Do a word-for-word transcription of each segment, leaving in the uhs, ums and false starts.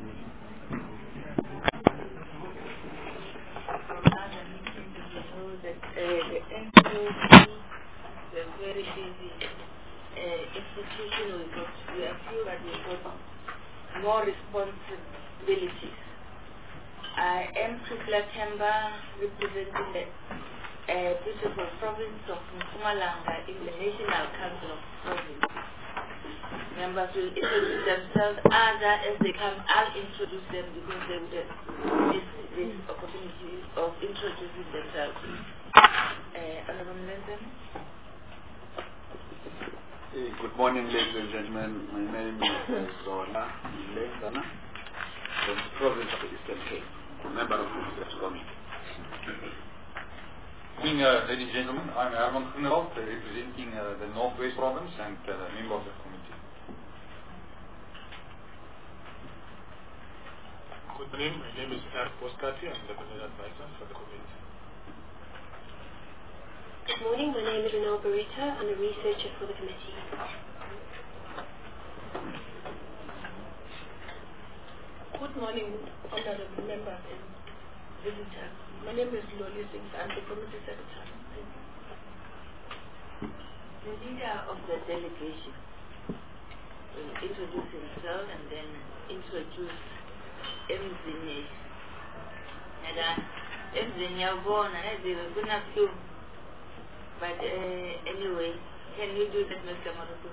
That uh, the N G O is a very busy uh, institution. We got, we are few, but we got more responsibilities. I am Priscilla Kemba, representing the uh, beautiful province of Mpumalanga in the National Council of Provinces. Members will introduce themselves. Other as they come, I'll introduce them because they would have missed this opportunity of introducing themselves. Uh, Honorable Mlenzen. Hey, good morning, ladies and gentlemen. My name is Zola Mlenzen from the province of Eastern Cape, member of the Research Committee. Good morning, uh, ladies and gentlemen. I'm Herman Groenewald, representing uh, the Northwest Province and uh, member of the committee. Good morning. My name is Eric Boskati. I'm the Committee Advisor for the committee. Good morning. My name is Renal Barita. I'm a researcher for the committee. Good morning, honorable members and visitors. My name is Loli Singh. I'm the committee secretary. The leader of the delegation will introduce himself and then introduce Emzini. Emzini Yabona, good afternoon. But uh, anyway, can you do that, Mister Maruku?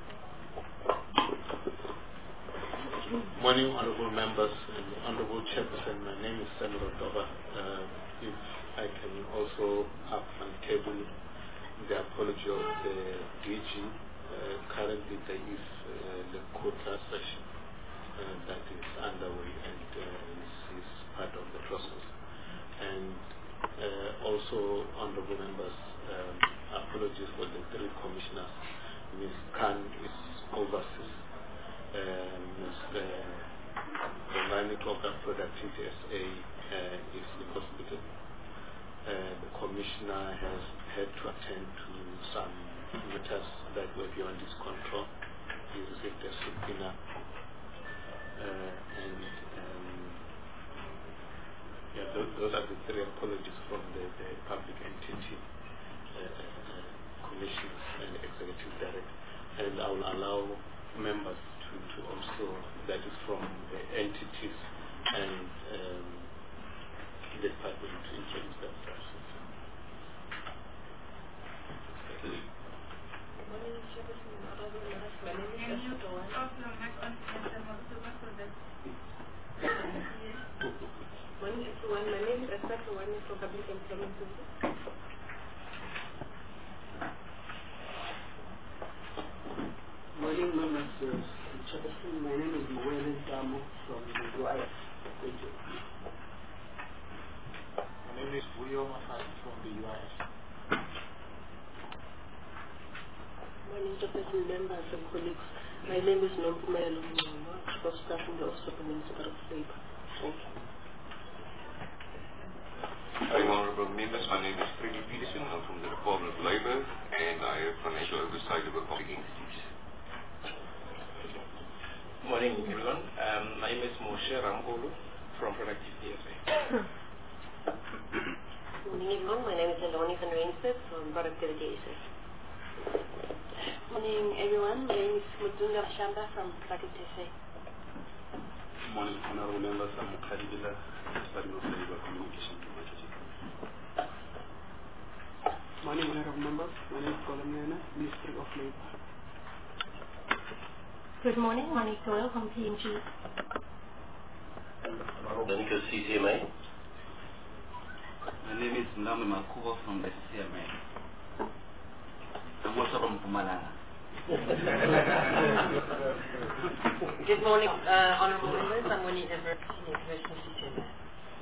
Morning, honorable members and honorable chairperson. My name is Samuel Doba. Uh, if I can also have on table the apology of the D G. Uh, currently, there is uh, the quota session uh, that is underway and uh, is, is part of the process. And uh, also, honorable members, um, apologies for the three commissioners. Miz Khan is overseas. Uh, Mister Ronani Koka Productivity S A uh, is in hospital. Uh, the commissioner has had to attend to some matters that were beyond his control. He received a subpoena. Uh, and um, yeah, those, those are the three apologies from the, the public entity uh, uh, commissioners and executive director. And I will allow members to, to also, that is from the entities and um, the department to introduce themselves. Morning, everyone. My name is Esther Kawani from Public Employment Services. Morning, members. Uh, my name is Mwele Damo from the U I F. Thank you. My name is Buyo Mafai from the U I F. Morning, chairperson, members and colleagues. My name is Nompumayelo Mumama, Chief of Staff in the Office of the Minister of Labour. Thank you. Very honorable members, my name is Freddie Peterson. I'm from the Department of Labour and I have financial oversight over public entities. Morning, everyone. Um, my name is Moshe Ramgolu from Productivity S A. Morning, everyone. My name is Eloni van Rensburg from Productivity S A. Morning, everyone. My name is Mudunga Shamba from Productivity S A. Good morning, honorable members. I'm Mukadila, Department of Labour Communication and Marketing. Morning, honorable members. My name is Kolomena, Ministry of Labour. Good morning, Monique Doyle from P M G. Danica C C M A. My name is Ndame Makubo from the C C M A. I'm also from Mpumalanga. Good morning, uh, honorable members. I'm Winnie Everett, Senior Commissioner C C M A.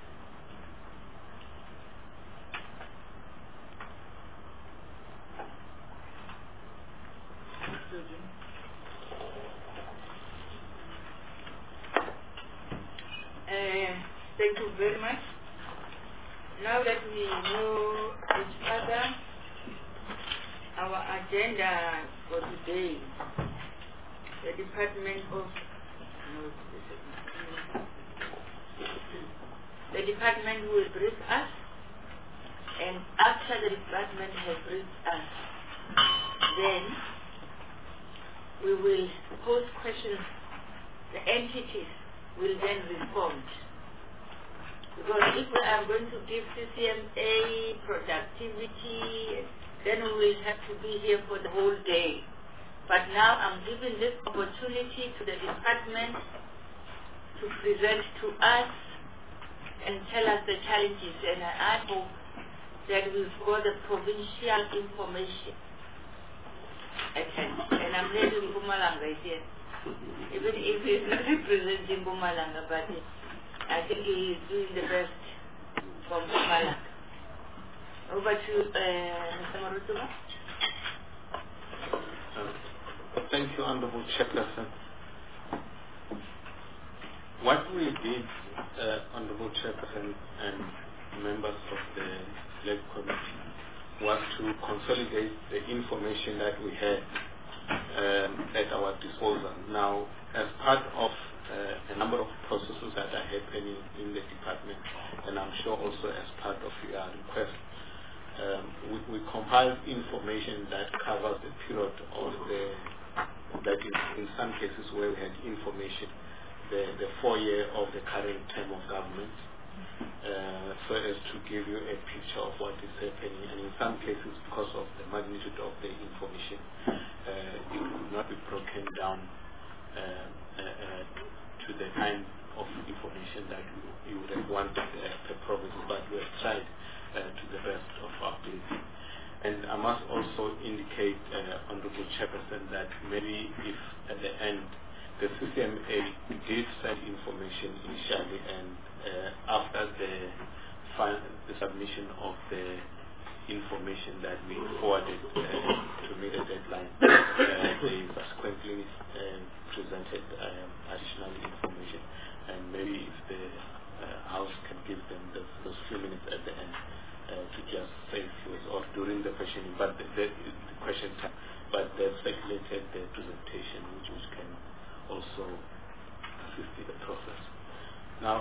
Uh, thank you very much. Now that we know each other, our agenda for today, the Department of no, department will brief us, and after the department has briefed us, then we will pose questions. The entities will then respond. Because if we are going to give C C M A productivity, then we will have to be here for the whole day. But now I'm giving this opportunity to the department to present to us and tell us the challenges, and I hope that we've got the provincial information at hand. And I'm here in Mpumalanga here. Even if he's not representing Mpumalanga, but I think he is doing the best from Mpumalanga. Over to uh, Mister Marutuma. Uh, thank you, Honorable Chairperson. What we did, uh, Honorable Chairperson and members of the Select Committee, was to consolidate the information that we had um, at our disposal. Now, as part of uh, a number of processes that are happening in the department, and I'm sure also as part of your request, um, we, we compiled information that covers the period of the, that is in some cases where we had information, the, the four year of the current term of government, uh, so as to give you a picture of what is happening. And in some cases, because of the magnitude of the information, uh, it will not be broken down uh, uh, uh, to the kind of information that you, you would have wanted uh, per province, but we have tried uh, to the best of our ability. And I must also indicate, uh, Honorable Chairperson, that maybe if at the end the C C M A did send information initially, and uh, after the, the submission of the information that we forwarded uh, to meet the deadline, uh, they subsequently uh, presented um, additional information, and maybe if the uh, House can give them those, those few minutes at the end uh, to just say a few words, or during the questioning, but the, the, the question time, but they've circulated the presentation, which, which can also assist in the process. Now,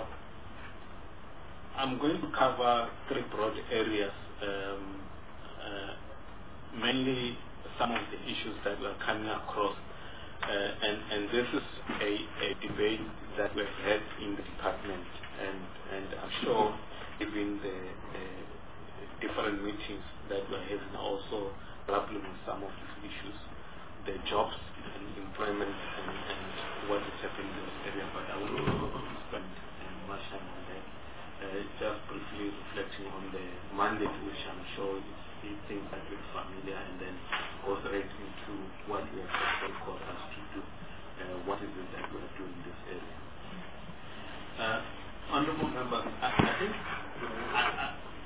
I'm going to cover three broad areas, um, uh, mainly some of the issues that we're coming across, uh, and, and this is a, a debate that we've had in the department, and, and I'm sure given the, the different meetings that we're having also grappling with some of these issues, the jobs and employment and, and what is happening in this area, but I will spend uh, much time on that. Uh, just briefly reflecting on the mandate, which I'm sure is things that we're familiar, and then go straight into what we have actually called us to do. Uh, what is it that we are doing in this area? Uh, honorable members, I, I think I, I,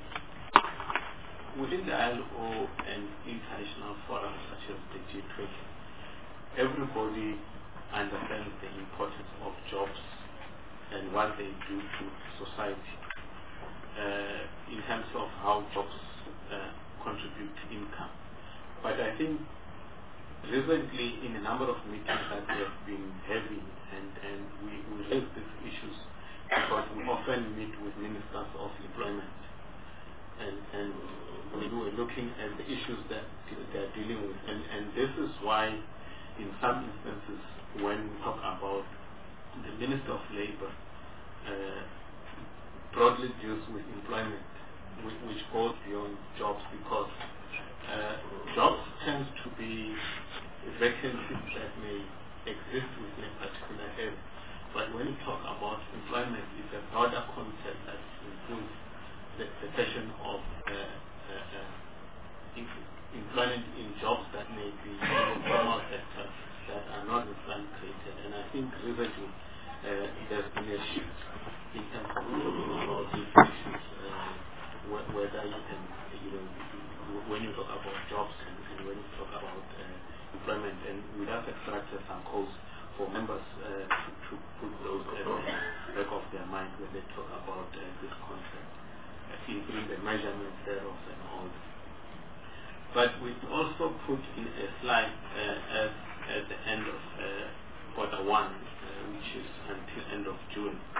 within the I L O and international forums such as the G twenty, everybody understands the importance of jobs and what they do to society uh, in terms of how jobs uh, contribute to income. But I think recently in a number of meetings that we have been having, and, and we, we raise these issues because we often meet with ministers of employment, and, and we were looking at the issues that they are dealing with, and, and this is why in some instances when we talk about the Minister of Labour uh, broadly deals with employment, which, which goes beyond jobs, because uh, jobs tend to be vacancies that may exist within a particular area. But when you talk about employment, it's a broader concept that includes the, the question of uh, uh, uh, employment in jobs that may be in the formal sector that are not employment created. And I think recently uh, there's been a shift in terms of talking about these issues, uh, wh whether you can, you know, when you talk about jobs and, and when you talk about uh, employment, and we have extracted some codes for members uh, to, to put those at the back of their mind when they talk about uh, this concept, uh, including the measurements thereof and all that. But we also put in a slide uh, at, at the end of uh, quarter one, uh, which is until end of June,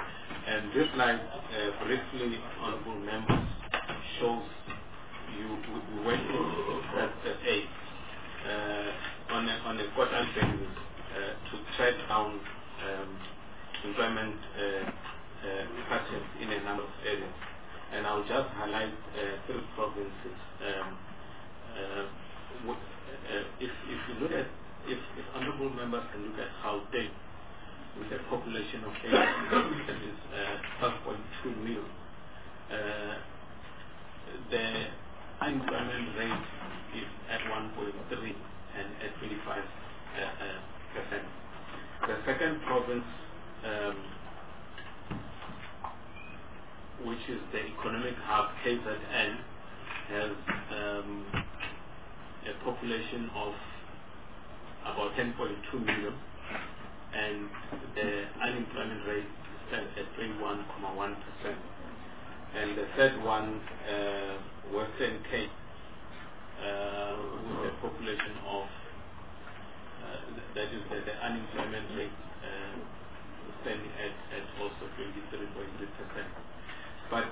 And this slide, uh, briefly, honorable members, shows you we went at A uh, on a on a quarterly basis uh, to track down um, employment uh, uh, patterns in a number of areas, and I'll just highlight uh, three provinces. Um, uh, uh, if if you look at if, if honorable members can look at Gauteng, with a population of eight, that is uh, twelve point two million. Uh, the unemployment rate is at one point three and at twenty-five percent. The second province, um, which is the economic hub, K Z N, has um, a population of about ten point two million, and the unemployment rate stands at twenty-one point one percent. And the third one, uh, Western Cape, uh, with a population of, uh, that is the, the unemployment rate uh, standing at, at also twenty-three point three percent. But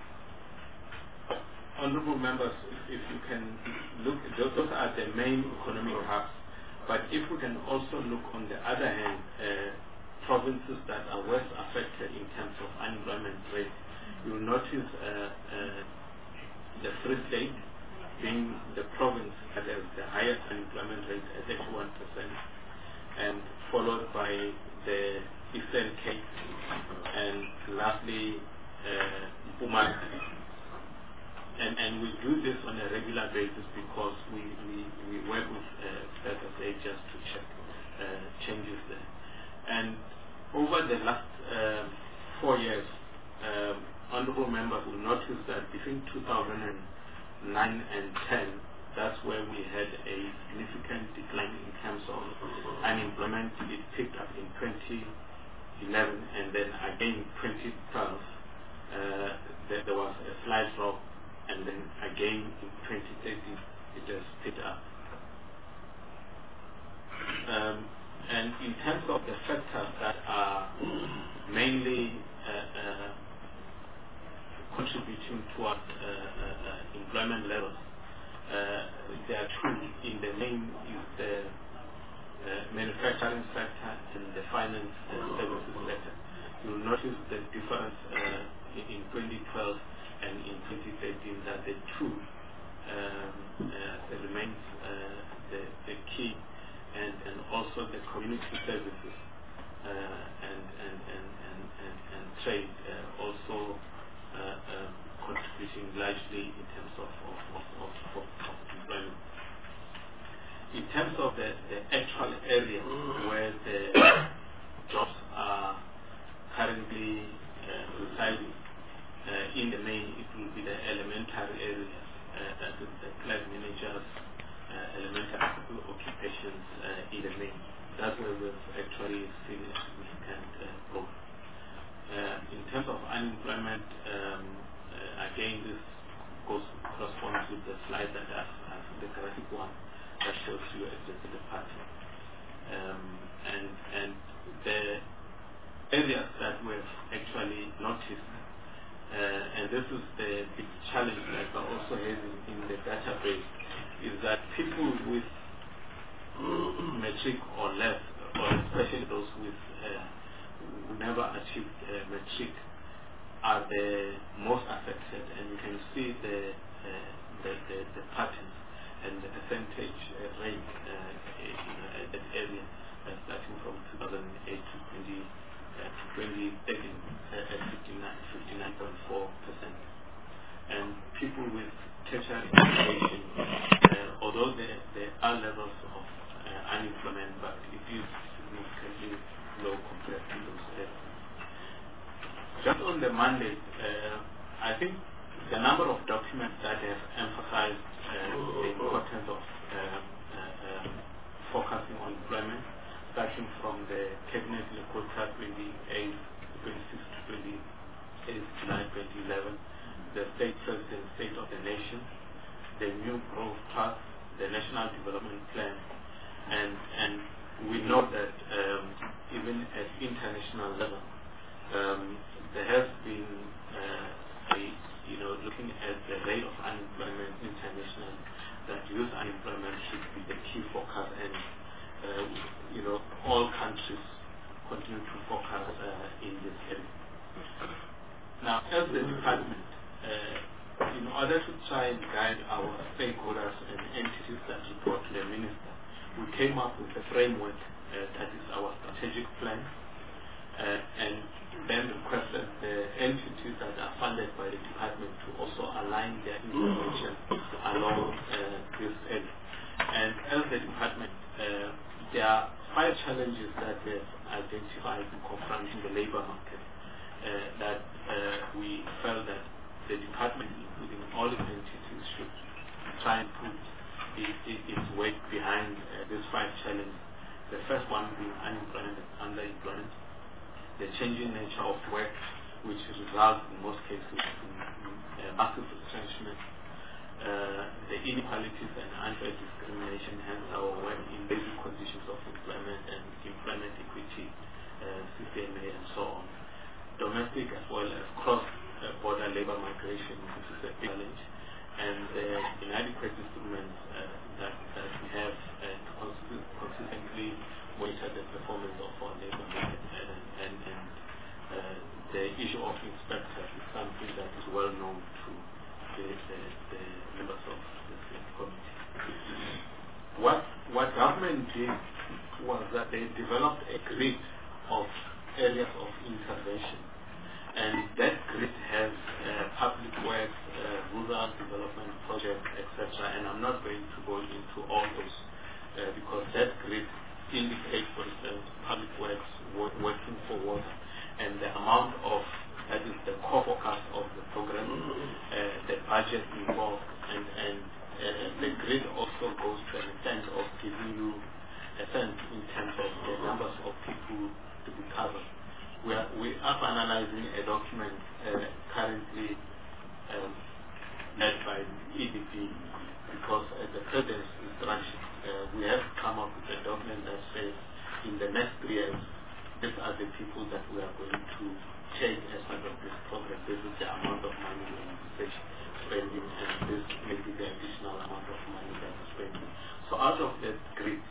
honorable members, if, if you can look, those are the main economic hubs. But if we can also look on the other hand, uh, provinces that are worst affected in terms of unemployment rate, you'll notice uh, uh, the Free State being the province that has the highest unemployment rate at eighty-one percent, and followed by the Eastern Cape, and lastly uh, Mpumalanga. And, and we do this on a regular basis because we, we, we work with uh, S S A just to check uh, changes there. And over the last uh, four years, um, honorable members will notice that between two thousand nine and ten, that's where we had a significant decline in terms of unemployment. It picked up in twenty eleven, and then again in twenty twelve, uh, there, there was a slight drop, and then again in twenty thirteen it has picked up. Um, and in terms of the factors that are mainly uh, uh, contributing toward uh, uh, employment levels, uh, there are two. In the main is the uh, manufacturing sector and the finance uh, services sector. You'll notice the difference uh, in twenty twelve and in twenty thirteen, that the two um, uh, remains uh, the, the key, and, and also the community services uh, and, and, and, and, and, and trade uh, also uh, uh, contributing largely in terms of, of, of, of, of, of employment. In terms of the, the actual area where the jobs are currently uh, residing, Uh, in the main, it will be the elementary areas, uh, that is the class managers, uh, elementary occupations uh, in the main. That's where we've actually seen a significant uh, growth. Uh, in terms of unemployment, um, uh, again, this goes corresponds with the slide that I've, I've, the graphic one that shows you exactly the pattern. Um, and, and the areas that we've actually noticed, Uh, and this is the big challenge that we're also having in the database, is that people with matric or less, or especially those with uh, who never achieved uh, matric, are the most affected. And you can see the uh, the, the, the patterns and the percentage uh, rate uh, in uh, that area, uh, starting from two thousand eight to twenty. Uh, to twenty thirteen uh, at fifty-nine point four percent. And people with tertiary education, uh, although there, there are levels of uh, unemployment, but it is significantly low compared to those areas. Just on the mandate, uh, I think the number of documents that have emphasized uh, the importance of uh, uh, uh, focusing on employment, starting from the Cabinet Lekota twenty-eight, twenty-six to twenty-eight July twenty eleven, the State President State of the Nation, the New Growth Trust, the National Development Plan, and and we know that um, even at international level, um, there has been uh, a, you know, looking at the rate of unemployment internationally, that youth unemployment should be the key focus, and uh, you know, all countries continue to focus uh, in this area. Now, as the department, uh, in order to try and guide our stakeholders and entities that report to the minister, we came up with a framework uh, that is our strategic plan, uh, and then requested the entities that are funded by the department to also align their information along uh, this area. And as the department, uh, there are five challenges that we have identified in confronting the labor market uh, that uh, we felt that the department, including all its entities, should try and put it, it, its weight behind uh, these five challenges. The first one being unemployment and underemployment, the changing nature of work, which results in most cases in, in uh, massive retrenchment, uh, the inequalities and unfair discrimination, hence our work in basic conditions of employment and employment equity, uh, C C M A and so on. Domestic as well as cross-border uh, labor migration, which is a big challenge, and the uh, inadequate instruments uh, that, that we have uh, to consist consistently monitor the performance of our labor market, uh, and, and uh, the issue of inspectors is something that is well known to the, the, the members of the state committee. What, what government did was that they developed a grid of areas of intervention, and that grid has uh, public works, uh, rural development projects, et cetera. And I'm not going to go into all those uh, because that grid indicates, for instance, public works work, working for water, and the amount of, that is the core focus of the program, uh, the budget involved, and, and uh, the grid also goes to an extent of giving you a sense in terms of the numbers of people to be covered. We are, we are analyzing a document uh, currently um, led by E D P, because uh, the president's instruction, uh, we have come up with a document that says in the next three years, these are the people that we are going to take as part of this program. This is the amount of money we are spending, and this may be the additional amount of money that we're spending. So out of that grid,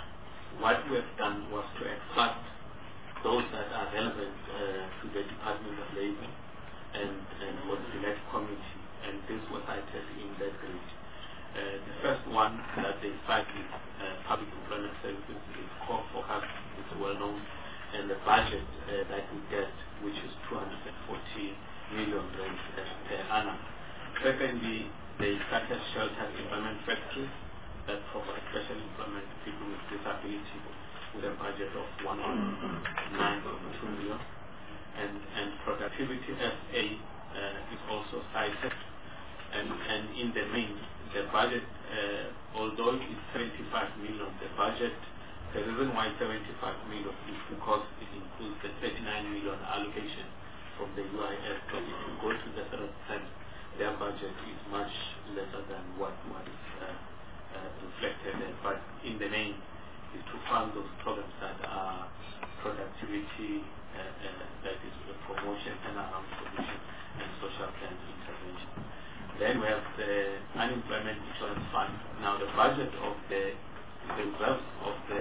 what we have done was to extract those that are relevant uh, to the Department of Labor and, and for the select committee, and this was cited in that grid. Uh, the first one that they cite is uh, public employment services, is core focus, it's well known, and the budget uh, that we get, which is two hundred forty million rand uh, per annum. Secondly, they cited shelter employment factories that provide special employment to people with disability, with a budget of one hundred nine point two million, and, and productivity S A uh, is also cited, and, and in the main, the budget, uh, although it's seventy-five million, the budget, the reason why seventy-five million is because it includes the thirty-nine million allocation from the U I F, but if you go to the third percent, their budget is much lesser than what was uh, uh, reflected there, but in the main, is to fund those programs that are productivity, uh, uh, that is the promotion, turnaround solution, and social plan intervention. Then we have the unemployment insurance fund. Now the budget of the, the reserves of the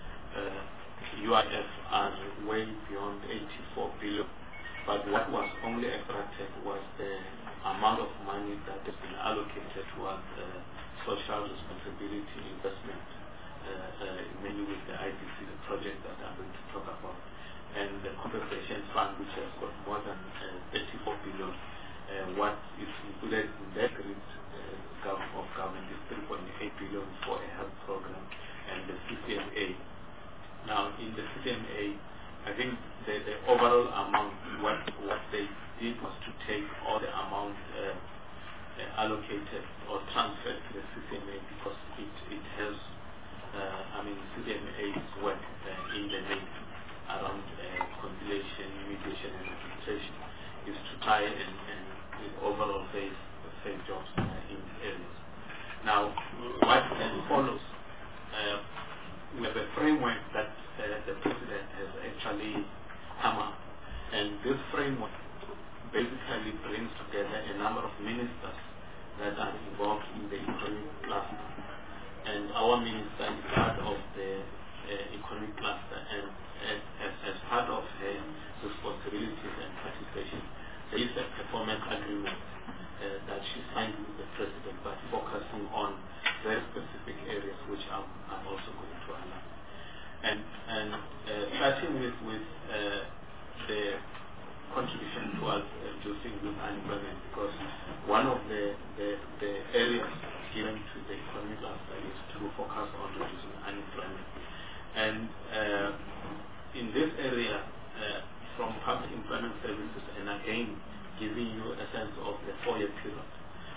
uh, U I F are way beyond eighty-four billion, but what was only extracted was the amount of money that has been allocated towards uh, social responsibility investment, Uh, uh, mainly with the I D C, the project that I'm going to talk about, and the compensation fund, which has got more than uh, thirty-four billion. Uh, what is included in that grid uh, of government is three point eight billion for a health program, and the C C M A. Now, in the C C M A, I think the, the overall amount, what what they did was to take all the amount uh, uh, allocated or transferred to the C C M A, because it it has. Uh, I mean, C C M A's work uh, in the main around uh, conciliation, mediation, and arbitration is to try and, and overall save, save jobs uh, in these areas. Now, what then follows, uh, we have a framework that uh, the President has actually come up, and this framework basically brings together a number of ministers that are involved in the economic cluster. And our minister is part of the uh, economic cluster, and as, as, as part of her responsibilities and participation, there is a performance agreement uh, that she signed with the president, but focusing on very specific areas which I'm, I'm also going to highlight. And, and uh, starting with, with uh, the contribution towards reducing youth unemployment, because one of the, the, the areas given to the economic cluster is to focus on reducing unemployment. And uh, in this area, uh, from public employment services, and again giving you a sense of the four-year period,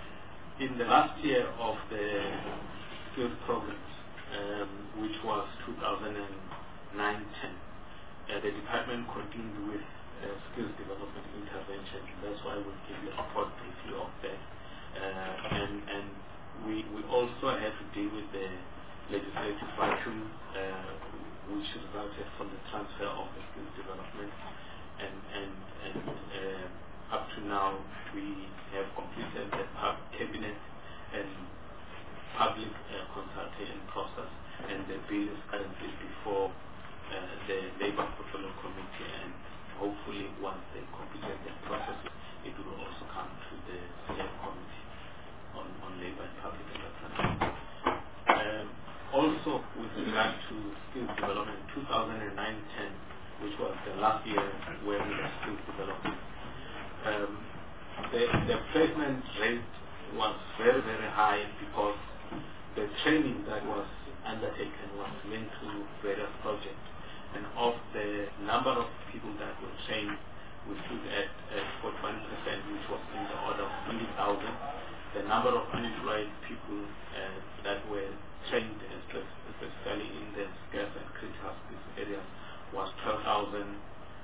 in the last year of the skills programs, um, which was two thousand nine ten, uh, the department continued with uh, skills development intervention. That's why we give you a report briefly of that. Uh, and and we, we also had to deal with the legislative vacuum, uh, which resulted from the transfer of the skills development. And, and, and uh, up to now, we have completed the cabinet and public uh, consultation process, and the bill is currently before uh, the Labour Portfolio Committee, and hopefully once they complete the process, it will also come to the Select Committee on, on Labour and Public Investment. Um, also, with regard to skills development, two thousand nine ten, which was the last year where we had skills development, um, the, the placement rate was very, very high because the training that was undertaken was linked to various projects. And of the number of people that were trained, we stood at forty-one percent, which was in the order of twenty thousand. The number of unemployed people uh, that were trained, especially in the scarce and critical skills areas, was twelve thousand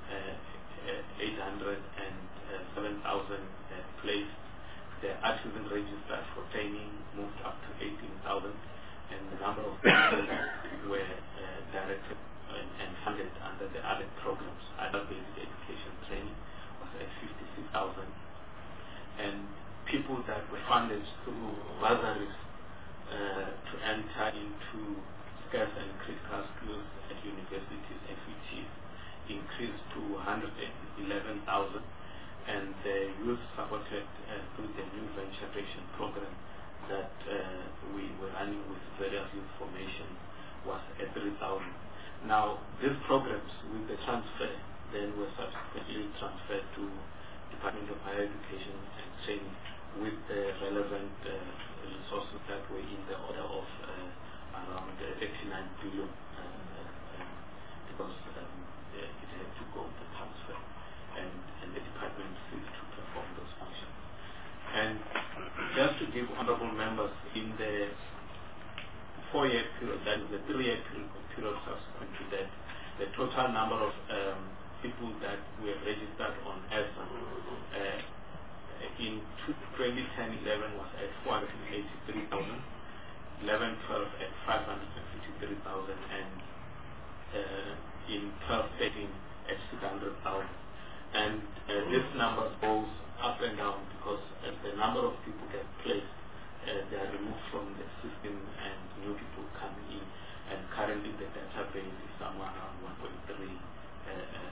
eight hundred and seven thousand uh, placed. The artisan registered for training moved up to eighteen thousand, and the number of people were uh, directed and, and funded under the other programs, other basic education training, was at fifty-six thousand. And people that were funded through bursaries uh, to enter into scarce and critical skills at universities, F E Ts, increased to one hundred eleven thousand. And the youth supported uh, through the new venture creation program that uh, we were running with various youth formation was at three thousand. Now, these programs with the transfer then were subsequently transferred to Department of Higher Education and Training with the relevant uh, resources that were in the order of uh, around uh, eighty-nine billion uh, uh, because um, it had to go the transfer. And, and the department seeks to perform those functions. And just to give honorable members, in the four-year period, that is the three-year period subsequent to that, the total number of um, people that were registered on E S A uh, in twenty ten eleven was at four hundred eighty-three thousand, eleven twelve at five hundred fifty-three thousand, and uh, in twelve thirteen at six hundred thousand. And uh, this number goes up and down because as the number of people get placed, uh, they are removed from the system and new people come in. And currently the database is somewhere around one point three. Uh,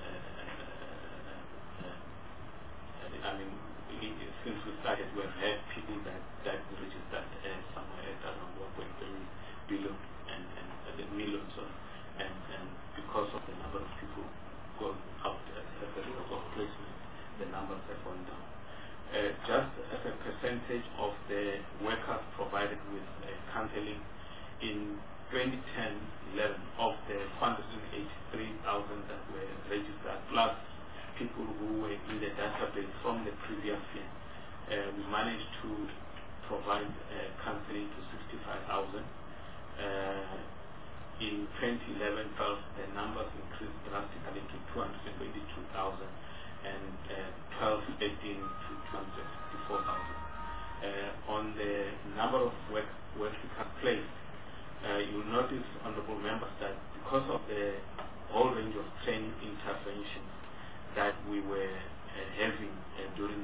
uh, uh, uh, I mean, since we started, we have had people that, that registered uh, somewhere at around one point three billion and, and uh, millions of, and, and because of the number of people going out as a result of placement, the numbers have gone down. Uh, just as a percentage of the workers provided with uh, counseling, in twenty ten eleven, of the one hundred eighty-three thousand that were registered, plus people who were in the database from the previous year, uh, we managed to provide uh, counseling to sixty-five thousand. Uh, In twenty eleven twelve, the numbers increased drastically to two hundred twenty-two thousand, and uh, twelve thirteen to two hundred sixty-four thousand. Uh, on the number of work, workers placed, uh, you'll notice, honorable members, that because of the whole range of training interventions that we were uh, having uh, during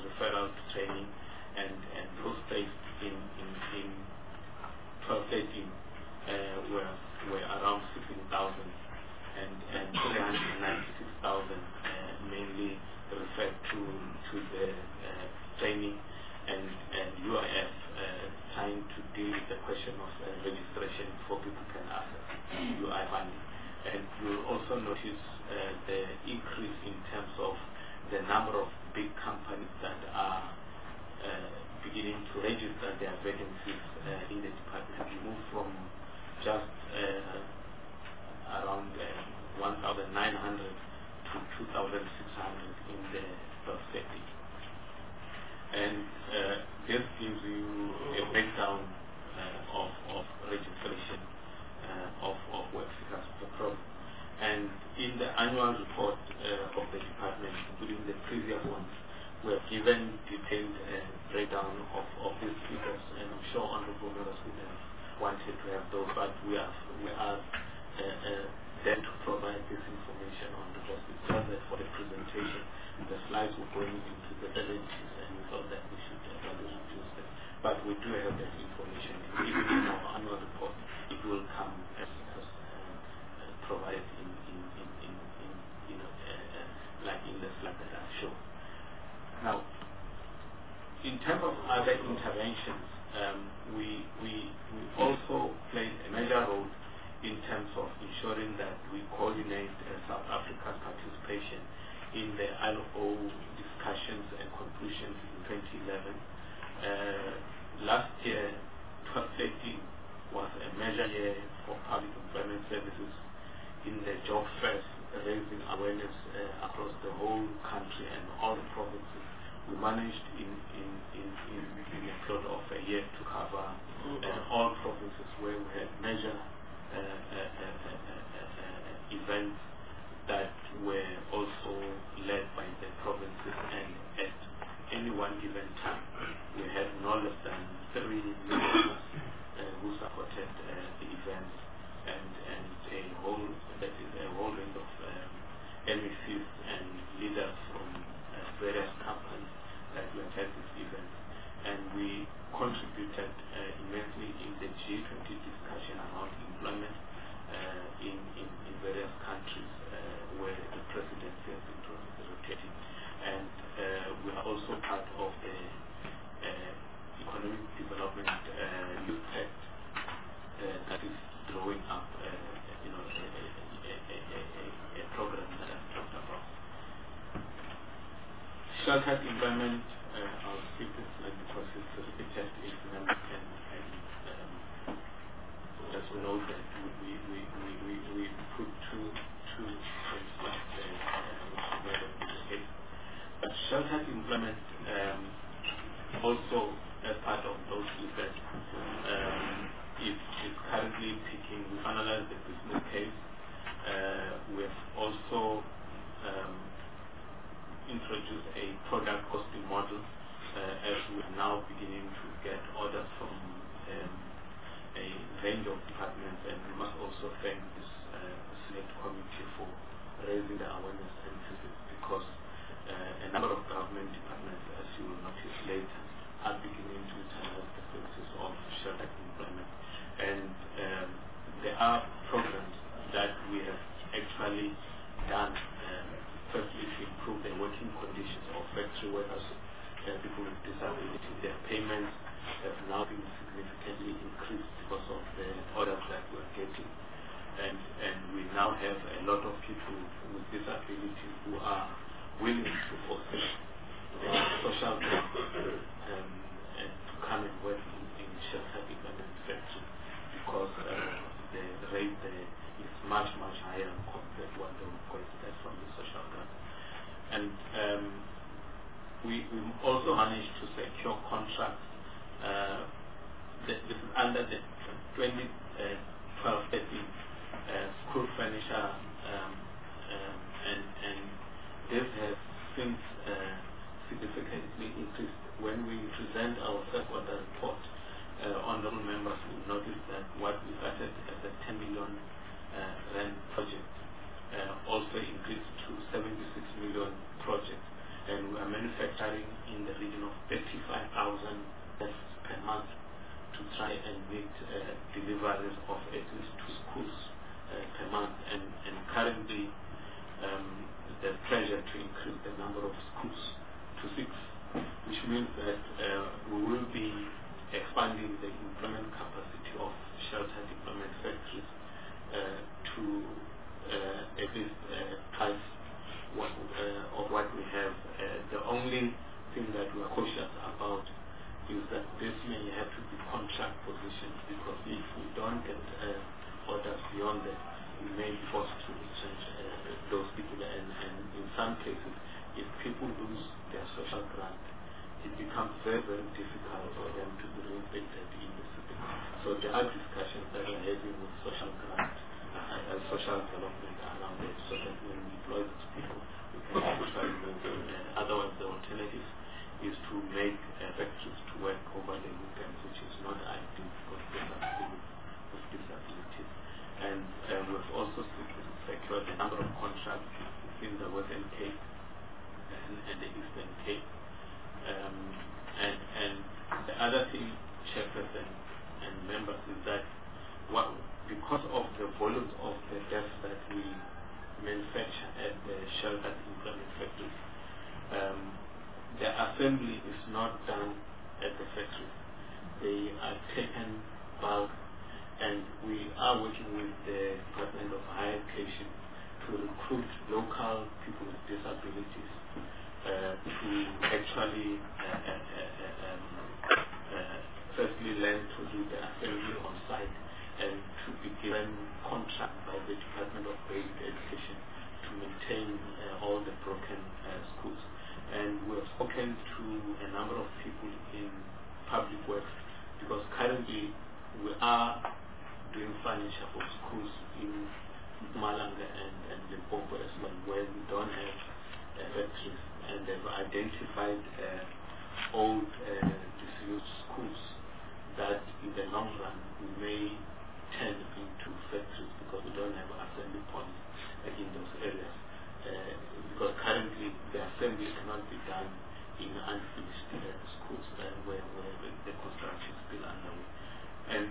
referral to training, and, and those placed in, in, in twelve thirteen uh, were, were around sixteen thousand, and, and three hundred ninety-six thousand uh, mainly referred to, to the uh, training, and, and U I F uh, trying to deal with the question of uh, registration before people can access U I funding. And you'll also notice uh, the increase in terms of the number of big companies that are uh, beginning to register their vacancies uh, in the department. We moved from just uh, around uh, one thousand nine hundred to two thousand six hundred in the first setting. And uh, this gives you a breakdown uh, of, of registration uh, of, of work seekers per program. And in the annual report uh, of the department, including the previous ones, we have given detailed uh, breakdown of, of these figures, and I'm sure honorable members would have wanted to have those, but we are, we are uh, uh, there to provide this information on the course. It's just that for the presentation, the slides were going into the seventies, and we thought that we should uh, reduce them. But we do have that information, and even in our annual report, it will come as, as uh, uh, provided in, in, in, in, in you know, uh, uh, like in the slide that I've shown. Now, in terms of other interventions, um, we, we, we also played a major role in terms of ensuring that we coordinate uh, South Africa's participation in the I L O discussions and conclusions in twenty eleven. Uh, last year, twelve thirteen was a major year for public employment services in the job fairs, raising awareness uh, across the whole country and all the provinces. We managed in, in, in, in, in a period of a year to cover uh, all provinces where we had major uh, uh, uh, uh, uh, uh, events that were also led by the provinces, and at any one given time we had no less than three members uh, who supported uh, the events, and, and a whole, that is a whole range of um, M E Cs and leaders from uh, various companies that were at this event. And we contributed uh, immensely in the G twenty discussion around employment uh, in, in, in various countries uh, where the presidency has been rotating. And uh, we are also part of the uh, Economic Development uh, Youth Act uh, that is drawing up uh, you know, a, a, a, a, a program that I've talked about. Sheltered employment, uh, I'll skip this slide because it's repeated, it's and, and um, just note that we, we, we, we, we put two, two slides there, uh, which is the case. But sheltered employment um, also, as part of those events, um, is, is currently picking. We've analyzed the business case. Uh, we have also um, introduced a product costing model uh, as we are now beginning to get orders from um, a range of departments, and we must also thank this uh, select committee for raising the awareness and because uh, a number of government departments, as you will notice later, are beginning to utilize the services of sheltered employment. And um, there are programs that we have actually done, um, firstly to improve the working conditions of factory workers, uh, people with disability. Their payments have now been significantly increased because of the orders that we are getting. And, and we now have a lot of people with disability who are willing to fulfill the social grant um, and to come and work in, in sheltered employment sector because uh, the rate there is much, much higher compared to what they would get from the social grant. And um, we, we also managed to secure contracts. Uh, this is under the twenty twelve thirteen uh, school furniture, um, um, and, and this has since uh, significantly increased. When we present our third quarter report, uh, honorable members will notice that what we started as a ten million uh, rand project uh, also increased to seventy-six million project. and we are manufacturing in the region of thirty-five thousand tests per month to try and meet uh, deliveries of at least two schools uh, per month, and, and currently um, there's pressure to increase the number of schools to six, which means that uh, we will be expanding the employment capacity of sheltered employment factories uh, to uh, at least uh, twice what, uh, of what we have. Uh, the only thing that we are cautious about is that this may have to be contract positions, because if we don't get uh, orders beyond that, we may be forced to change uh, those people, and, and in some cases, if people lose their social grant, it becomes very, very difficult for them to be reinstated in the system. So there are discussions that are having with social grant uh, and social development around it, so that when we employ those people, we can actually move them. Uh, otherwise, the alternative is to make uh, factories to work over the weekends, which is not ideal because they are people with disabilities. And uh, we've also secured a number of contracts in the Western Cape and, and the Eastern Cape. Um, and, and the other thing, chairperson and members, is that what, because of the volume of the desks that we manufacture at the sheltered employment factories, um, the assembly is not done at the factories. They are taken bulk, and we are working with the Department of Higher Education to recruit local people with disabilities uh, to actually uh, uh, uh, um, uh, firstly learn to do the assembly on site, and to be given contract by the Department of Basic Education to maintain uh, all the broken uh, schools. And we have spoken to a number of people in public works, because currently we are doing furniture for schools in Malanga and, and Limpopo as well, where we don't have uh, factories, and they've identified uh, old uh, disused schools that in the long run we may turn into factories, because we don't have assembly points uh, in those areas. Uh, because currently the assembly cannot be done in unfinished uh, schools uh, where, where the construction is still underway. And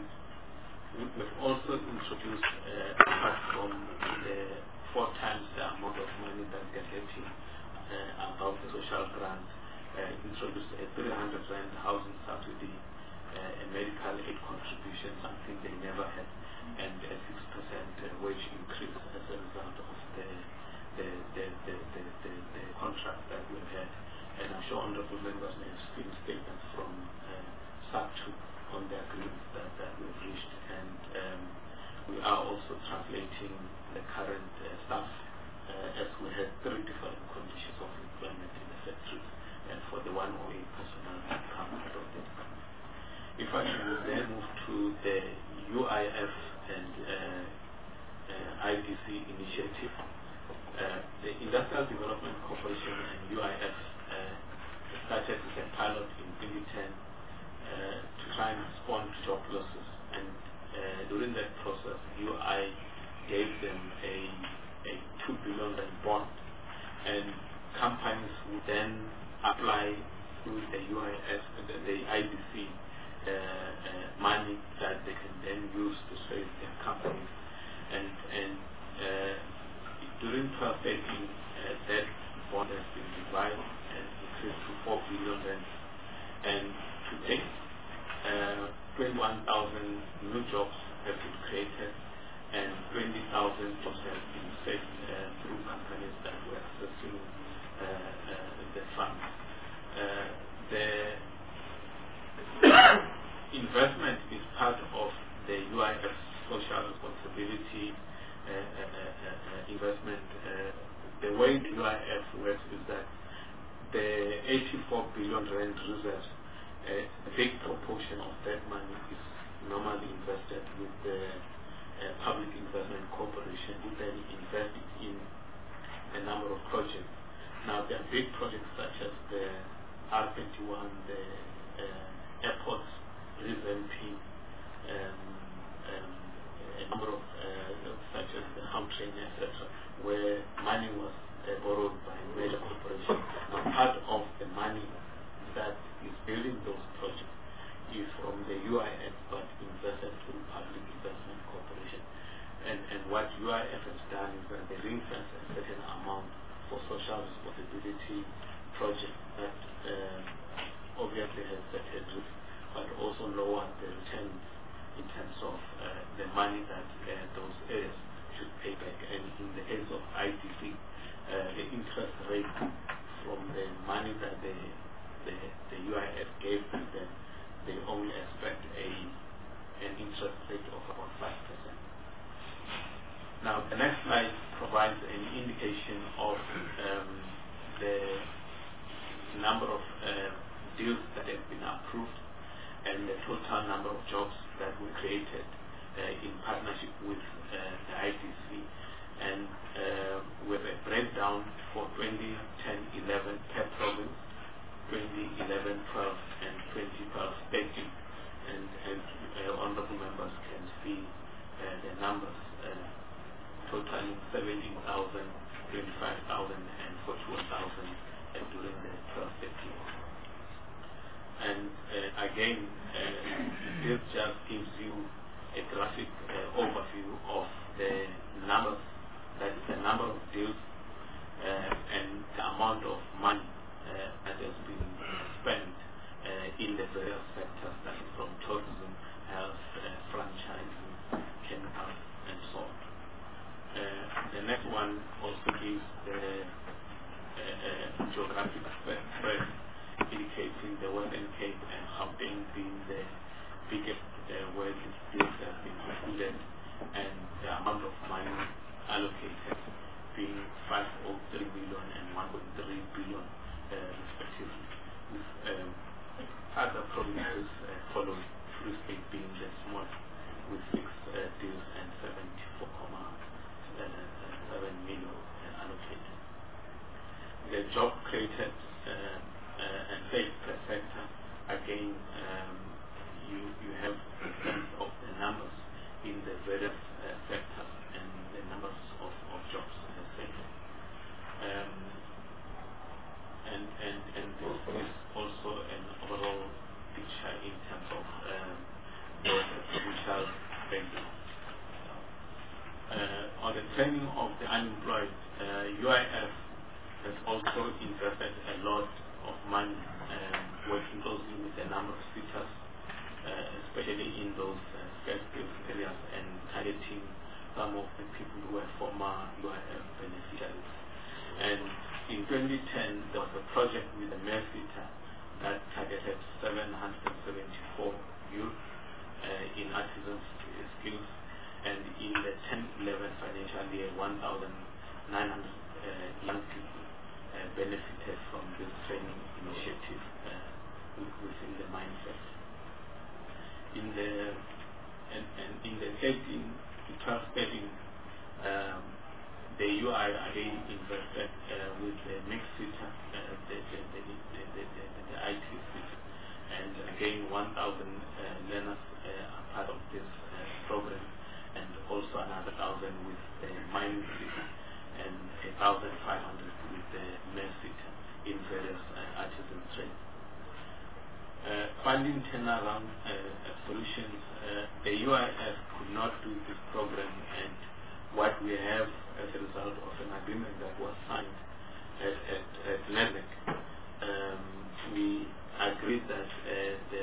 we've also introduced, uh, apart from the four times the amount of money that they're getting uh, above the social grant, uh, introduced a three hundred rand housing subsidy, uh, a medical aid contribution, something they never had, and a six percent uh, wage increase as a result of the The, the, the, the, the, the contract that we've had. And I'm sure honorable members may have seen statements from uh, SACTU on the agreements that, that we've reached. And um, we are also translating the current uh, staff uh, as we had three different conditions of employment in the factories and for the one oh eight personnel that come out of the department. If I should then move to the U I F and uh, uh, I D C initiative, Uh, the Industrial Development Corporation and U I F uh, started with a pilot in twenty ten uh, to try and respond to job losses, and uh, during that process U I gave them a, a two billion rand bond, and companies would then apply through the U I F, the, the I D C uh, uh, money that they can then use to save their companies, and, and uh, during twelve eighteen, uh, that bond has been divided and increased to four billion rand. And to date, uh, twenty-one thousand new jobs have been created, and twenty thousand jobs have been saved uh, through companies that were accessing uh, uh, the funds. Uh, the investment is part of the U I F social responsibility Uh, uh, uh, uh, investment. Uh, the way the U I F works is that the eighty-four billion rand reserves, uh, a big proportion of that money is normally invested with the uh, Public Investment Corporation, who then invest in a number of projects. Now there are big projects such as the R twenty-one, the uh, airports revamping, um, um, a number of uh, such as the Hum Train, et cetera, where money was uh, uh, borrowed by major corporations. Now, part of the money that is building those projects is from the U I F, but invested through Public Investment Corporation. And, and what U I F has done is that they ring-fence a certain amount for social responsibility projects that uh, obviously has certain risk, but also lower the returns in terms of uh, the money that uh, those areas should pay back. And in the case of I D C, uh, the interest rate from the money that the, the, the U I F gave to them, they only expect a an interest rate of about five percent. Now, the next slide provides an indication of um, the number of uh, deals that have been approved and the total number of jobs that were created uh, in partnership with uh, the I D C, and uh, with a breakdown for twenty ten eleven per province, twenty eleven twelve, and twenty twelve thirteen, and, and uh, honorable members can see uh, the numbers uh, totaling seventeen thousand, twenty-five thousand, and forty-one thousand uh, during the twelve thirteen. And uh, again, uh, this just gives you a graphic uh, overview of the numbers, that is the number of deals uh, and the amount of money uh, that has been spent uh, in the various sectors, that is from tourism, health, uh, franchising, chemicals, and so on. Uh, the next one also gives the uh, uh, geographic spread, indicating the Western Cape and Gauteng being the biggest uh, where these deals have been concluded, and the amount of money allocated being five hundred three billion and one point three billion uh, respectively, with um, other provinces uh, following, Free State being the smallest with six uh, deals and seventy-four point seven million uh, allocated. The job created uh, Uh, and sales per sector, again, um, you, you have a sense of the numbers in the various uh, sectors and the numbers of, of jobs uh, saved. Um, and, and, and this is also an overall picture in terms of um, the provincial breakdown. Uh, on the training of the unemployed, uh, U I F has also invested a lot of money um, working closely with a number of sectors, uh, especially in those uh, sensitive areas, and targeting some of the people who were former U I F beneficiaries. And in twenty ten, there was a project with the MERSITA that targeted seven hundred seventy-four youth uh, in artisan skills, and in the ten eleven financial year, one thousand nine hundred uh, young people Uh, benefited from this training initiative uh, within the mindset. In the and, and in the thirteen to twelve thirteen, um, the U I again invested uh, with the mixed sector, uh, the, the, the, the, the, the, the I T sector, and again one thousand uh, learners uh, are part of this uh, program, and also another thousand with the mining sector, and a thousand five hundred with the MERSITA in various uh, artisan trades. Uh, funding turnaround uh, solutions, uh, the U I F could not do this program, and what we have as a result of an agreement that was signed at, at, at NEDMEC, um, we agreed that uh, the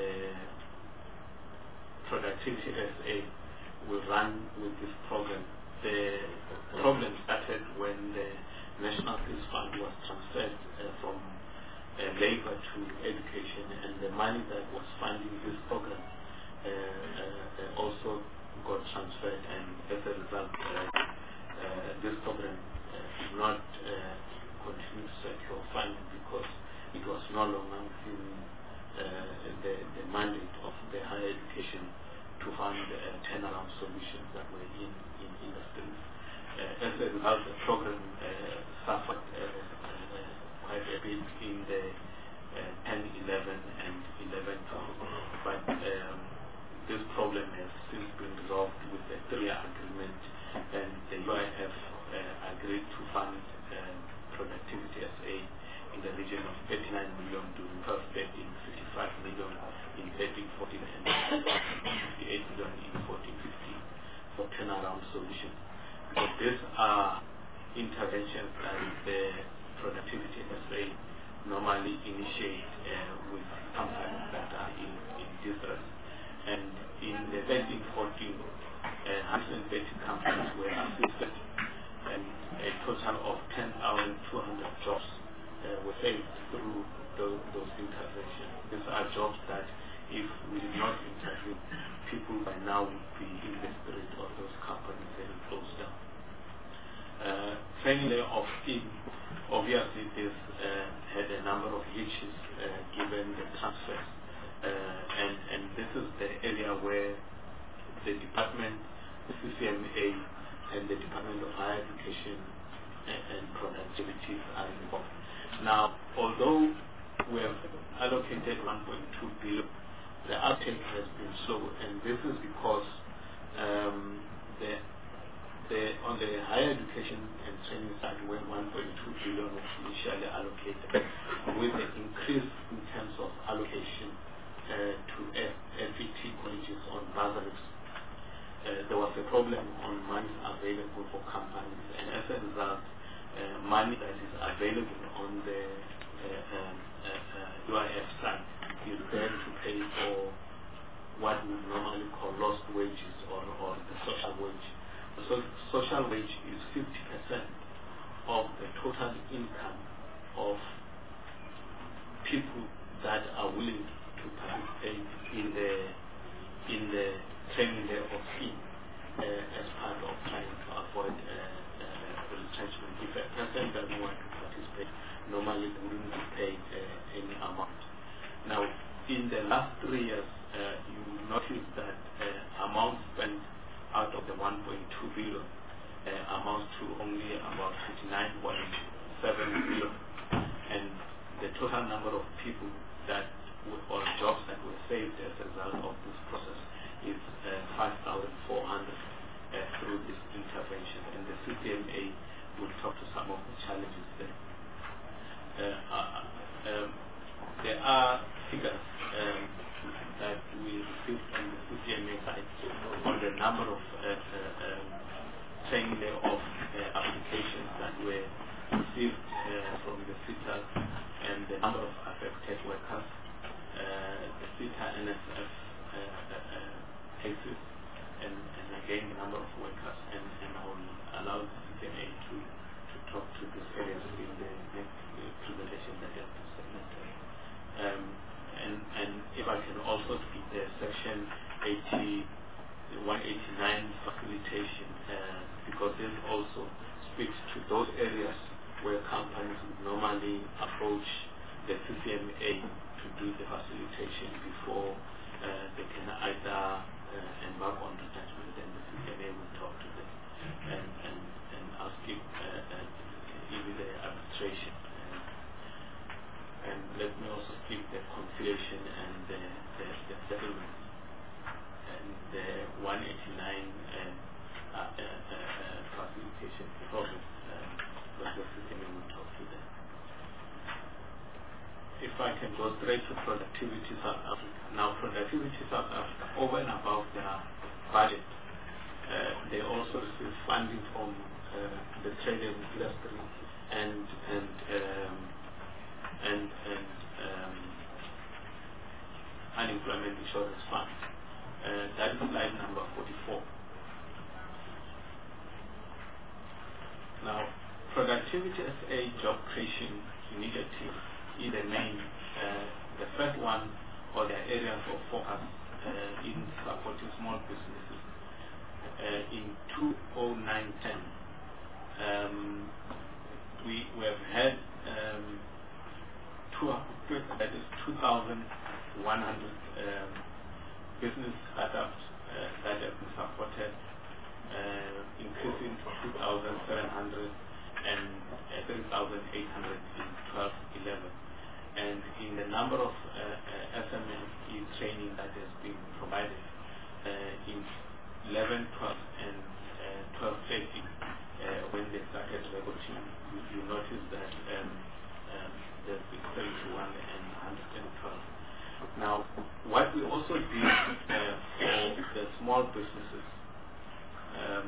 Productivity S A will run with this program. The problem started when the National Skills Fund was transferred uh, from uh, labor to education, and the money that was funding this program uh, uh, also got transferred, and as a result, uh, uh, this program uh, did not uh, continue to secure funding because it was no longer within uh, the, the mandate of the higher education to fund uh, turnaround solutions that were in, in industries. Uh, as a result, the program uh, suffered uh, uh, quite a bit in the uh, ten eleven and eleven twelve, but um, this problem has since been resolved with the three-year agreement, and the U I F uh, agreed to fund uh, interventions that the Productivity S A normally initiate uh, with companies that are in, in distress. And in the thirteen fourteen, uh, one hundred thirty companies were assisted, and a total of ten thousand two hundred jobs uh, were saved through those, those interventions. These are jobs that, if we did not intervene, people by now would be in the spirit of those companies and closed down. Uh, training of team, obviously this uh, had a number of hitches uh, given the transfers, uh, and, and this is the area where the department, the C C M A, and the Department of Higher Education and, and Productivity are involved. Now, although we have allocated one point two billion, the uptake has been slow, and this is because um, the, the, on the higher education and training side, where one point two billion was initially allocated, with the increase in terms of allocation uh, to F E T colleges on bursaries, uh, there was a problem on money available for companies, and as a result, uh, money that is available on the uh, um, uh, uh, U I F side is there to pay for what we normally call lost wages or, or the social wage. So social wage is fifty percent of the total income of people that are willing to participate in the in the training day of scheme uh, as part of trying to avoid uh, uh, retrenchment. If a person doesn't want to participate, normally they wouldn't be paid uh, any amount. Now, in the last three years, uh, you will notice that uh, amount spent out of the one point two billion uh, amounts to only about fifty-nine point seven billion, and the total number of people that or jobs that were saved as a result of this process is uh, five thousand four hundred uh, through this intervention, and the C C M A will talk to some of the challenges there. Uh, uh, um, there are figures um, that we received from the C C M A side on the number of uh, uh, um, training of uh, applications that were received uh, from the SETA and the number of affected workers, uh, the SETA N S F uh, uh, uh, cases, and, and again the number of workers, and, and I will allow the C C M A to, to talk to these areas in the next uh, presentation that they have presented. Um, and, and if I can also speak the section eighty, one eighty-nine facilitation, uh, because this also speaks to those areas where companies would normally approach the C C M A to do the facilitation before uh, they can either uh, embark on retrenchment, and the C C M A will talk to them and, and, and ask if uh, uh, even the arbitration. And let me also speak the conciliation and the, the, the settlement and the one eighty-nine uh, uh, uh, uh, facilitation process, uh, but the system will talk to them. If I can go straight to Productivity South Africa. Now, Productivity South Africa, over and above their budget, uh, they also receive funding from uh, the trade industry and and um, and, and um, unemployment insurance fund. Uh, that is slide number forty-four. Now, Productivity as a job creation initiative is the main, uh, the first one, or the areas of focus uh, in supporting small businesses. Uh, in two thousand nine ten, um, we, we have had um, two, that is two thousand one hundred um, business startups uh, that have been supported, uh, increasing to two thousand seven hundred and uh, three thousand eight hundred in twelve eleven. And in the number of uh, uh, S M E training that has been provided uh, in eleven twelve and uh, twelve thirteen, uh, when they started revolution, you, you notice that um, um, there's been seventy-one and one hundred twelve. Now, what we also did uh, for the small businesses, um,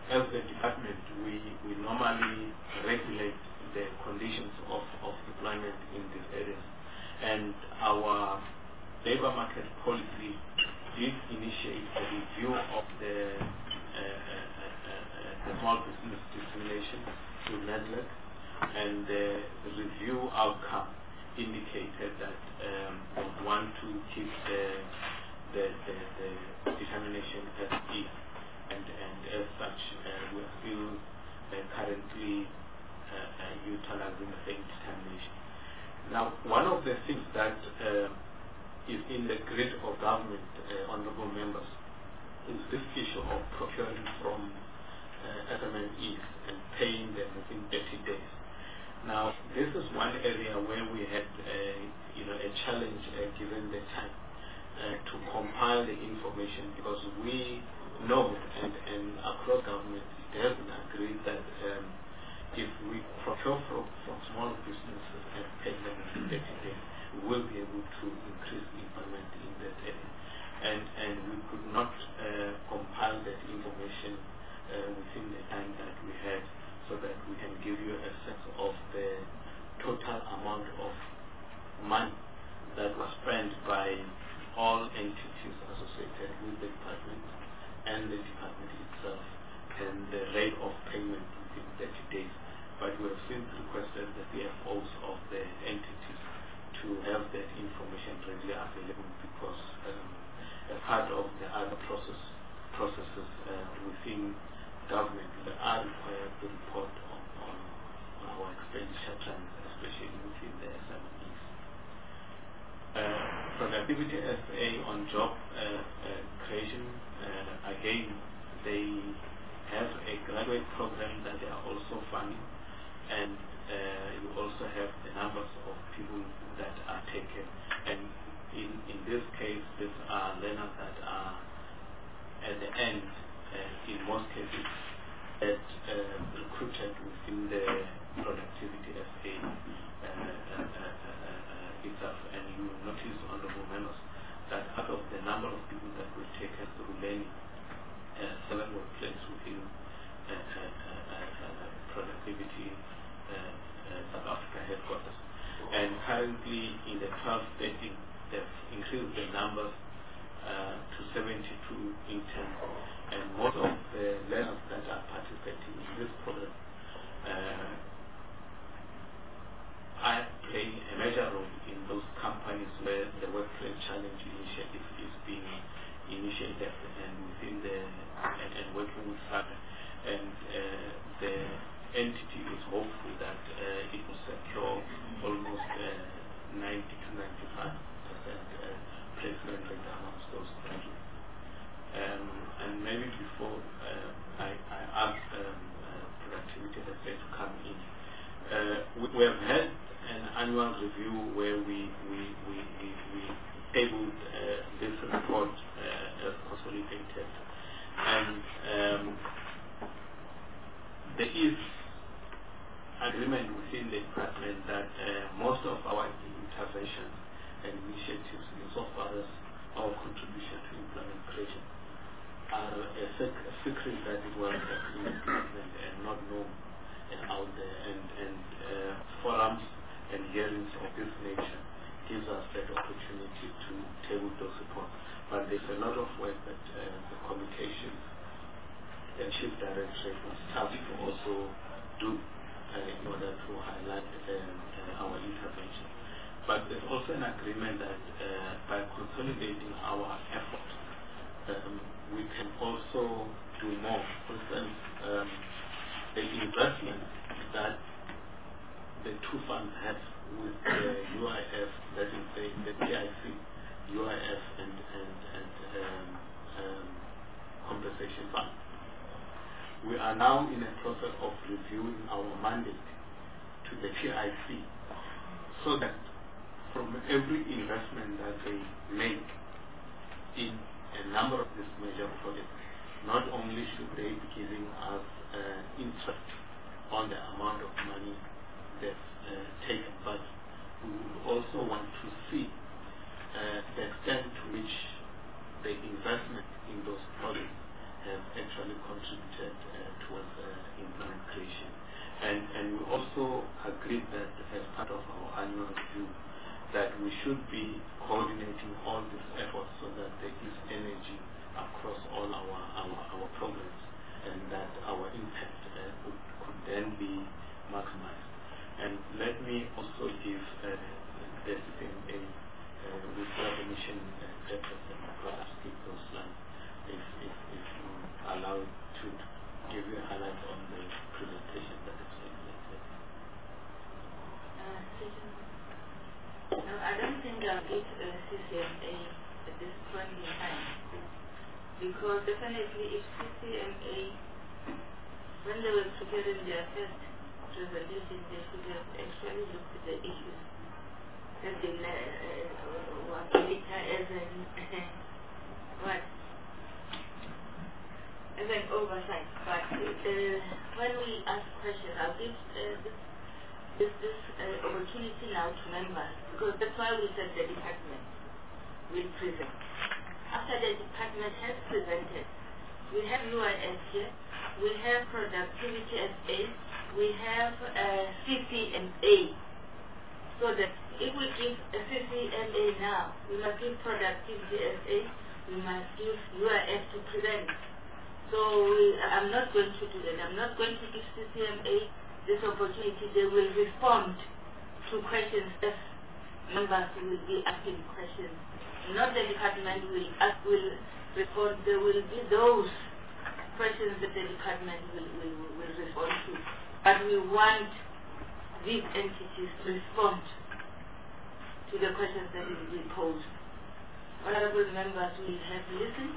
as a department, we, we normally regulate the conditions of, of employment in these areas. And our labor market policy did initiate a review of the, uh, uh, uh, uh, the small business discrimination to NEDLAC, and the review outcome indicated that um, we want to keep the, the, the, the determination as is, and, and as such uh, we are still uh, currently uh, uh, utilizing the same determination. Now, one of the things that uh, is in the grid of government, uh, honorable members, is this issue of procuring from uh, S M M Es and paying them within thirty days. Now, this is one area where we had uh, you know, a challenge uh, given the time uh, to compile the information, because we know, and, and across government it has been agreed that um, if we procure from, from small businesses and pay them within thirty days, we will be able to increase employment in that area. And, and we could not uh, compile that information uh, within the time that we had, so that we can give you a sense of the total amount of money that was spent by all entities associated with the department and the department itself, and the rate of payment within thirty days. But we have since requested the C F Os of the entities to have that information readily available, because um, as part of the other process processes uh, within government, they are required to report on, on, on our expenditure trends, especially within the S M Es. Uh, Productivity S A on job uh, uh, creation, uh, again, they have a graduate program that they are also funding, and uh, you also have the numbers of people that are taken. And in, in this case, these are learners that are at the end, uh, in most cases, that uh, recruited within the productivity S A uh, uh, uh, uh, itself. And you notice, honorable members, that out of the number of people that were taken through learning, uh, seven were placed within uh, uh, uh, uh, productivity uh, uh, South Africa headquarters. And currently in the twelve thirteen, they've increased the numbers uh, to seventy-two interns, and most of the learners that are participating in this program uh, are playing a major role in those companies where the workplace challenge initiative is being initiated, and within the and, and working with S A C, and uh, the entity is hopeful that uh, it will secure almost uh, ninety to ninety-five percent uh, placement rate amongst those graduates. Um, and maybe before uh, I, I ask um, uh, Productivity S A to come in, uh, we, we have had an annual review where we we we we, we tabled uh, this report uh, as consolidated, and um, there is agreement within the department that uh, most of our interventions and initiatives, insofar as our contribution to employment creation, are a, sec a secret that is well kept in the department and not known uh, out there. And, and uh, forums and hearings of this nature gives us that opportunity to table those reports. But there's a lot of work that uh, the communications and chief directorate was tasked to also do uh, in order to highlight um, uh, our intervention. But there's also an agreement that uh, by consolidating our efforts, um, we can also do more. For instance, um, the investment that the two funds have with the U I F, that is the, the P I C, U I F and, and, and um, um, compensation fund. We are now in a process of reviewing our mandate to the P I C, so that from every investment that they make in a number of these major projects, not only should they be giving us uh, interest on the amount of money that's uh, taken, but we would also want to see uh, the extent to which the investment in those projects have actually contributed uh, to coordinating all these efforts so that there is energy across all our, our, our programs and that our impact uh, could, could then be maximized. And let me also give uh, the C C M A uh, with your permission, uh, Jefferson, perhaps keep those lines if, if, if you allow to give you a highlight on the presentation that is being made. Uh, no, I don't think I'll get uh, C C M A at this point in time, because definitely if C C M A, when they were preparing their first presentation, they should have actually looked at the issues that they uh, were later as an what as an oversight. But uh, when we ask questions, I'll give uh, this this, this uh, opportunity now to members, because that's why we said the department will present. After the department has presented, we have U I S here, we have productivity S A, we have uh, C C M A. So that if we give a C C M A now, we must give productivity S A, we must give U I S to present. So we, I'm not going to do that. I'm not going to give C C M A this opportunity. They will respond to questions as members will be asking questions. Not the department will ask, will respond. There will be those questions that the department will, will, will respond to. But we want these entities to respond to the questions that will be posed. Honorable members, we have listened.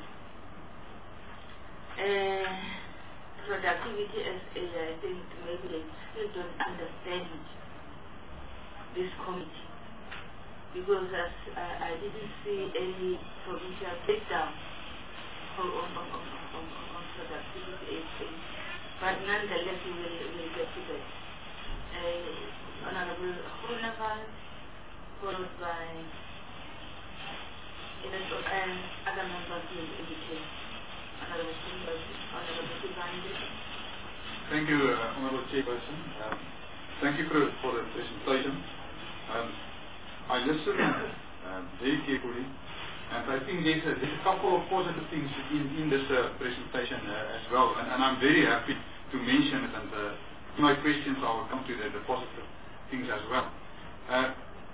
Uh, productivity as a, I think maybe they still don't understand this committee, because as uh, I didn't see any provincial breakdown on, on, on, on, on, on productivity as a, but nonetheless we will, will get to that. Uh, Honorable Honaval, followed by and other members will indicate. Thank you, uh, Honorable Chairperson. Um, thank you for, for the presentation. Um, I listened uh, very carefully, and I think there's a, there's a couple of positive things in, in this uh, presentation uh, as well, and, and I'm very happy to mention it, and uh, in my questions I will come to the, the positive things as well. Uh,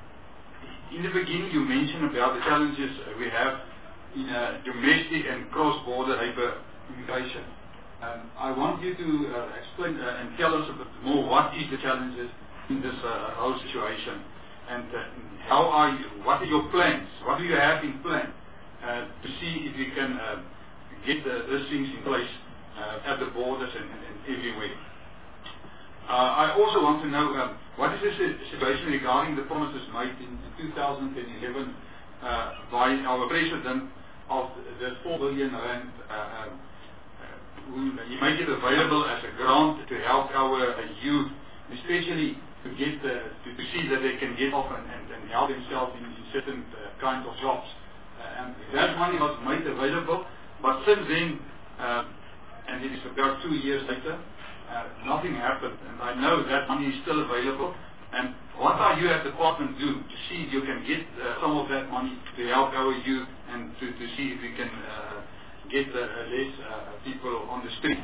in the beginning you mentioned about the challenges we have in uh, domestic and cross-border labor immigration. Um, I want you to uh, explain uh, and tell us a bit more what is the challenges in this uh, whole situation, and uh, how are you, what are your plans, what do you have in plan uh, to see if we can uh, get the, these things in place uh, at the borders and, and, and everywhere. Uh, I also want to know um, what is the situation regarding the promises made in two thousand eleven uh, by our President of the four billion rand, uh, uh, who he made it available as a grant to help our uh, youth, especially to get uh, to, to see that they can get off and, and, and help themselves in, in certain uh, kinds of jobs. Uh, and that money was made available, but since then, uh, and it is about two years later, uh, nothing happened. And I know that money is still available. And what are you as the department do to see if you can get uh, some of that money to help our youth and to, to see if we can uh, get uh, less uh, people on the street?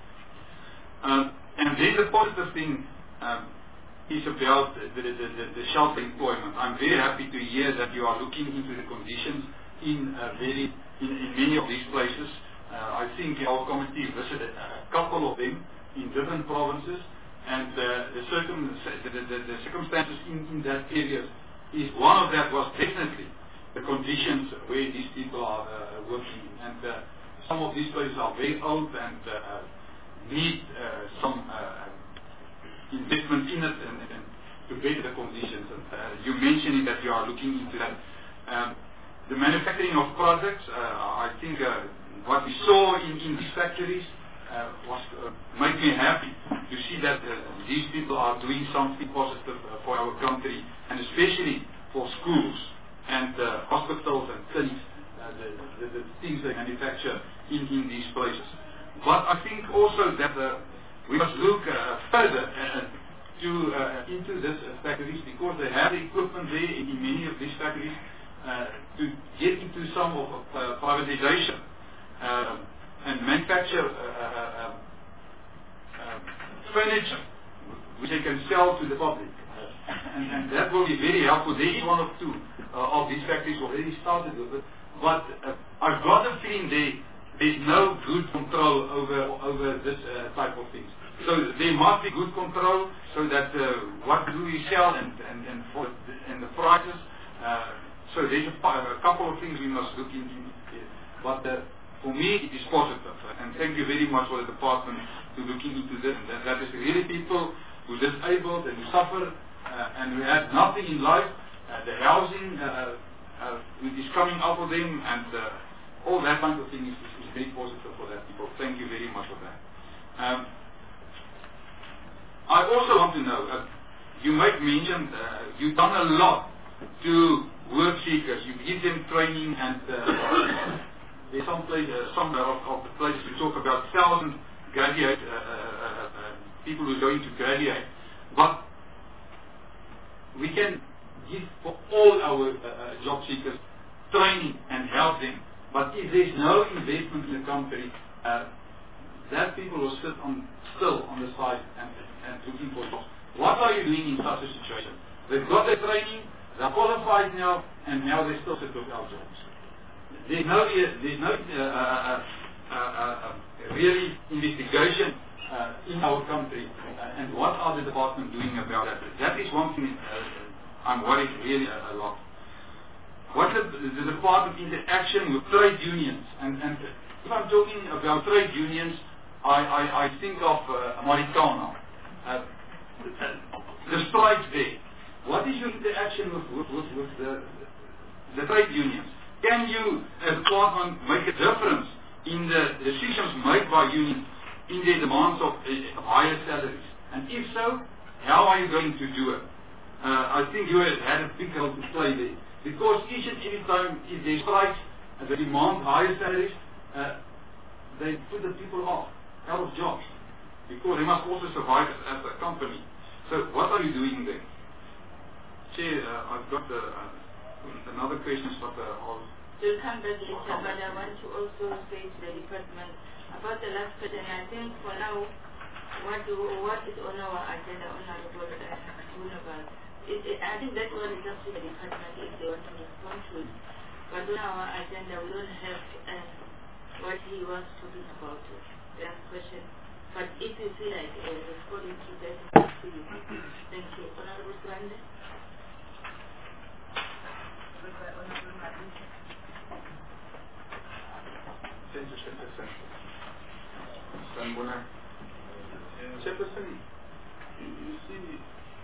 Um, and then the positive thing um, is about the, the, the, the shelter employment. I'm very happy to hear that you are looking into the conditions in uh, very in, in many of these places. Uh, I think our committee visited a couple of them in different provinces. And uh, the, circum the, the, the circumstances in, in that area is one of that was definitely the conditions where these people are uh, working. And uh, some of these places are very old and uh, need uh, some uh, investment in it and, and to better the conditions. And, uh, you mentioned that you are looking into that. Um, the manufacturing of products, uh, I think uh, what we saw in, in these factories Uh, was uh, made me happy to see that uh, these people are doing something positive uh, for our country, and especially for schools and uh, hospitals and clinics, uh, the, the, the things they manufacture in, in these places. But I think also that uh, we must look uh, further uh, to uh, into these uh, factories, because they have the equipment there in, in many of these factories, uh, to get into some of uh, privatization uh, and manufacture uh, uh, uh, uh, furniture which they can sell to the public. And, and that will be very helpful. There is one or two uh, of these factories already started with it. But uh, I've got a feeling there, there's no good control over over this uh, type of things. So there must be good control so that uh, what do we sell and and and, for, and the prices. Uh, so there's a, a couple of things we must look into. But uh, for me, it is positive. And thank you very much for the department to looking into this. And that, that is really people who are disabled and who suffer uh, and who have nothing in life. Uh, the housing uh, uh, is coming out of them, and uh, all that kind of thing is, is, is very positive for that people. Thank you very much for that. Um, I also want to know, uh, you might mention uh, you've done a lot to work seekers. You give them training, and uh, there's some place, uh, some of, of the places we talk about thousand graduate uh, uh, uh, people who are going to graduate, but we can give for all our uh, job seekers training and help them. But if there's no investment in the country, uh, that people will sit on still on the side and, and looking for jobs. What are you doing in such a situation? They've got their training, they're qualified now, and now they still sit without jobs. There's no, there's no uh, uh, uh, uh, really investigation uh, in our country, uh, and what are the department doing about that? That is one thing uh, I'm worried really a, a lot. What is the, the department interaction with trade unions? And, and if I'm talking about trade unions, I, I, I think of uh, Marikana, uh, the strikes there. What is your interaction with, with, with, with the, the trade unions? Can you, as a department, make a difference in the decisions made by unions in their demands of, uh, of higher salaries? And if so, how are you going to do it? Uh, I think you have had a big role to play there. Because each and every time if they strike and they demand higher salaries, uh, they put the people off, out of jobs. Because they must also survive as, as a company. So what are you doing there? Chair, uh, I've got uh, uh, another question, but uh, I'll... We'll come back later, but I want to also say to the department about the last question. I think for now, what, do, what is on our agenda, Honorable Universe? It, it, I think that one is up to the department if they want to respond to it. But on our agenda, we don't have uh, what he was talking about, uh, the last question. But if you feel like uh, responding to that, it's up to you. Thank you. Honorable Swande. Thank you, Chairperson. Sanbona. Chairperson, you see,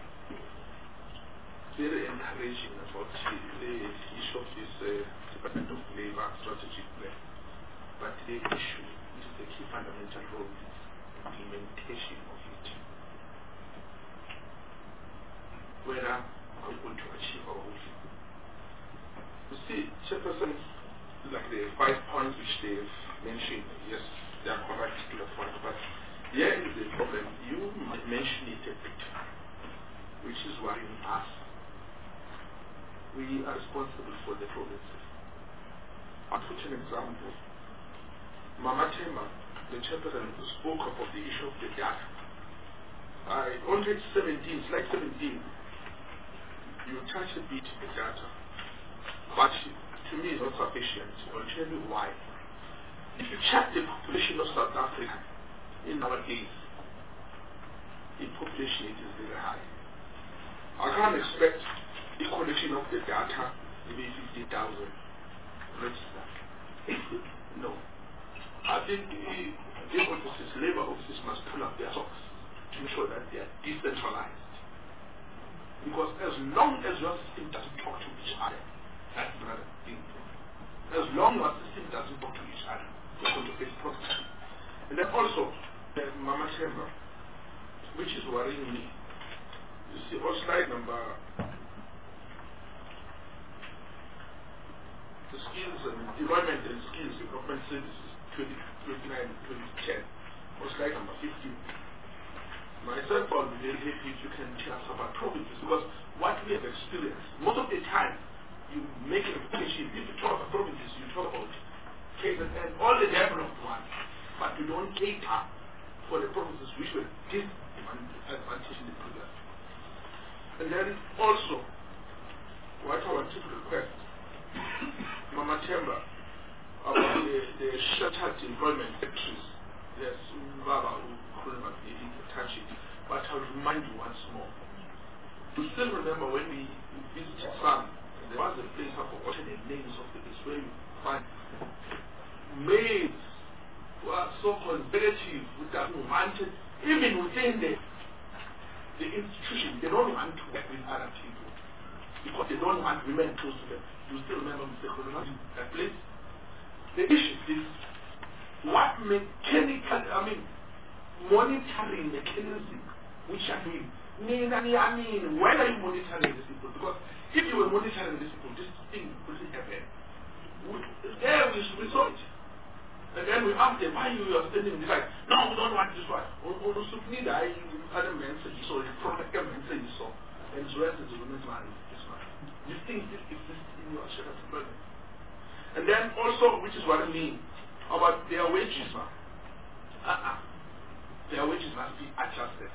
very encouraging about the issue of this uh, Department of Labour strategic plan. But the issue is the key fundamental role is implementation of it. Whether are we going to achieve our goals? You see, Chairperson, like the five points which they've mentioned, yes, they are correct to the point, but here is the problem. You might mention it a bit, which is worrying us. We are responsible for the provinces. I'll put an example. Mama Tema, the chairperson, spoke about the issue of the data. I, on page seventeen, slide seventeen, you touch a bit the data, but to me it's not sufficient. I'll tell you why. If you check the population of South Africa in our days, the population is very high. I can't expect the collection of the data to be fifty thousand registered. No. I think the, the offices, labor offices must pull up their socks to ensure that they are decentralized. Because as long as your system doesn't talk to each other, that's another thing. As long as the system doesn't talk to each other, you're going to face problems. And then also, the Mama Chamber, which is worrying me. You see on slide number the skills and employment and skills development services twenty twenty-nine twenty ten on slide number fifteen. Myself, I'll be very happy if you can tell us about provinces, because what we have experienced most of the time you make a reputation. If you talk about provinces, you talk about cases and all the developed ones, but you don't cater for the provinces which were disadvantaged in the previous. And then also, what I want to request, Mama Temba, about the, the sheltered employment sectors. Yes, Baba who couldn't touch it. But I'll remind you once more. You still remember when we visited Sun, there was a place I've forgotten the names of the place where you find maids who are so conservative, who are wanted, even within the, the institution, they don't want to work with other people because they don't want women close to them. You still remember Mister Kolonel, that place? The issue is what mechanical, I mean, monitoring mechanism, which I mean, mean, I mean, I mean, when are you monitoring these people? Because if you were monitoring these people, this thing wouldn't happen. There we saw it. And then we asked them, why you are standing there? Like, no, we don't want this one. Or so need I, other men say you saw, the prophet men say you saw, and the rest is the women's man, this one. These things exist in your shared employment. And then also, which is what I mean, about their wages, man. Uh-uh. Their wages must be adjusted.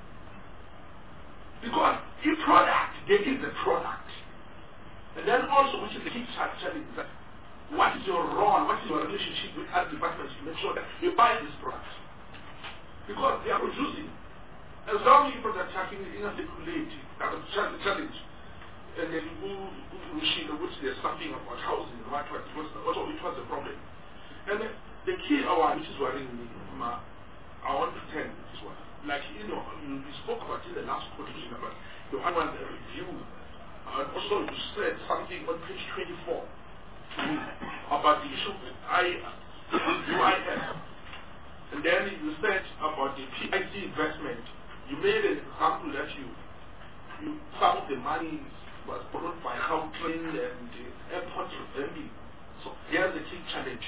Because the product, there is a product. And then also, which is the key challenge, that what is your role, what is your relationship with other departments to make sure that you buy this product? Because they are producing. As long as you product tracking is inarticulate, that is the challenge. And then who, which there's something about housing, what, what, what, what, which was the problem. And the, the key hour, which is worrying me, ma, I want to tell you this one. Like, you know, you, you spoke about in the last quotation about you had one review, and also you said something on page twenty-four about the issue with U I S. And then you said about the P I C investment. You made an example that you, you some of the money was borrowed by Gautrain and the airport revenue. So here's the key challenge.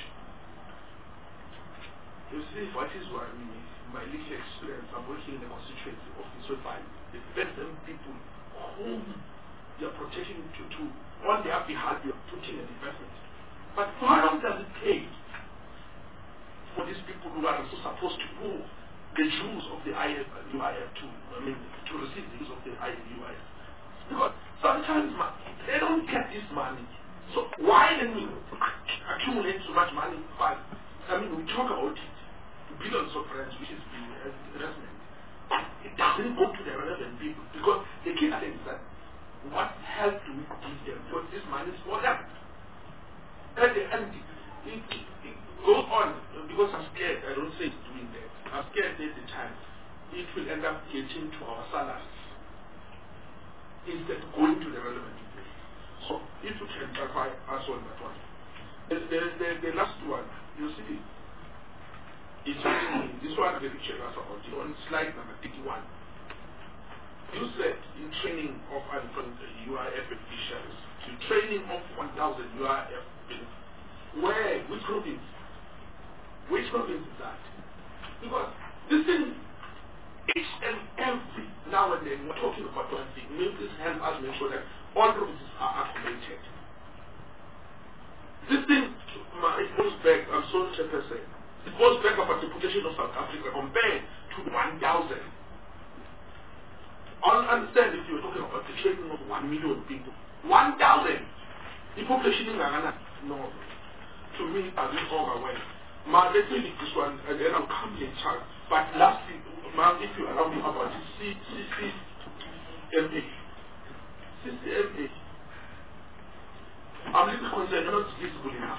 You see, what is what I mean, my little experience, I'm working in the constituency office whereby the best people whom you're protecting to, to on their behalf, you're putting an investment. But how long does it take for these people who are also supposed to go the Jews of the I F, U I F to, I mean, to receive the use of the I U I F? Because sometimes they don't get this money. So why then we accumulate so much money? But I mean, we talk about it, billions of rands, which is the investment. It doesn't go to the relevant people because the key thing is that what help do we give them? Because this money is for them. At the end, it, it, it goes on because I'm scared. I don't say it's doing that. I'm scared at the time it will end up getting to our salaries instead of going to the relevant people. So if you can clarify us on that one. The, the, the, the last one, you see, it's this one very check us about it on slide number thirty-one. You said in training of U I F officials, to training of one thousand U I F people. Where? Which province? Which province is that? Because this thing, each and every now and then, we're talking about one thing. Maybe this help us make sure that all provinces are accommodated. This thing, it goes back, I'm sorry to say, it goes back about the population of South Africa compared to one thousand. I understand if you're talking about the training of one million people. one thousand! The population in Ghana, no. To me, I don't overwhelmed. Ma, let's take this one, and then I'll come in chat. But lastly, ma, if you allow me about the C C M A. C C M A. I'm a little concerned, not visible enough.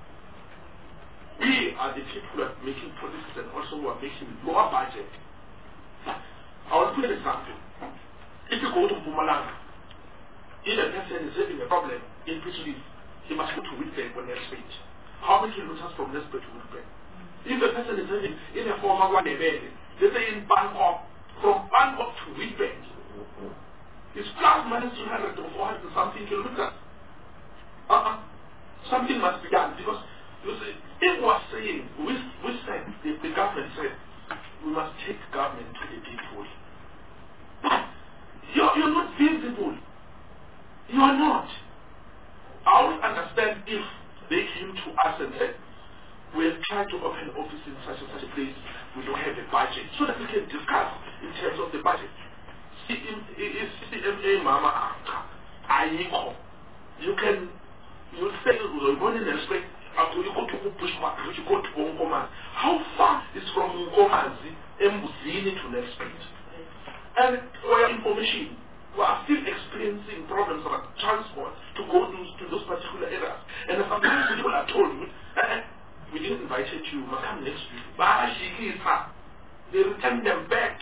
We are the people who are making policies and also who are making lower budget. I will put an example. If you go to Mpumalanga, if a person is having a problem in Pittsburgh, he must go to Witbank or Nelspruit. How many kilometers from Nelspruit to Witbank? If a person is having in a former one event, let's say in Bangkok, from Bangkok to Witbank, it's plus minus two hundred or four hundred something kilometers. Uh-uh. Something must be done because you see, if we are saying, we, we said, the, the government said, we must take government to the people. You're, you're not visible. You are not. I would understand if they came to us and said, we have tried to open an office in such and such a place, we don't have a budget, so that we can discuss in terms of the budget. C M A Mama Ayiko, you can, you say, you want to respect, after you go to Pushma, you go to Bongoman. How far is from Ngomazi, Mbuzini to respect? And for your information, we are still experiencing problems about transport to go to, to those particular areas. And sometimes people are told, eh, we didn't invite you, you must come next week. They return them back.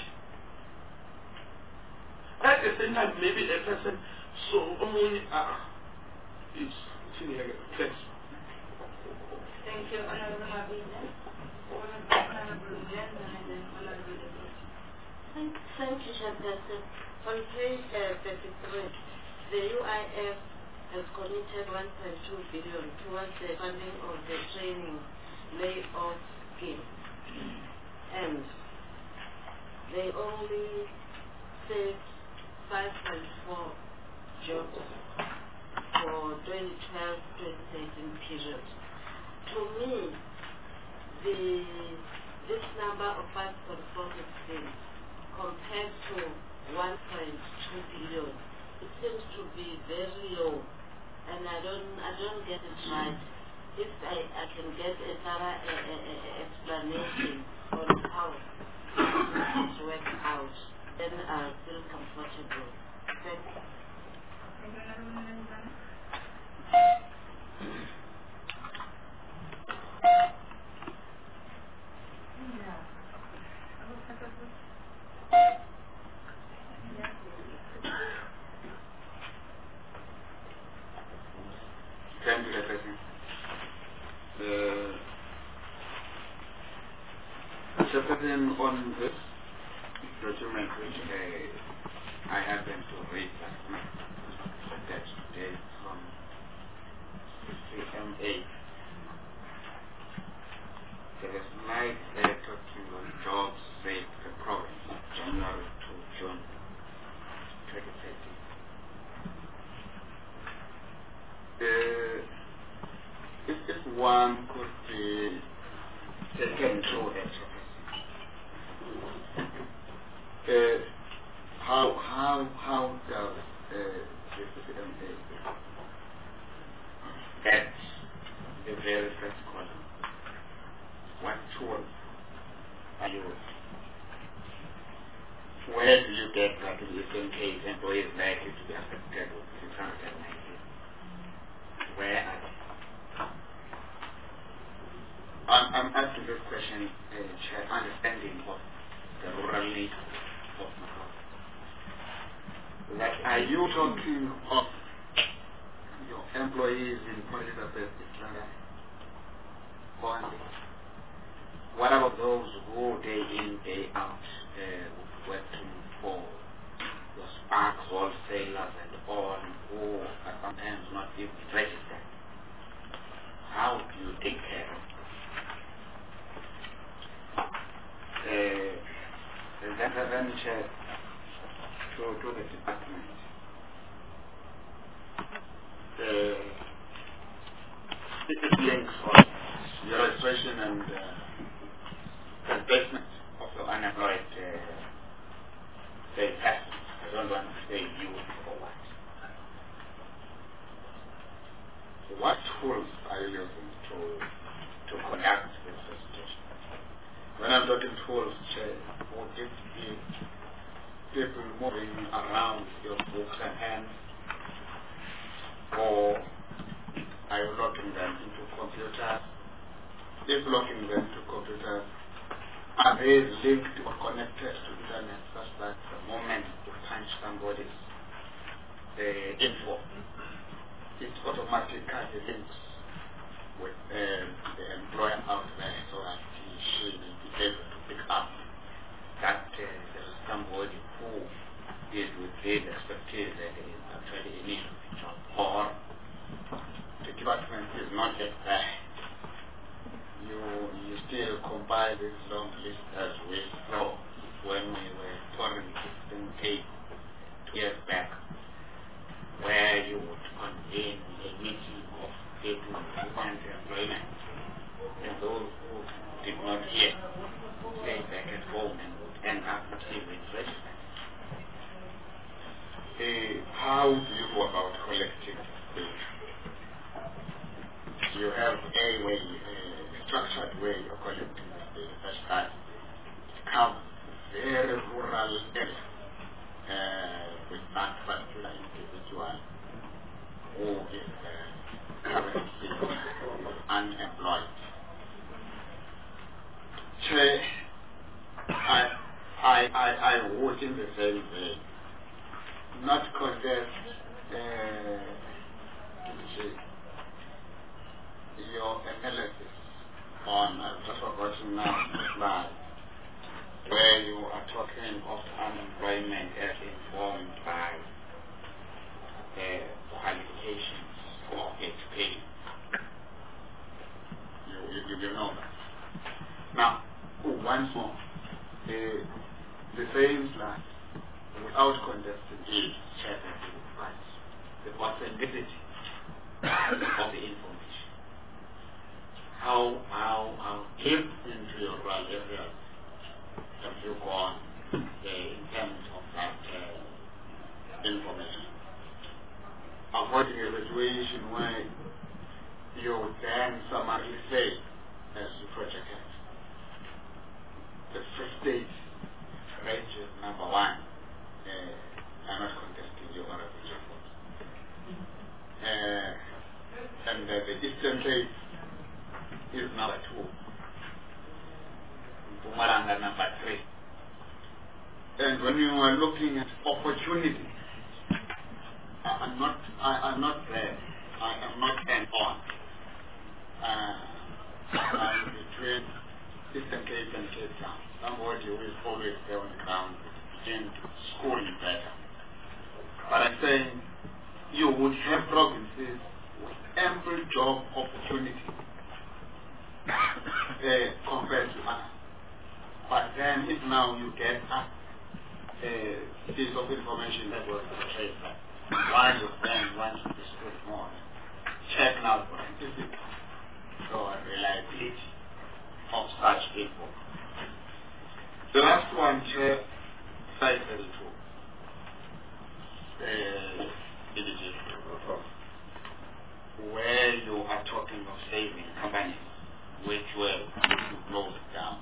At the same time, maybe a person, so, only, uh, is, thanks. Thank you, Honorable Mabina. Honorable Jen, and then Honorable Deborah. Thank, thank you, Chairperson. On page uh, thirty-three, the U I F has committed one point two billion towards the funding of the training layoff scheme. And they only saved five point four jobs for twenty twelve to twenty thirteen period. To me, the this number of five point four percent compared to one point two billion, it seems to be very low, and I don't, I don't get it right. If I, I can get a thorough uh, uh, explanation on how this works out, then I'll feel comfortable. Thank you. Thank you, President. The President, on this document which uh, I happened to read last night, that's today from C M A. There is night uh, talking on jobs saved the province January to June twenty thirteen. Uh, if, if one could be taken through that uh, how how how does uh, the C M A get the very first column? What tools are you? Where do you get that in the case employees likely to be affected with six hundred ninety? Where are they? I'm, I'm asking this question, uh, Chair, understanding of the rural need of Macau. That are you talking of your employees in Port Elizabeth, Islanda, only? What about those who day in, day out, uh, working for your spark wholesalers and all, who are sometimes not even registered? How do you take care of them? Uh, then, then Chair, to, to the department. Uh, it links on your registration and uh, investment of the unemployed uh, say persons. I don't want to say youth or what. So what tools are you using to to conduct this registration? When I'm talking tools, Chair, would it be people moving around your books and hands, or are you locking them into computers? If locking them to computers, are they linked or connected to internet such that the moment you punch somebody's uh, info, it automatically links with uh, the employer out there so that he, she will be able to pick up that uh, there is somebody who is within the expertise that is actually in need of the job, or the department is not yet there. You, you still compile this long list as we saw when we were touring fifteen K two years back. where you would convene a meeting of people who want employment, and those who did not hear stay back at home and would end up receiving register. Uh, how do you go about collecting data? You have a way, a structured way of collecting this data, such that comes very rural area uh, with that particular individual who is uh, currently unemployed. So, I, I, I, I would in the same way not contest uh, your analysis on, I've just forgotten now, slide, where you are talking of unemployment as informed by uh, qualifications or education. You, you, you know that. Now, once more, the, the same slide, without contesting is check and rights, the authenticity of the information. How, how, how deep into your rural area have you gone uh, in terms of that uh, information? Avoiding a situation where you then summarily say, as the project has, the first stage, range number one, uh, I'm not contesting your honorable report. Uh, and uh, the Eastern Cape is number two. Mpumalanga number three. And when you are looking at opportunity, I am not, I am not there. I am not end on. Uh, I'm between Eastern Cape and Cape Town. Somebody who is always there on the ground begin to school you better. But I'm saying you would have provinces with ample job opportunity uh, compared to others. But then if now you get a uh, piece of information that was portrayed that one of them wants to discuss more, check now for scientific or reliability of such info. The last one, Chair, site thirty-two. Uh, where you are talking of saving companies which were closed down.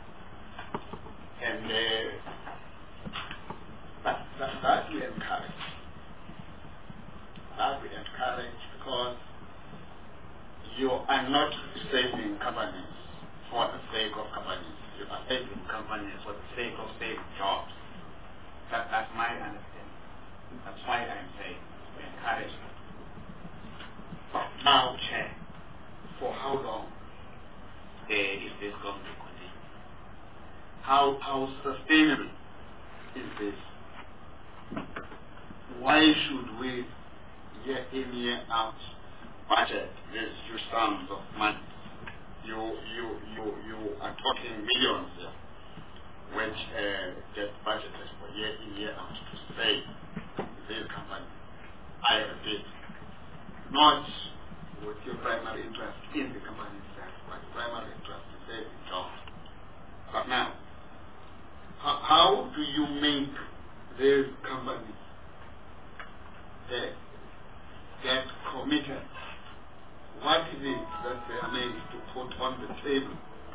And uh, that, that, that we encourage. That we encourage because you are not saving companies for the sake of companies. You are saving companies for the sake of saving jobs. That, that's my understanding. That's why I'm saying we encourage them. But now, Chair, for how long uh, is this going to continue? How, how sustainable is this? Why should we, year in, year out, budget these huge sums of money? You, you, you, you are talking millions here, which uh, get budgeted for year in, year out to save this company. I repeat, not with your primary interest in the company itself, but primary interest in saving jobs. But now, how, how do you make these companies uh, get committed? What is it that they are made to put on the table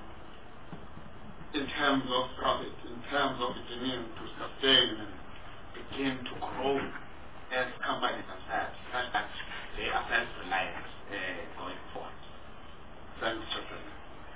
in terms of profit, in terms of engineering to sustain and begin to grow as companies themselves, such that they are self-reliant uh, going forward? Thanks, Mister President.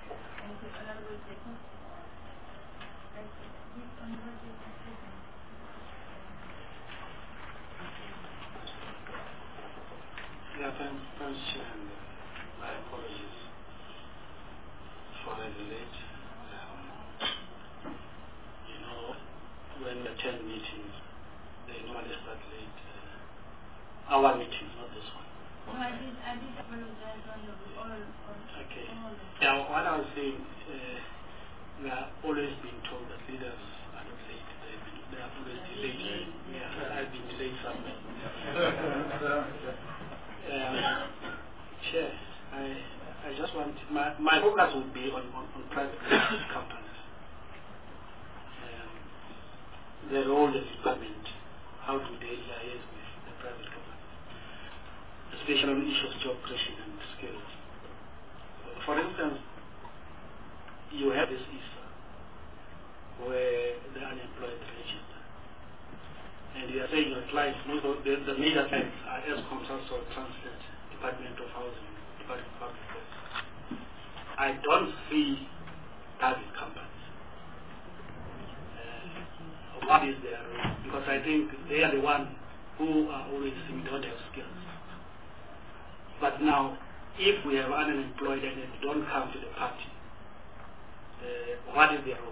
Yeah, thanks, thanks, and my apologies for the delay. Um, you know, when we attend meetings, they normally start late. Uh, our meetings, not this one. No, I did, I did apologize on the all. Okay. Yeah, what I was saying, uh, we are always being told that leaders are not late. They, they are always delayed. Yeah, I've been delayed somewhere. um, Chair, I, I just want, my, my focus would be on, on, on private companies. Um, the role of the department, how do they liaise with the private companies, especially on issues of job creation and skills. For instance, you have this issue where the unemployed register. And you are saying your clients, most of the, the major clients are ESCOM, also Transport, Department of Housing, Department of Public Works. I don't see private companies. Uh, what is their role? Because I think they are the ones who are always saying don't have skills. But now, if we have unemployed and they don't come to the party, uh, what is their role?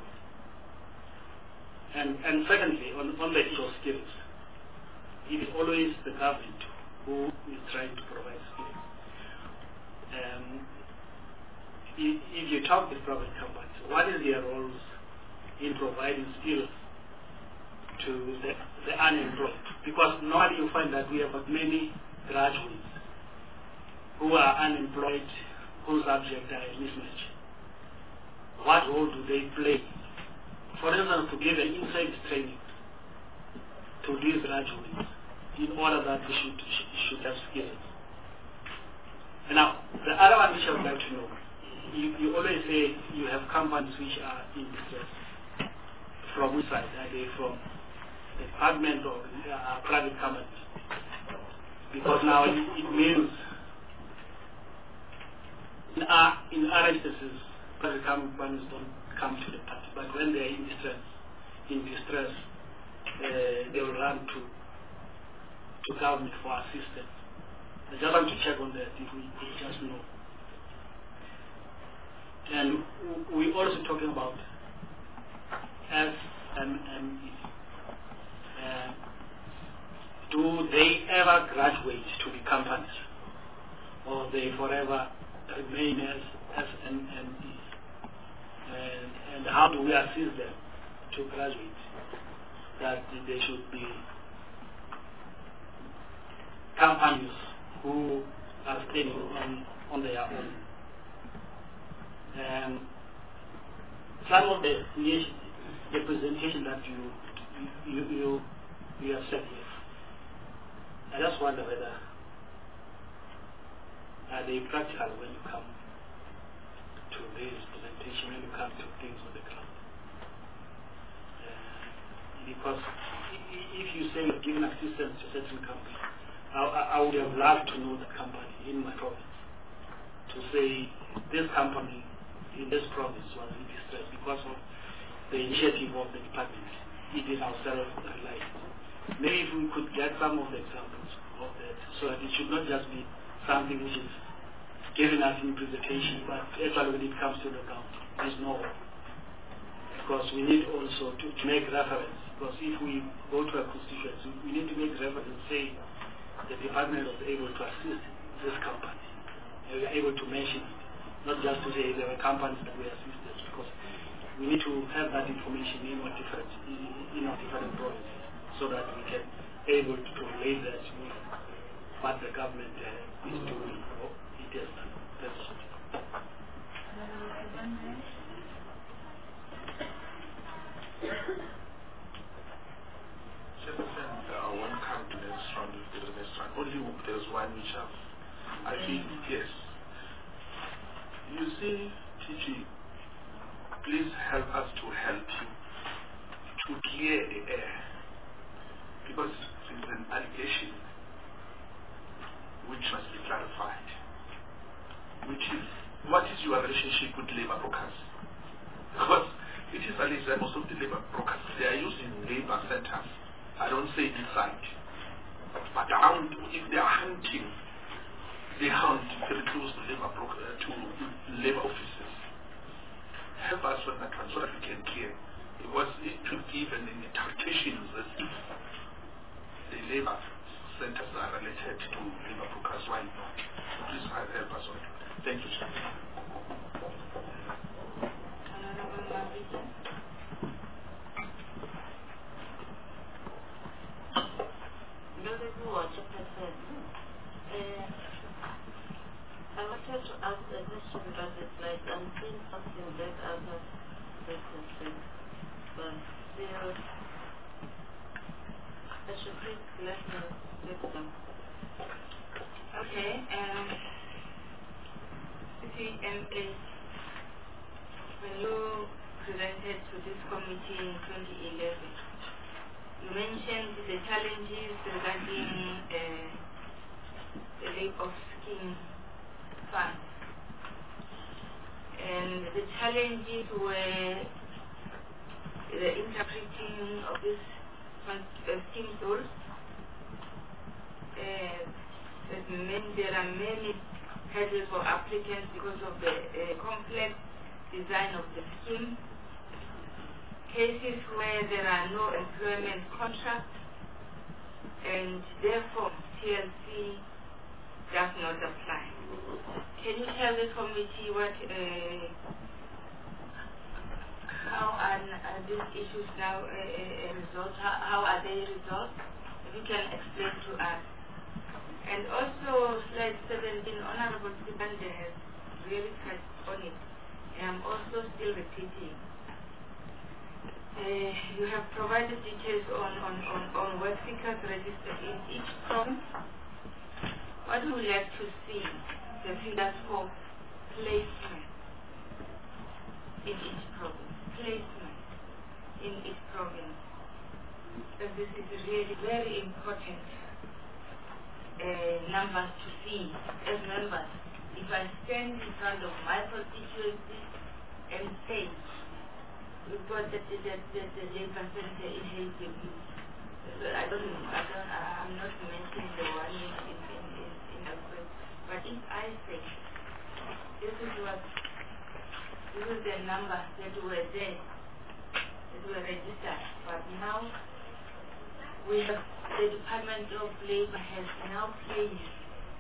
And, and secondly, on, on the issue of skills, it is always the government who is trying to provide skills. Um, if, if you talk with private companies, what is their roles in providing skills to the, the unemployed? Because normally you find that we have got many graduates who are unemployed, whose subject are a mismatch. What role do they play? For instance, to give an inside training to these graduates in order that we should, should have skills. And now, the other one which I would like to know, you, you always say you have companies which are in distress. From which side? Are they from the department or uh, private companies? Because now it, it means in our, in our instances, private companies don't come to the party, but when they are in distress, in distress, uh, they will run to to government for assistance. I just want to check on that if we could just know. And we also talking about S M M E. Uh, do they ever graduate to the companies, or they forever remain as S M M E? And, and how do we assist them to graduate? That they should be companies who are standing on, on their own. And some of the the presentation that you you you, you have said here, I just wonder whether are they practical when you come to this presentation, when you come to things on the ground. Uh, because if you say you're giving assistance to certain companies, I, I would have loved to know the company in my province to say this company in this province was in distress because of the initiative of the department. It is ourselves reliant. Maybe if we could get some of the examples of that, so that it should not just be something which is given us in presentation, but actually when it comes to the ground, there is no. Because we need also to, to make reference. Because if we go to a constituency, we need to make reference and say the department was able to assist this company. And we are able to mention it, not just to say there were companies that were assisted. Because we need to have that information in our different in, in our different provinces, so that we can able to relate that with what the government uh, is doing. Yes, that's it. Chairperson, uh, one come to the next round, if there's a next round. Only there's one which have, I think, yes. You see, T G, please help us to help you to clear the air. Because it's an allegation which must be clarified. Which is, what is your relationship with labor brokers? Because it is alleged that most of the labor brokers, they are using labor centers. I don't say inside, but around, if they are hunting, they hunt very close to labor broker, to labor offices. Help us with that one so that we can clear. Because it will give an interpretation as if the labor centers are related to labor brokers. Why not? Please help us with that. Thank you, sir. Those who are ask a question, but it's like I'm seeing something that other person said. But still, I should take let me let them. Okay, um, C M A, when you presented to this committee in twenty eleven, you mentioned the challenges regarding uh, the lack of scheme funds. And the challenges were the interpreting of this uh, scheme rules. Uh, there are many hurdles for applicants because of the uh, complex design of the scheme. Cases where there are no employment contracts and therefore T L C does not apply. Can you tell the committee what, uh, how are, are these issues now uh, uh, resolved? How, how are they resolved? If you can explain to us. And also, slide seventeen, Honorable Sibande has really touched on it. I'm also still repeating. Uh, you have provided details on, on, on, on work seekers registered in each province. What we would like to see, the figures for placement in each province. Placement in each province. And this is really very important uh, numbers to see as members. If I stand in front of my constituency and say, we've got the, the, the, the, the labor center in Hazelview. So I don't know, I don't, I'm not mentioning the one in, in, in, in, in Alfred. But if I say, this is what, this is the number that were there, that were registered, but now we have, the Department of Labor has now placed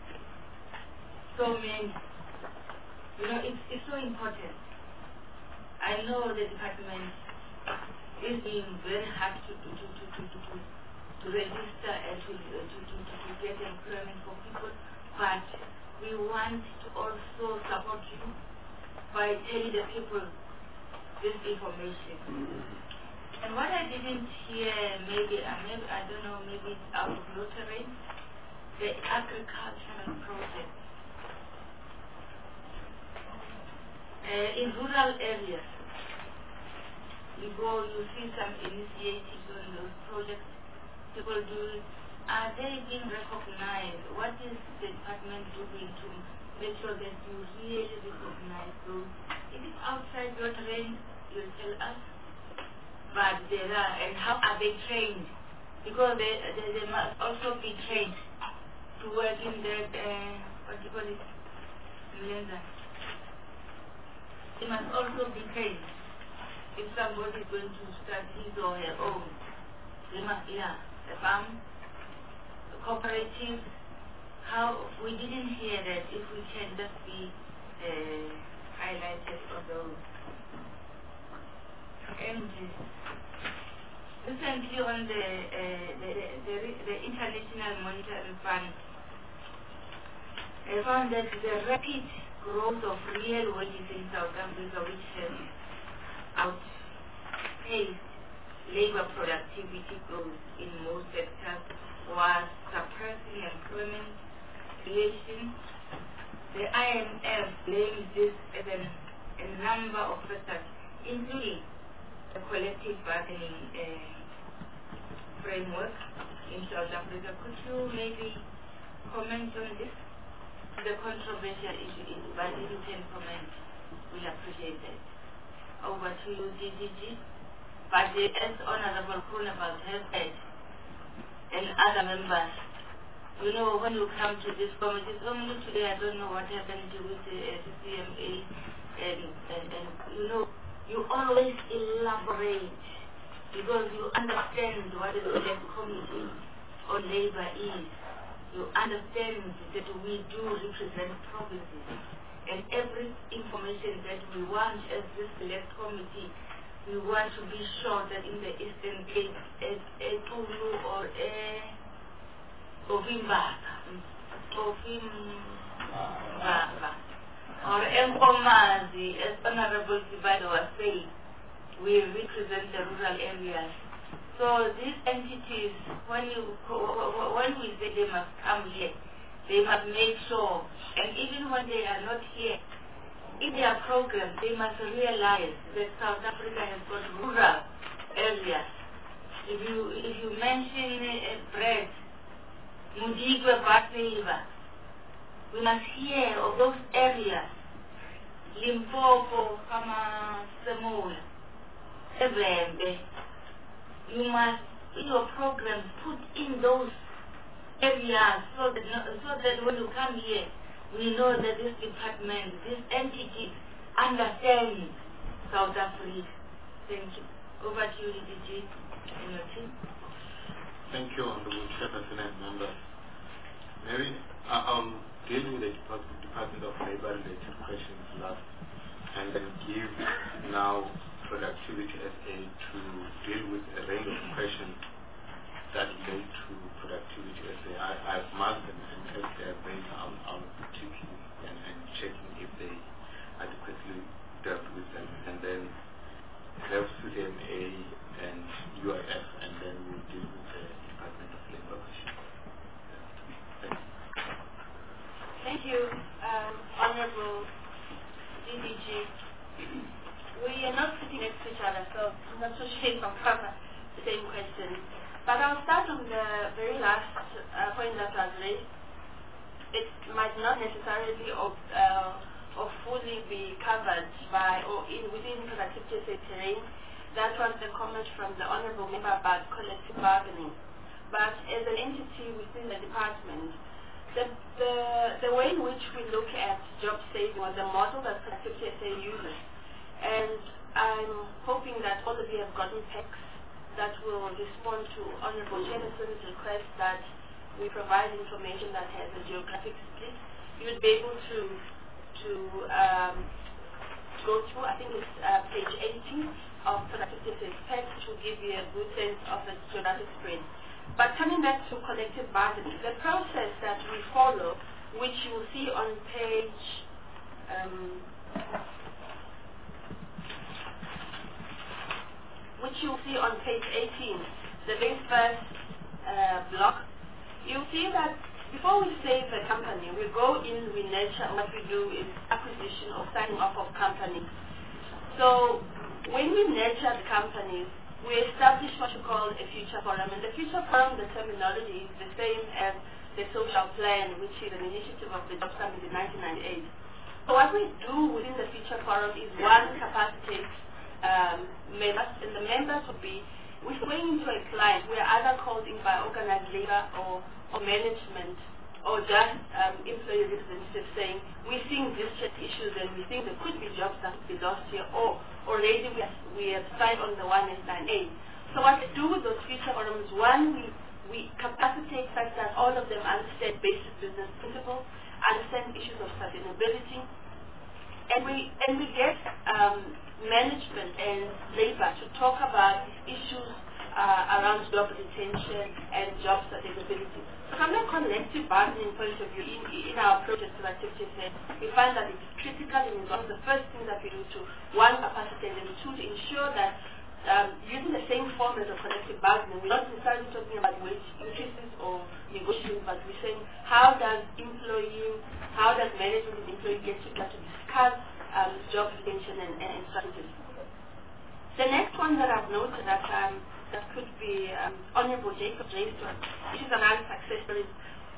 so many, you know, it's, it's so important. I know the department is being very hard to to to to to, to, to register and to, to, to, to, to get employment for people, but we want to also support you by telling the people this information. And what I didn't hear, maybe, uh, maybe I don't know, maybe it's out of lottery, the agricultural project. Uh, in rural areas, you go, you see some initiatives on those projects, people do it. Are they being recognized? What is the department doing to make sure that you really recognize those? If it's outside your terrain, you'll tell us. But there are, and how are they trained? Because they, they, they must also be trained to work in that, uh, what do you call it, Mlenda. They must also be trained. If somebody is going to start his or her own, they must, yeah, a farm, a cooperative. How, we didn't hear that, if we can just be uh, highlighted for those. And recently on the, uh, the, the, the International Monetary Fund, I found that the rapid growth of real wages in South Africa, which has outpaced labor productivity growth in most sectors, was suppressing employment creation. The I M F blames this as an, a number of factors, including the collective bargaining uh, framework in South Africa. Could you maybe comment on this? The controversial issue is, but if you can comment, we'll appreciate that. Over to you, D D G. But the, as Honorable Groenewald has said, and other members, you know, when you come to this committee, only today I don't know what happened with the uh, C C M A, and, and, and you know, you always elaborate because you understand what the select committee on labor is. You understand that we do represent provinces, and every information that we want as this select committee, we want to be sure that in the Eastern Cape, a Tulu or a Ovimba, Ovimba, or Enkomazi, as Honorable Sibado was saying, we represent the rural areas. So these entities, when you when we say they must come here, they must make sure, and even when they are not here, in their program, they must realize that South Africa has got rural areas. If you if you mention uh, bread, Mudigwe Bateva, we must hear of those areas. Limpopo, Kama Semola, Ebembe. You must, in your programs, put in those areas so that so that when you come here, we know that this department, this entity, understands South Africa. Thank you. Over to you, D G, and your team. Thank you, Honorable Chairperson and members. Maybe I'll deal with the Department, Department of Labor-related questions last, and then give now Productivity S A to deal with a range of questions that relate to Productivity S A. I, I've marked them, and as they are raised, I'll, I'll be taking and, and checking if they adequately dealt with them, and then have C C M A and U I F, and then we'll deal with the Department of Labor questions. Thank you. Thank you, um, Honorable D D G. We are not sitting next to each other, so I'm not so sure if I'll cover the same question. But I'll start on the very last uh, point that was raised. It might not necessarily or, uh, or fully be covered by or in within productivity terrain. That was the comment from the Honorable Member about collective bargaining. But as an entity within the department, The, the, the way in which we look at job saving was a model that Productivity S A uses. And I'm hoping that all of you have gotten packs that will respond to Honorable Chairperson's request that we provide information that has a geographic split. You would be able to, to um, go through, I think it's uh, page eighteen of Productivity S A's pack, which will give you a good sense of the geographic spread. But coming back to collective bargaining, the process that we follow, which you will see on page um, which you'll see on page eighteen, the very first uh, block, you'll see that before we save the company, we go in, we nurture. What we do is acquisition or signing off of companies. So when we nurture the companies, we establish what you call a future forum. And the future forum, the terminology is the same as the social plan, which is an initiative of the Job Summit in nineteen ninety-eight. So what we do within the future forum is one capacitate um, members, and the members would be, we're going into a client, we are either called in by organized labor or, or management or just um, employee representatives saying, we're seeing district issues and we think there could be jobs that could be lost here, or already we have, we have signed on the one S nine A. So what we do with those future forums, one, we, we capacitate such that all of them understand basic business principles, understand issues of sustainability, and we, and we get um, management and labor to talk about issues uh, around job retention and job sustainability. From a collective bargaining point of view, in, in our approach at Productivity S A, we find that it's critical and it's one of the first things that we do to, one, capacitate, and two, to ensure that um, using the same format of collective bargaining, we're not necessarily talking about wage increases or negotiations, but we're saying how does employee, how does management and employee get together to discuss um, job retention and, and strategies. The next one that I've noted that um, that could be um, Honorable Jacob raised on issues around success stories.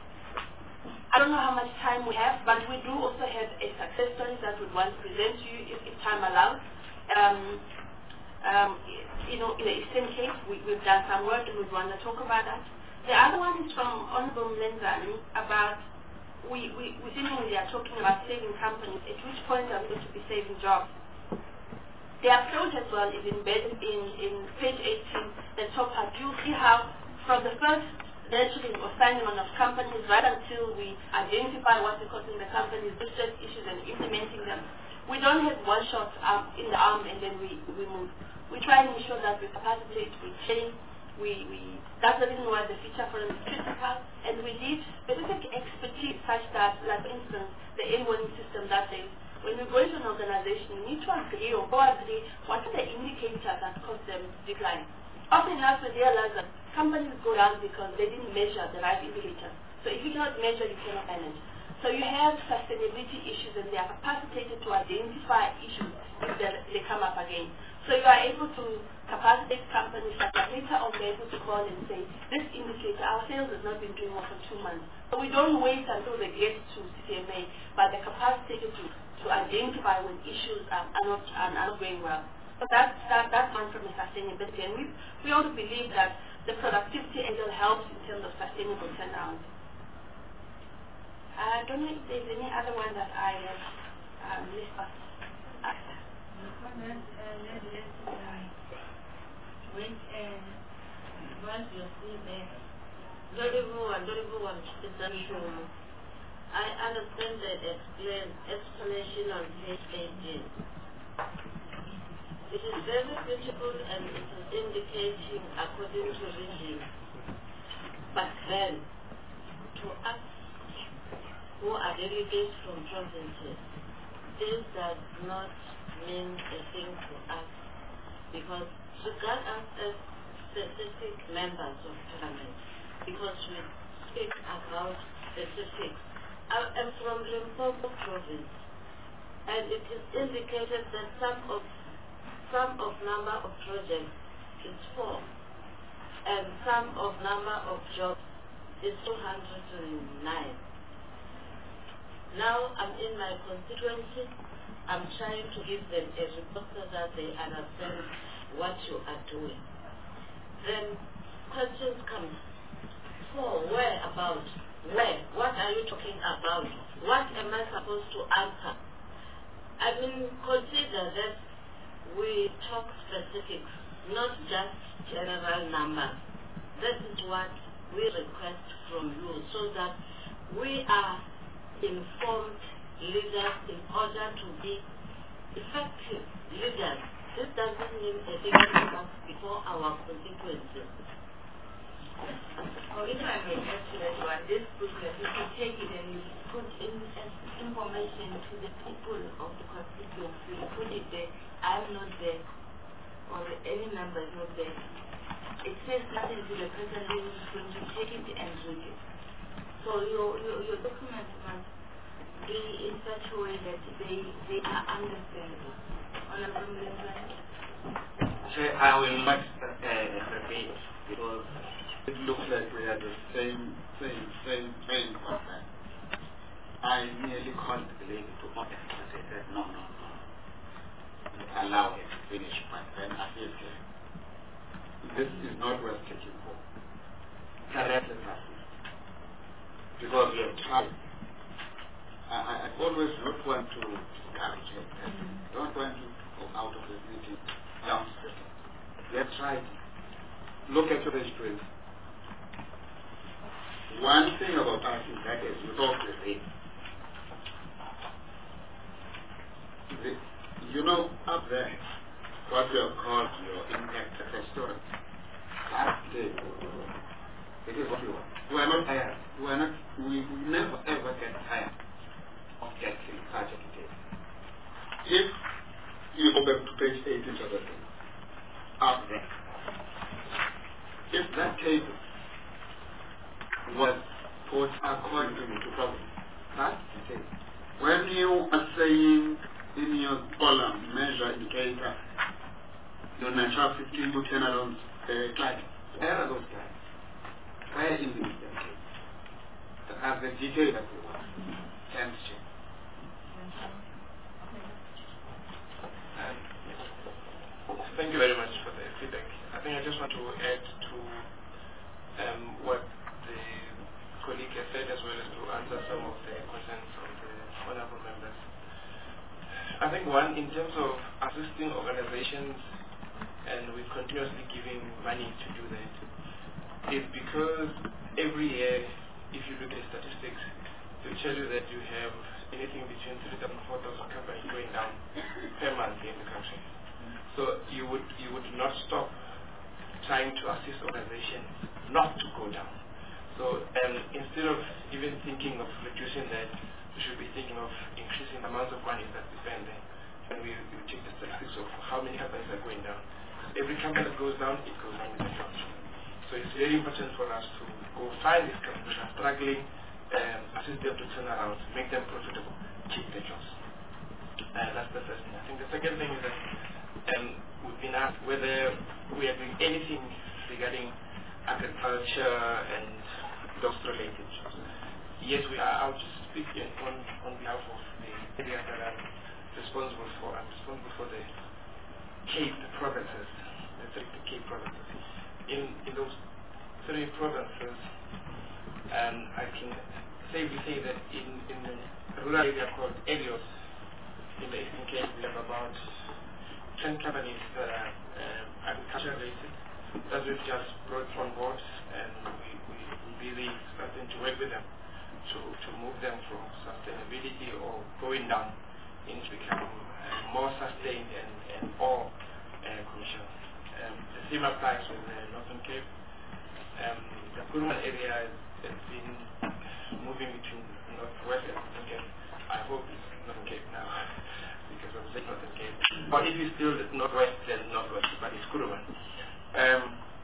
I don't know how much time we have, but we do also have a success story that we want to present to you if, if time allows. Um, um, you know, in the Eastern Cape, we, we've done some work and we want to talk about that. The other one is from Honorable Mlenzani about, we, we, we seemingly are talking about saving companies, at which point are we going to be saving jobs? The approach as well is embedded in, in page eighteen, the top part. You see how from the first nurturing or signing on of companies right until we identify what we're calling the companies, distress issues and implementing them, we don't have one shot um, in the arm and then we, we move. We try and ensure that we capacitate, we train, we, we, that's the reason why the feature forum is critical, and we need specific expertise such that, like for instance, the air warning system that is when we go into an organization, we need to agree or co-agree what are the indicators that cause them decline. Often enough, we realize that companies go down because they didn't measure the right indicators. So if you cannot measure, you cannot manage. So you have sustainability issues, and they are capacitated to identify issues if they, they come up again. So you are able to capacitate companies that are later on be able to call and say, this indicator, our sales has not been doing well for two months. So we don't wait until they get to C C M A, but they're capacitated to, to identify when issues are, are, not, are not going well. So that's, that, that's one from the sustainability. And we, we also believe that the productivity angle helps in terms of sustainable turnaround. I don't know if there's any other one that I have um, missed out. When once you see the not everyone, not everyone is that true. I understand the explain, explanation on page eighteen. It is very beautiful and it is indicating according to region. But then, to us who are delegates from provinces, this does not mean a thing to us, because regard us as specific members of parliament, because we speak about specifics. I am from Limpopo province, and it is indicated that some of some of number of projects is four, and some of number of jobs is two hundred nine. Now I'm in my constituency. I'm trying to give them a report so that they understand what you are doing. Then questions come. For where about? Where? What are you talking about? What am I supposed to answer? I mean, consider that we talk specifics, not just general numbers. That is what we request from you, so that we are informed leaders in order to be effective leaders. This doesn't mean a big number before our constituencies. Oh, if I may add to that one, this booklet, you can take it and you put in as information to the people of the constituency. You put it there, I'm not there, or any number is not there. It says nothing to the person who is going to take it and read it. So your, your, your documents must be in such a way that they, they are understandable. Honorable Member. So I will not uh, repeat, because it looks like we have the same, same, same, same concern. I nearly called the lady to order, and they said, no, no, no. Allow him to finish, but then I feel okay. This is not worth taking for. Correct the practice. Because we have tried. I, I, I always not want to discourage him. I don't want to go out of this meeting down stricken. We have tried. Look at your history. One thing about us is that as you talk to me, the, you know, up there, what we have called your impact restaurant. That day, it is what you want. We are not tired. We are not, we, we never ever get tired of getting such a detail. If you go back to page eighteen of the thing, up there, if that table was put according to problem, that's the table. When you are saying in your column measure indicator, your natural fifteen to ten around uh, clients, where are those clients? Where in the indicator? As the detail that we want. Thanks, Jim. Thank you very much for the feedback. I think I just want to add to um, what the colleague has said, as well as to answer some of the questions from the honorable members. I think one, in terms of assisting organizations, and we're continuously giving money to do that, is because every year, if you look at statistics, they tell you that you have anything between three thousand and four thousand companies going down per month in the country. So you would you would not stop trying to assist organizations not to go down. So um, instead of even thinking of reducing that, we should be thinking of increasing the amount of money that we spend there. And we, we check the statistics of how many companies are going down. Every company that goes down, it goes down with the jobs. So it's very important for us to go find these companies that are struggling, um, assist them to turn around, make them profitable, keep the jobs. Uh, that's the first thing. I think the second thing is that um, we've been asked whether we are doing anything regarding agriculture and those related jobs. Yes, we are out speaking on, on behalf of the areas that are responsible for, I'm responsible for the Cape provinces, the three Cape provinces. In, in those three provinces, um, I can safely say that in, in the rural area called Elios, in the Eastern Cape, we have about ten companies that are um, agriculture related that we've just brought on board, and we, we, we're busy starting to work with them to, to move them from sustainability or going down into become uh, more sustained and, and more uh, crucial. Um, the same applies with the Northern Cape. Um, the Kuruma area has been moving between Northwest and Northern Cape. I hope it's Northern Cape now because of the Northern Cape. But it is still the Northwest and Northwest, but it's Kuruma. Um,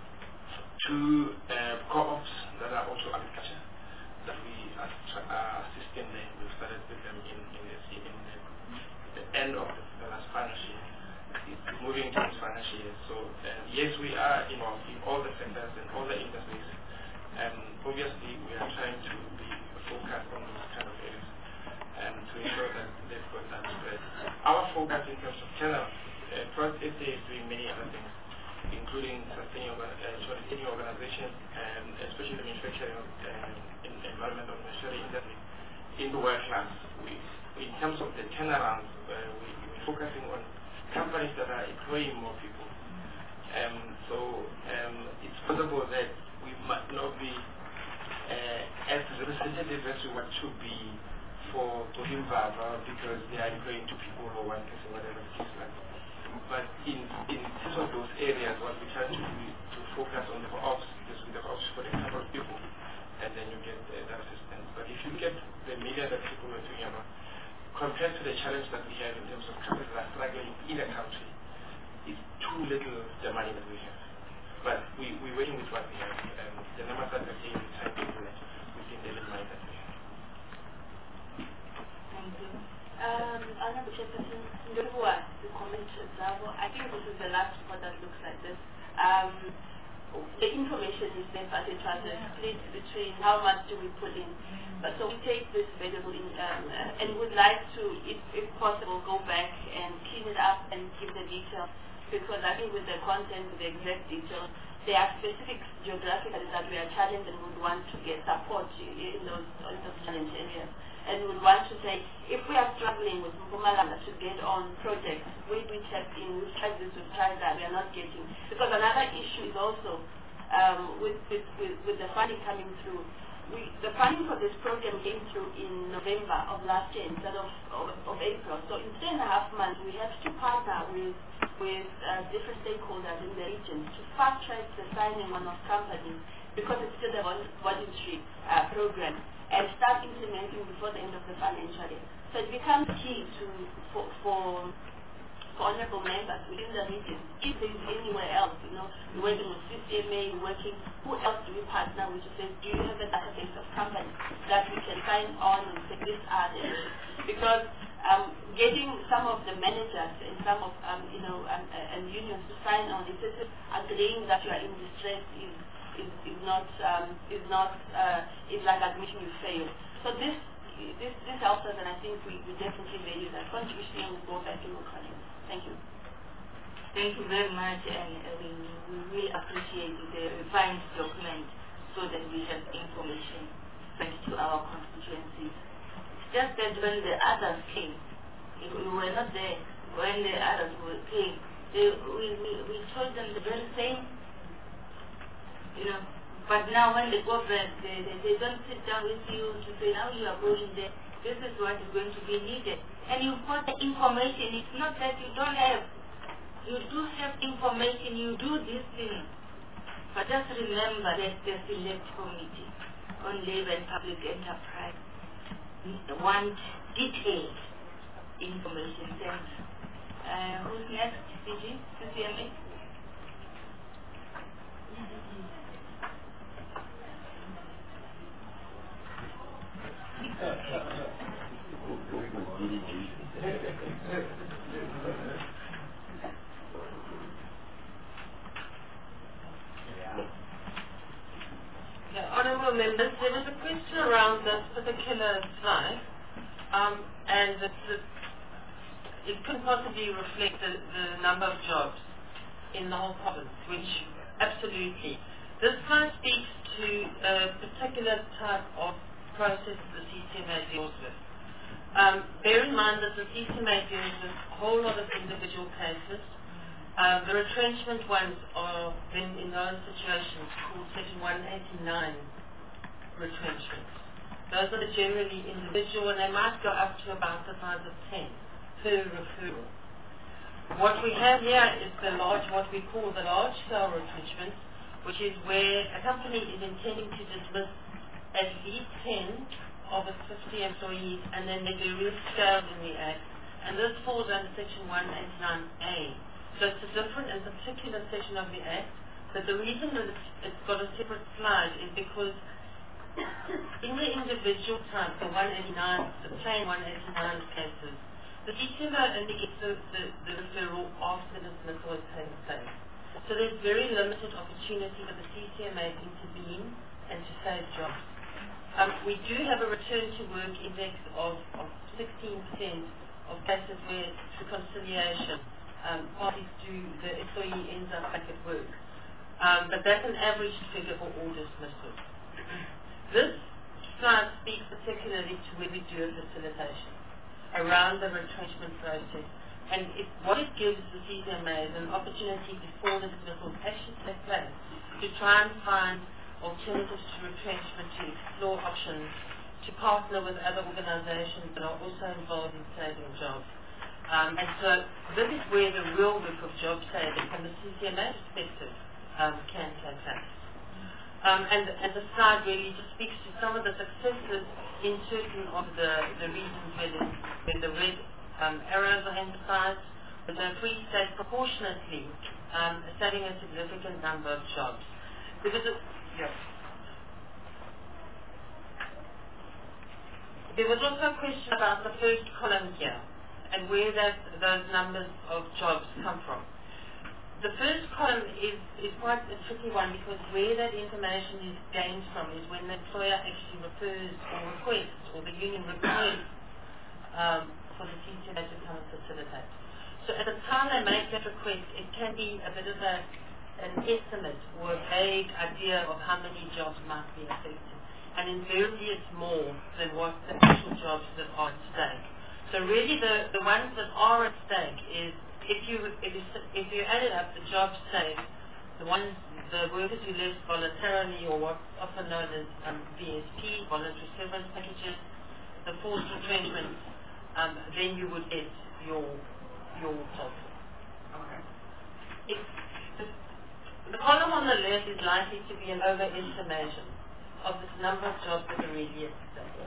two uh, co-ops that are also agriculture that we are uh, assisting them. We've started with them in, in, the, in the, the end of the, the last financial year. It's moving to this financial year. So uh, yes, we are involved in all the sectors and all the industries. And obviously, we are trying to be focused on those kind of areas and to ensure that they've got that spread. Our focus in terms of channel, uh, Trust S A is doing many other things, including sustaining uh, sustaining organizations, and especially the manufacturing uh, in the environment of machinery industry in the world class. We, in terms of the turnaround, uh, we, we're focusing on companies that are employing more people. Um, so um, it's possible that we might not be uh, as representative as we want to be for Zimbabwe because they are employing two people or one person, whatever it is like. But in in terms of those areas, what we try to do is to focus on the ops, because with the ops for a couple of people, and then you get uh, that assistance. But if you look at the media that people were talking about, compared to the challenge that we have in terms of companies that are struggling in the country, it's too little the money that we have. But we, we're working with what we have. Um, the numbers that we're saying, we're trying to implement within the little money that we have. Thank you. Um, Honorable Chairperson, Ndurua, the comment Zabo, I think this is the last report that looks like this. Um, the information is there, but it was a split between how much do we put in. But so we take this available in, um, uh, and would like to, if, if possible, go back and clean it up and give the details, because I think with the content, with the exact details, there are specific geographically that we are challenged and would want to get support in those, in those challenge areas. And would want to say, if we are struggling with Mpumalanga to get on projects, we we check in, we've tried this, we've tried that, we are not getting. Because another issue is also um, with, with, with, with the funding coming through. We, the funding for this program came through in November of last year instead of, of, of April. So in three and a half months, we have to partner with, with uh, different stakeholders in the region to fast track the signing on of companies, because it's still a voluntary uh, program, and start implementing before the end of the financial year. So it becomes key to for, for, for honorable members within the region. If there is anywhere else, you know, you're working with C C M A, you're working, who else do we partner with to say, do you have a database of companies that we can sign on and say these are the issues? Because um, getting some of the managers and some of, um, you know, um, uh, and unions to sign on, it's just agreeing that you are in distress is Is, is not um, is not uh, is like admitting you failed. So this this this helps us, and I think we, we definitely value that contribution, and we'll go back and work on it. Thank you. Thank you very much, and uh, we we really appreciate the refined document so that we have information back to our constituencies. Just that when the others came, if we were not there when the others were came, they, we, we we told them the very same. You know, but now when they go back, they, they, they don't sit down with you to say, now you are going there, this is what is going to be needed. And you've got the information. It's not that you don't have. You do have information, you do these things. But just remember that the Select Committee on Labor and Public Enterprise, want detailed information sent. Uh, who's next? C G? C C M A? Yeah, honourable members, there was a question around this particular slide, um, and the, the, it could possibly reflect the, the number of jobs in the whole province, which absolutely. This slide speaks to a particular type of process the C C M A deals with. Um, bear in mind that the C C M A deals with a whole lot of individual cases. Uh, the retrenchment ones are then in those situations called Section one eighty-nine retrenchments. Those are generally individual, and they might go up to about the size of ten per referral. What we have here is the large, what we call the large-scale retrenchment, which is where a company is intending to dismiss at least ten of its fifty employees, and then they're various scales in the Act, and this falls under Section one eighty-nine A. So it's a different and particular section of the Act, but the reason that it's, it's got a separate slide is because in the individual type, the one eighty-nine, the plain one eighty-nine cases, the C C M A only gets the, the, the referral after dismissal has taken place. So there's very limited opportunity for the C C M A to intervene and to save jobs. Um, we do have a return to work index of, of sixteen percent of cases where through conciliation um, parties do, the employee ends up back at work. Um, but that's an average figure for all dismissals. This slide speaks particularly to where we do a facilitation around the retrenchment process. And it, what it gives the C C M A is an opportunity before the dismissal actually take place to try and find alternatives to retrenchment, to explore options, to partner with other organizations that are also involved in saving jobs. Um, and so this is where the real work of job saving from the C C M A perspective um, can take place. Um, and, and the slide really just speaks to some of the successes in certain of the, the regions where the, where the red um, arrows are emphasized, with the Free State proportionately um, saving a significant number of jobs. There was, a, yeah. there was also a question about the first column here and where that, those numbers of jobs come from. The first column is, is quite a tricky one because where that information is gained from is when the employer actually refers or requests, or the union requests um, for the C C M A to come and facilitate. So at the time they make that request, it can be a bit of a, an estimate or a vague idea of how many jobs might be affected. And invariably it's more than what the actual jobs that are at stake. So really the, the ones that are at stake is If you, if you if you added up the jobs saved, the ones, the workers who left voluntarily, or what's often known as um, V S P, voluntary severance packages, the forced retrenchment, um, then you would get your your total. Okay. If the, the column on the left is likely to be an overestimation of the number of jobs that are really at stake.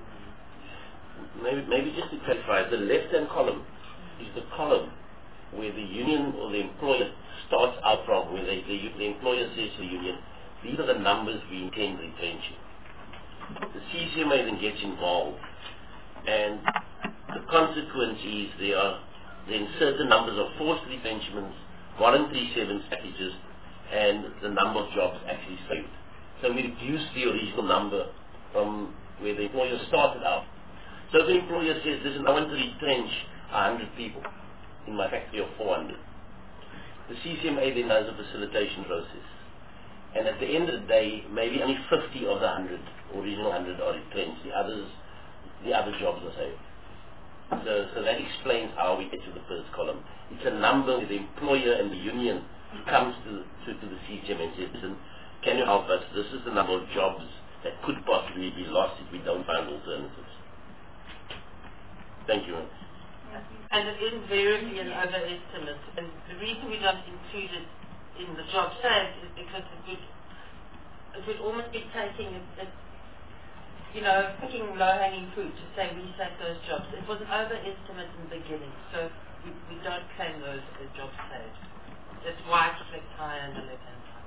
Maybe, maybe just to clarify, the left-hand column is the column where the union or the employer starts out from, where they, the, the employer says to the union, these are the numbers we intend retrenching. The C C M A then gets involved, and the consequence is there are then certain numbers of forced retrenchments, voluntary severance packages, and the number of jobs actually saved. So we reduce the original number from where the employer started out. So the employer says, listen, I want to retrench one hundred people in my factory of four hundred. The C C M A then does a facilitation process. And at the end of the day, maybe only fifty of the one hundred, original one hundred are retrenched. The others, the other jobs are saved. So, so that explains how we get to the first column. It's a number where the employer and the union comes to, to, to the C C M A and says, listen, can you help us? This is the number of jobs that could possibly be lost if we don't find alternatives. Thank you. And it is invariably an overestimate. And the reason we don't include it in the job saved is because it would, it would almost be taking it, it you know, picking low-hanging fruit to say we saved those jobs. It was an overestimate in the beginning, so we, we don't claim those as jobs saved. It's white reflect high and the left-hand side.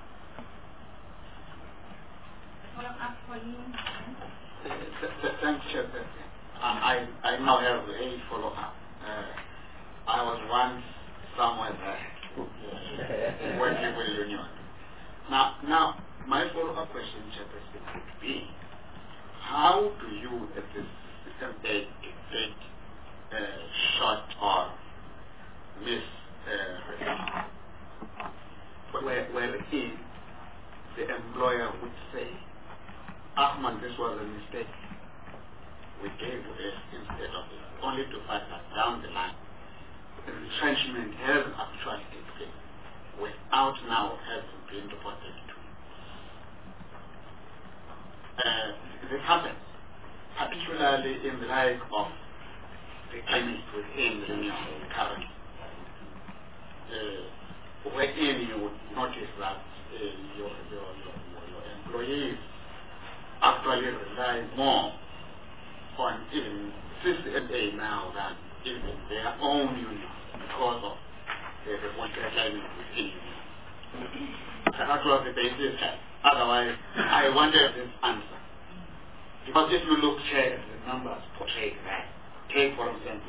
Follow-up for you. Thanks, Chairperson. I, I now have a follow-up. Uh, I was once somewhere there working with the union. Now, now my follow-up question, Chairperson, would be, how do you, at this system, take a short or miss uh, where, wherein the employer would say, Ahmad, this was a mistake. We gave this instead of it, only to find that down the line, the retrenchment has actually taken place without now having been reported to. Uh, this happens, particularly in the light of the climate within the union currently, uh, wherein you would notice that uh, your, your, your, your employees actually rely more on even C C M A now than even their own union because of the, the political climate within union. That was the basis. Otherwise, I wanted this answer. Because if you look here, the numbers portrayed there, take for example,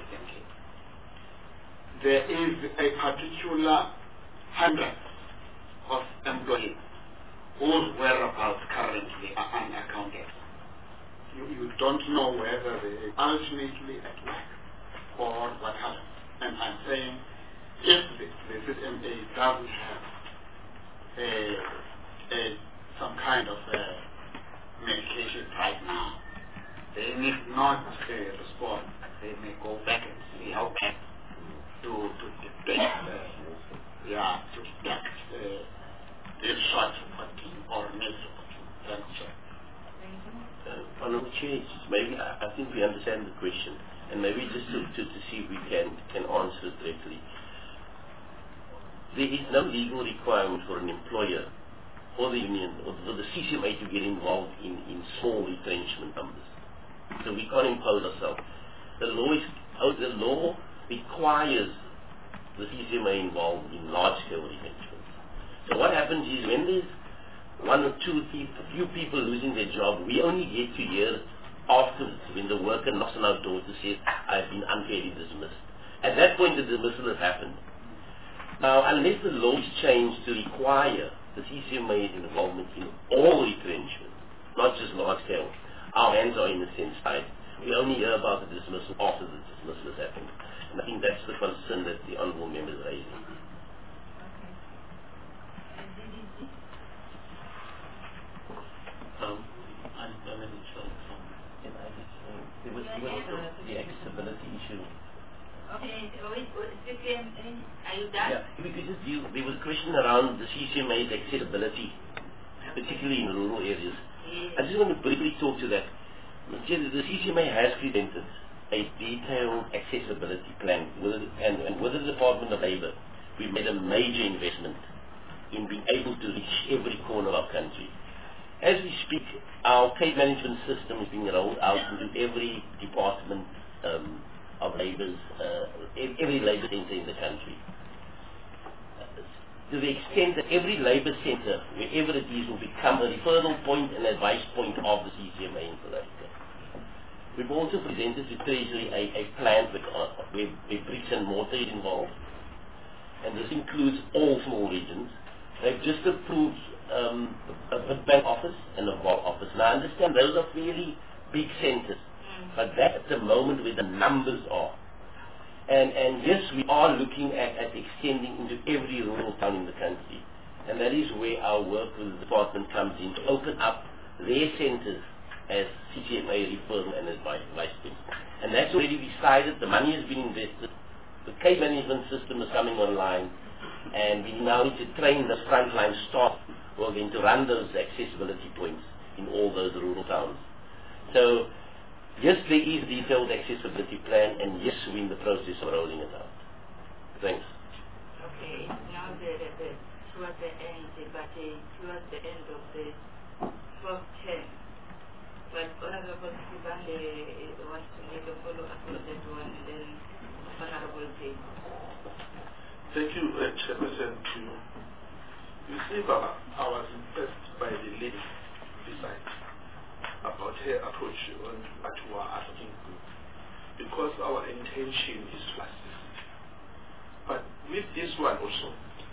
there is a particular hundred of employees whose whereabouts currently are unaccounted. You, you don't know whether they are ultimately at work or what happens. And I'm saying, if the, the C C M A doesn't have a, a, some kind of a medication right now, they need not uh, respond. They may go back and see how bad to, to detect, uh, yeah, to detect uh, this short reporting or miss reporting. Thanks, sir. Uh, Honorable Chair, maybe I, I think we understand the question, and maybe just to, to, to see if we can, can answer it directly. There is no legal requirement for an employer or the union or for the C C M A to get involved in, in small retrenchment numbers. So we can't impose ourselves. The law, is, oh, the law requires the C C M A involved in large-scale retrenchments. So what happens is when there's one or two people, few people losing their job, we only get to hear afterwards when the worker knocks on our door to say, I've been unfairly dismissed. At that point, the dismissal has happened. Now, unless the law is changed to require the C C M A's involvement in all retrenchments, not just large scale, our hands are in a sense tied. We only hear about the dismissal after the dismissal has happened. And I think that's the concern that the honourable member is raising. Um, I'm, I'm not sure. Can I just, uh, there was, there was the, the accessibility issue. Okay, wait, C C M A, are you done? Yeah, if we could just deal, there was a question around the C C M A's accessibility, particularly in rural areas. Yes. I just want to briefly talk to that. The C C M A has presented a detailed accessibility plan, with, and, and with the Department of Labour, we made a major investment in being able to reach every corner of our country. As we speak, our case management system is being rolled out into every department um, of Labour's, uh, every Labour centre in the country. To the extent that every Labour centre, wherever it is, will become a referral point and advice point of the C C M A in South Africa. We've also presented to Treasury a, a plan with, uh, where, where bricks and mortar is involved, and this includes all small regions. They've just approved um, a, a bank office and a vault office. Now I understand those are fairly big centres, but that at the moment where the numbers are. And, and yes, we are looking at, at extending into every rural town in the country. And that is where our work with the department comes in, to open up their centres as C C M A referral and advice points. And that's already decided, the money has been invested, the case management system is coming online, and we now need to train the frontline staff who are going to run those accessibility points in all those rural towns. So, yes, there is a detailed accessibility plan, and yes, we're in the process of rolling it out. Thanks. Okay, now the, the, the, towards the end, but uh, towards the end of the first term, but Honorable Sibande wants to make a follow-up on that one, and then Honorable Jay. Thank you, uh, Chairperson. You see, Baba, I was impressed by the lady beside about her approach on what we are asking, because our intention is to assist. But with this one also,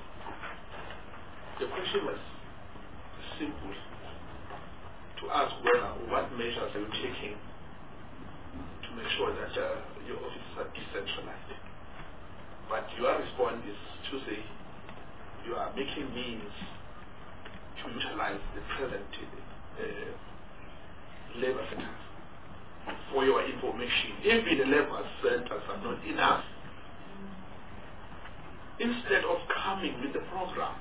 the question was simple to ask whether what measures are you taking to make sure that uh, your offices are decentralized. But your response is to say you are making means to utilize the present uh, labor centers. For your information, even the labor centers are not enough. Instead of coming with the program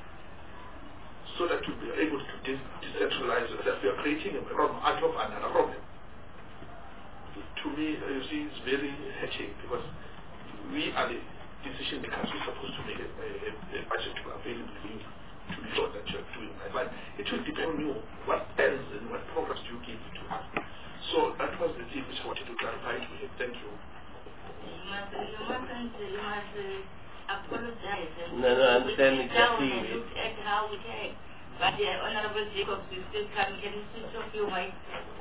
so that you'll be able to de decentralize yourself, you are creating a problem out of another problem. To me, you see, it's very hurting, because we are the decision makers. We're supposed to make a, a, a budget available for you to be sure that you're doing that. But it will depend on you, what ends and what programs do you give to us. So that was the thing which I wanted to clarify to you. Thank you. You must, you mustn't, you must uh, apologize. And no, no, I understand exactly. And look at how we take. But the uh, Honorable Jacobs will still come. Can you switch off your mic?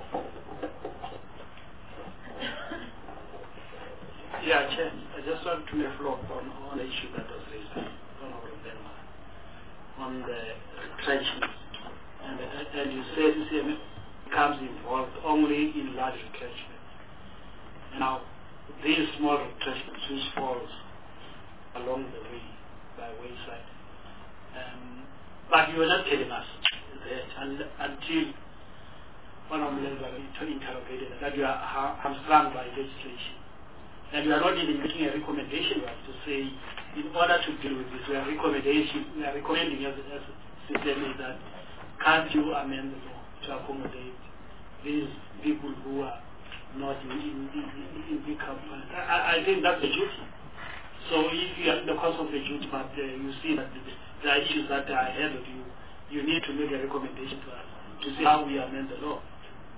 Yeah, Chair, I just want to reflect on on the issue that was raised by Honorable Benma on the retrenchments. And, uh, and you said the C M A becomes involved only in large retrenchments. Now, these small retrenchments which falls along the way, by wayside. Um, but you were not telling us that and, until one of them interrogated that you are hamstrung by legislation. And we are not even making a recommendation right, to say, in order to deal with this, we are, recommendation, we are recommending as a system that can't you amend the law to accommodate these people who are not in, in, in, in big companies. I, I think that's the duty. So if you are in the course of the duty, but uh, you see that the, the issues that are ahead of you, you need to make a recommendation to us to see how we amend the law.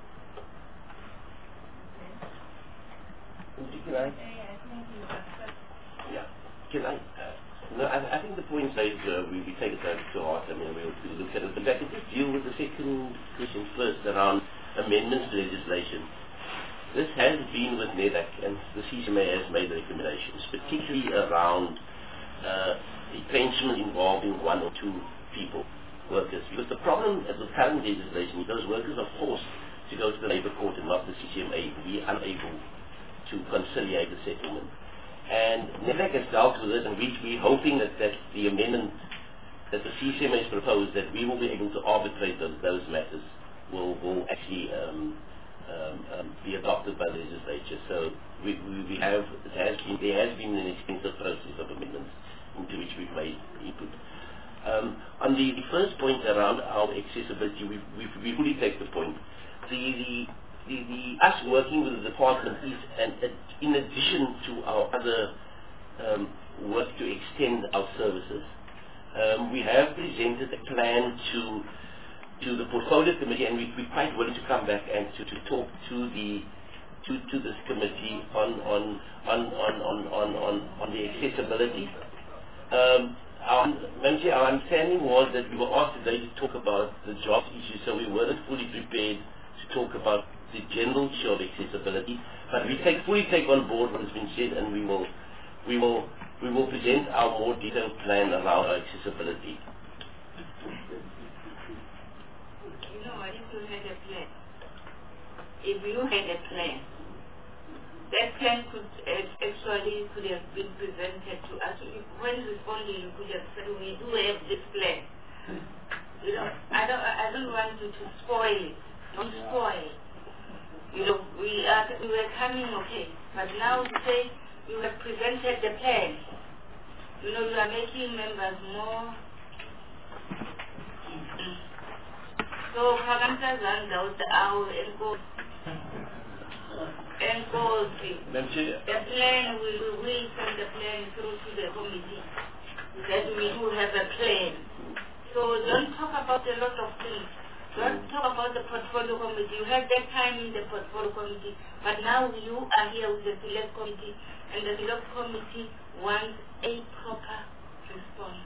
Can I? Yeah. Can I? No, I, I think the point is uh, we, we take it to heart. I mean, we'll, we'll look at it. But I can just deal with the second question first around amendments to legislation. This has been with NEDAC, and the C C M A has made recommendations, particularly around uh, retrenchment involving one or two people, workers. Because the problem with the current legislation is those workers are forced to go to the labour court and not the C C M A to be unable to conciliate the settlement. And NEDAC has dealt with it, and we, we're hoping that, that the amendment that the C C M A has proposed, that we will be able to arbitrate those, those matters, will, will actually um, um, um, be adopted by the legislature. So we, we, we have, it has been, there has been an extensive process of amendments into which we've made input. Um, on the, the first point around our accessibility, we, we, we fully take the point. The, the The, the, us working with the department is an, a, in addition to our other um, work to extend our services. Um, we have presented a plan to to the portfolio committee, and we, we're quite willing to come back and to, to talk to the to, to this committee on on on on on on, on, on the accessibility. Um, our, our understanding was that we were asked today to talk about the jobs issue, so we weren't fully prepared to talk about the general issue of accessibility, but we take, fully take on board what has been said, and we will, we will, we will present our more detailed plan around our accessibility. You know, if you had a plan, if you had a plan, that plan could uh, actually could have been presented to us. When responding, you could have said, "We do have this plan." You know, I don't, I don't want you to spoil it. Don't spoil it. You know, we are, we were coming okay, but now you say you have presented the plan. You know, you are making members more. So, Kaganta Zanda was our enforcement. The plan, we will we send the plan through to the committee. That we do have a plan. So don't talk about a lot of things. Don't talk about the portfolio committee. You had that time in the portfolio committee, but now you are here with the select committee, and the select committee wants a proper response.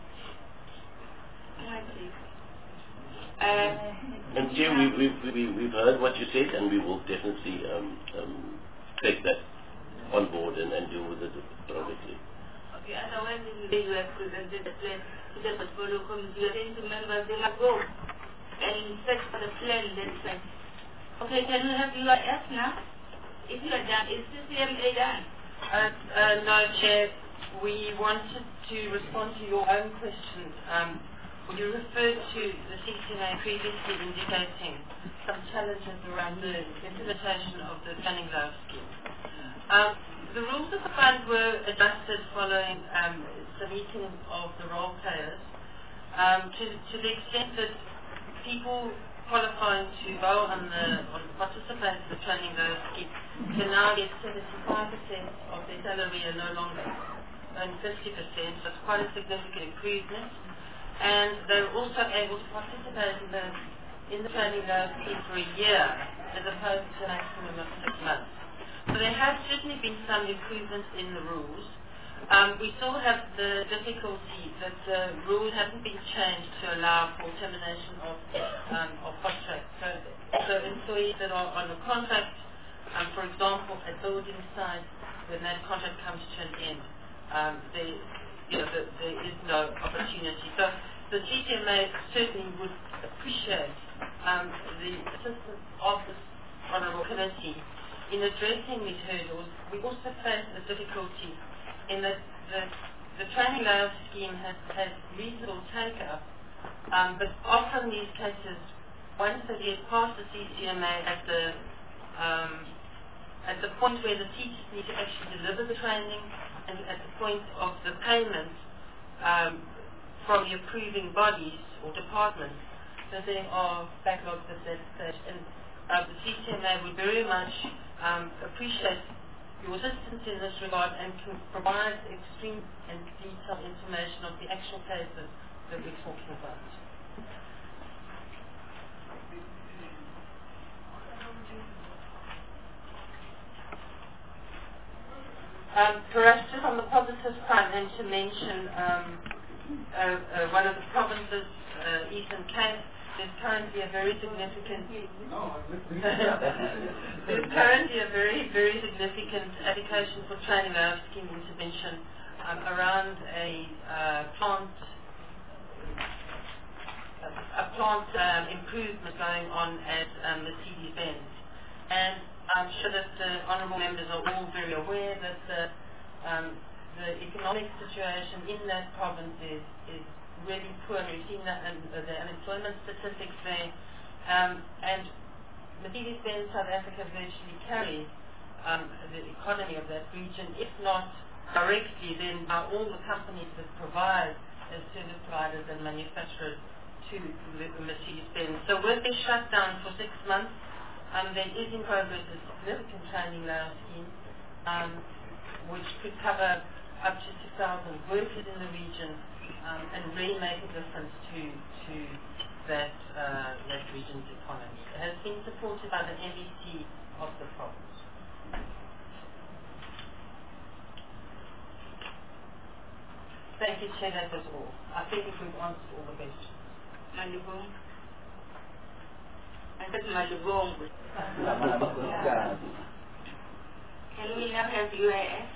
Uh, and Chair, we, we, we, we've heard what you said, and we will definitely um, um, take that on board and, and deal with it appropriately. Okay, otherwise you have presented the plan to the portfolio committee. You are saying to members they must go and search for the plan that's like, okay, can we have U I F now? If you are done, is C C M A done? Uh, uh, no, Chair. We wanted to respond to your own question. Um, you referred to the C C M A previously indicating some challenges around the implementation of the planning law scheme. Um, the rules of the fund were adjusted following um, the meeting of the role players um, to, to the extent that people qualifying to go on the on participate in the planning law scheme can now get seventy-five percent of their salary and no longer earn fifty percent. So it's quite a significant improvement. And they're also able to participate in the in the planning law scheme for a year as opposed to a maximum of six months. So there have certainly been some improvements in the rules. Um, we still have the difficulty that the rules haven't been changed to allow for termination of um, of contracts. So, so employees that are on a contract, um, for example, at building sites, when that contract comes to an end, um, they, you know, the, there is no opportunity. So the C C M A certainly would appreciate um, the assistance of this Honourable Committee in addressing these hurdles. We also face the difficulty in that the, the training layout scheme has, has reasonable take-up, um, but often these cases, once they get past the C C M A at the um, at the point where the teachers need to actually deliver the training, and at the point of the payment um, from the approving bodies or departments, that there are backlogs at that stage. And uh, the C C M A would very much um, appreciate your assistance in this regard and can provide extreme and detailed information of the actual cases that we're talking about. Um, perhaps just on the positive side, then to mention um, uh, uh, one of the provinces, uh, Eastern Cape, there's currently a very significant there's currently a very, very significant application for training layout scheme intervention um, around a uh, plant a plant um, improvement going on at um, Mercedes-Benz. And I'm sure that the honourable members are all very aware that the, um, the economic situation in that province is, is really poor. We've seen that in uh, the unemployment statistics there. Um, and Mercedes-Benz South Africa virtually carries um, the economy of that region, if not directly, then by all the companies that provide as service providers and manufacturers to Mercedes-Benz. So with this shutdown for six months, um, there is in progress a significant training layout scheme, um, which could cover up to six thousand workers in the region, Um, and really make a difference to to that uh, that region's economy. It has been supported by the M E C of the province. Thank you, Chair. That was all. I think if we've answered all the questions. Malibong. I said Malibong. Can we now have U I F?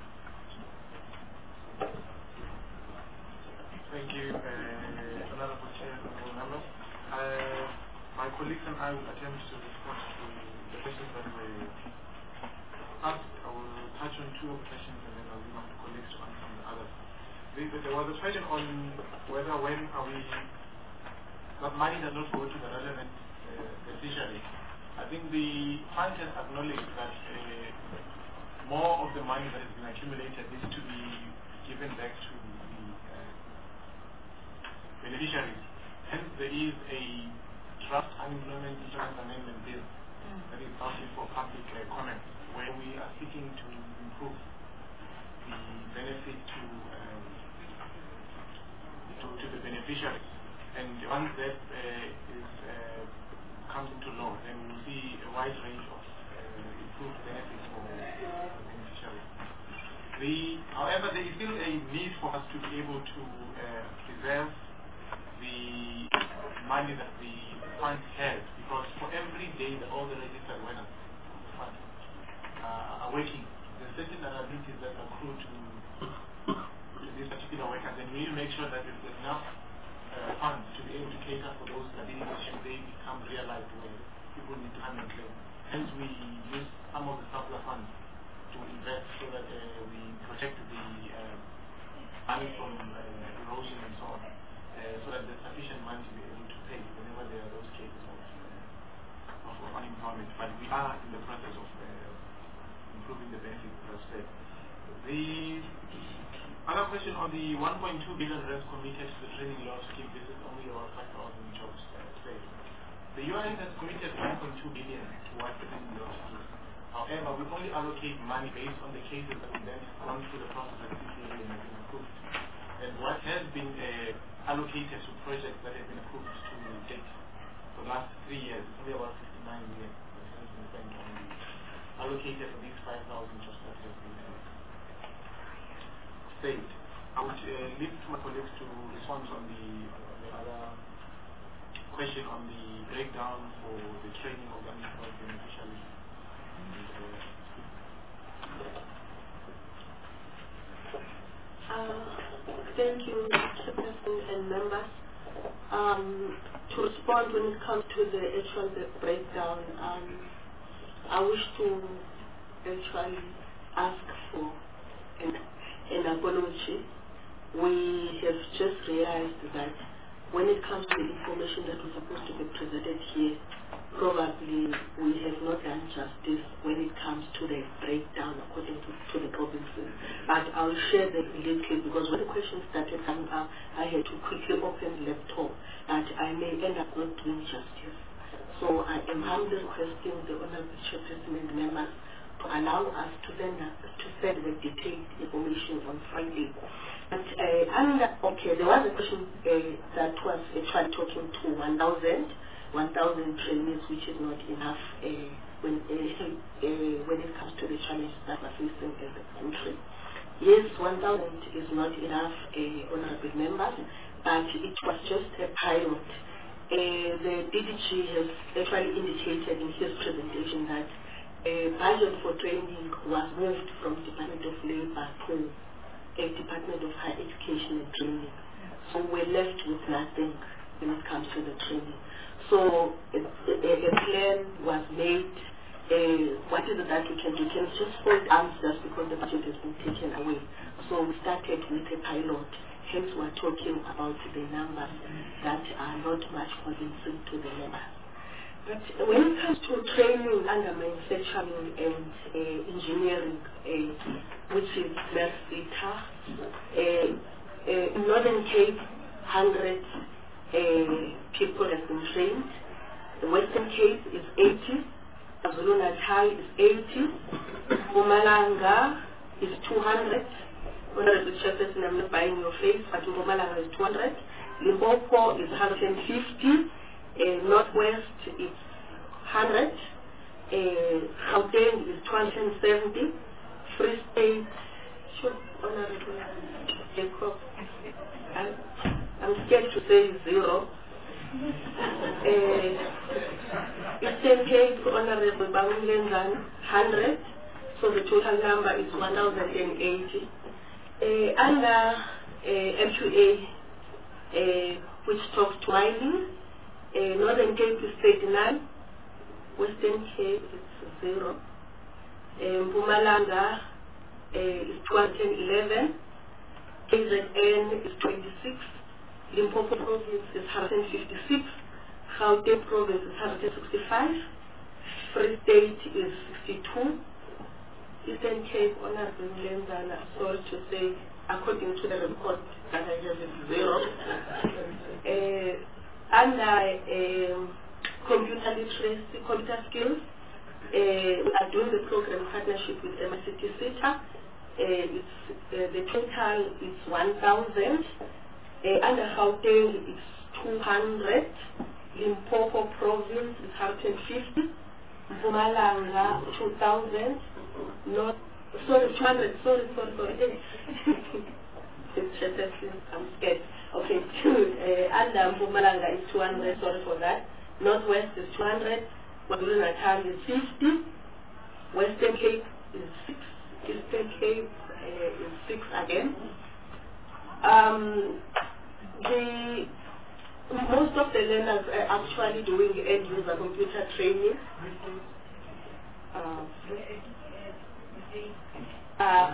Thank you, uh, Honourable Chair, Honourable Members. Uh, my colleagues and I will attempt to respond to the questions that were asked. I will touch on two of the questions and then I'll leave my colleagues to answer on the others. The, the, there was a question on whether when are we, that money does not go to the relevant uh, beneficiary. I think the fund has acknowledged that uh, more of the money that has been accumulated needs to be given back to beneficiaries. Hence, there is a draft unemployment insurance amendment bill mm. that is out for public uh, comment, where we are seeking to improve the benefit to um, to, to the beneficiaries. And once that uh, is, uh, comes into law, then we'll see a wide range of uh, improved benefits for the beneficiaries. The, however, there is still a need for us to be able to uh, preserve the money that the fund has, because for every day that all the registered winners of the fund uh, are working, there are certain liabilities that accrue to, to these particular workers, and we need to make sure that there's enough uh, funds to be able to cater for those liabilities should they become realized where people need to come and claim. Hence, we use some of the surplus funds to invest so that uh, we protect the uh, money from uh, erosion and so on, uh, so that there's sufficient money to be able to pay whenever there are those cases of, uh, of, of unemployment. But we are in the process of uh, improving the benefits as said. The other question on the one point two billion rest committed to the training law scheme, this is only about five thousand jobs uh, saved. The U I F has committed one point two billion towards the training law scheme. However, we only allocate money based on the cases that we then have gone through the process and C C A and have been approved. And what has been uh, allocated to projects that have been approved to date for the last three years, it's only about fifty-nine million that has been spent on the allocated for these five thousand jobs that have been uh, saved. I would uh, leave to my colleagues to respond on the, on the other question on the breakdown for the training of unemployed beneficiaries. Uh, thank you, Chairperson and members. Um, to respond when it comes to the actual breakdown, um, I wish to actually ask for an, an apology. We have just realized that when it comes to the information that was supposed to be presented here, probably we have not done justice when it comes to the breakdown according to, to the provinces. But I'll share that immediately, because when the questions started coming up, I had to quickly open the laptop, and I may end up not doing justice. So I am humbly requesting the Honorable Chairperson and members to allow us to then uh, to send the detailed information on Friday. But uh, under, okay, there was a question uh, that was actually talking to one thousand. one thousand trainees, which is not enough uh, when, uh, uh, when it comes to the challenges that we're facing as a country. Yes, one thousand is not enough, uh, honorable members, but it was just a pilot. Uh, the D D G has actually indicated in his presentation that a budget for training was moved from Department of Labour to a Department of Higher Education and Training. So we're left with nothing when it comes to the training. So a, a, a plan was made. Uh, what is it that we can do? Can we just fold arms just because the budget has been taken away? So we started with a pilot. Hence we're talking about the numbers that are not much convincing to the members. But when it comes to training under manufacturing and uh, engineering, uh, which is MERSITA, uh, uh, in Northern Cape, hundreds uh, people have been trained. The Western Cape is eighty, KwaZulu Natal is eighty, Mpumalanga is two hundred. Honorable Chairperson, I'm not buying your face, but Mpumalanga is two hundred. Limpopo is one hundred fifty. Uh, Northwest is one hundred, uh, Gauteng is two hundred seventy, Free State, sure, Honorable Jacob, I'm, I'm scared to say zero. Uh, Eastern Cape, Honorable Bangulenzan, one hundred, so the total number is one thousand eighty. Uh, under uh, M Q A, uh, which talks to mining, Uh, Northern Cape is thirty-nine, Western Cape is zero, uh, Mpumalanga uh, is two hundred eleven, K Z N is twenty-six, Limpopo province is one hundred fifty-six, Gauteng province is one hundred sixty-five, Free State is sixty-two, Eastern Cape, Honorable Lenzana, sorry to say, according to the report that I have, is zero. Uh, Under um, computer literacy, computer skills, uh, we are doing the program in partnership with M I C T SETA. Uh, it's, uh, the total is one thousand. Uh, under Gauteng, it's two hundred, Limpopo province is one hundred fifty, Mpumalanga two thousand, North, sorry, two hundred, sorry, sorry, sorry. I'm scared. Okay, two, uh, under Mpumalanga is two hundred, sorry for that. Northwest is two hundred, KwaZulu Natal is fifty, Western Cape is six, Eastern Cape uh, is six again. Um, the most of the learners are actually doing end user computer training. Uh, uh,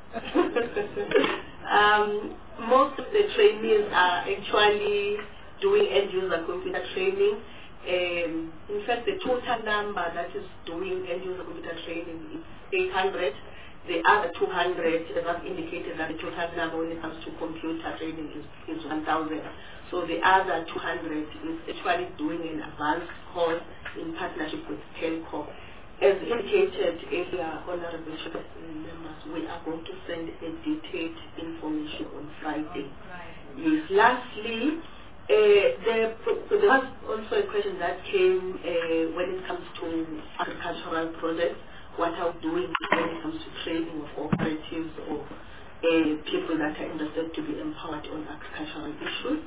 um, most of the trainees are actually doing end user computer training. Um, in fact, the total number that is doing end user computer training is eight hundred. The other two hundred, as I've indicated, that the total number when it comes to computer training is, is one thousand. So the other two hundred is actually doing an advanced course in partnership with Telco. As indicated earlier, Honorable members, we are going to send a detailed information on Friday. Yes. Lastly, uh, there, there was also a question that came uh, when it comes to agricultural projects. What are we doing when it comes to training of cooperatives or uh, people that are interested to be empowered on agricultural issues?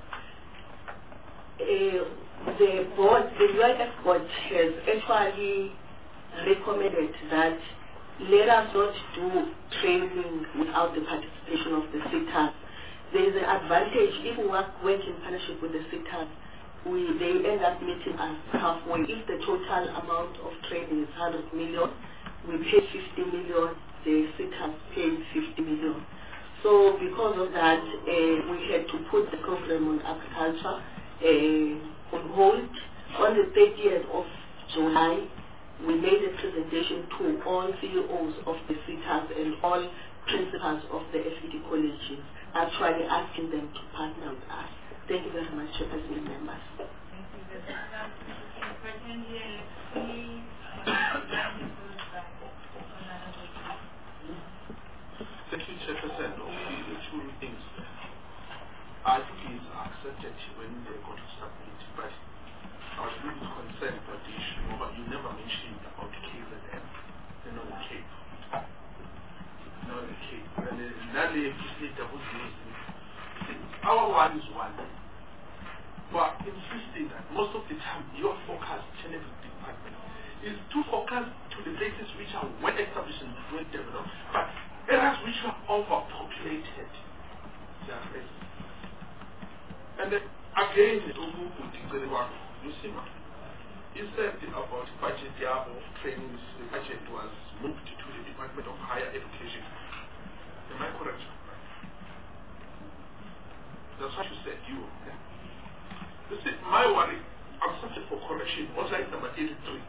Uh, the board, the U I F board has actually recommended that let us not do training without the participation of the C T A S. There is an advantage if we work, work in partnership with the C T A S. We, they end up meeting us halfway. If the total amount of training is one hundred million, we pay fifty million, the C T A S paid fifty million. So because of that, uh, we had to put the program on agriculture uh, on hold. On the thirtieth of July, we made a presentation to all C E Os of the C T A S and all principals of the F E D colleges, actually asking them to partner with us. Thank you very much, Chairperson members. Thank you, Chairperson. Only the two things. I think it's accepted when they go to submit, but I was really concerned about the issue, but you never mentioned about K Z N, you know, the Cape. You know, the Cape. And then that day, double our one is one. But insisting that most of the time your focus, Genevieve department, is to focus to the places which are well established and well developed, but areas which are overpopulated. They are present. And then again, you see, you said about budget of trainings, the budget was moved to the Department of Higher Education. Am I correct? That's what you said, you. Yeah? You see, my worry, I'm subject for correction, on slide number eighty-three.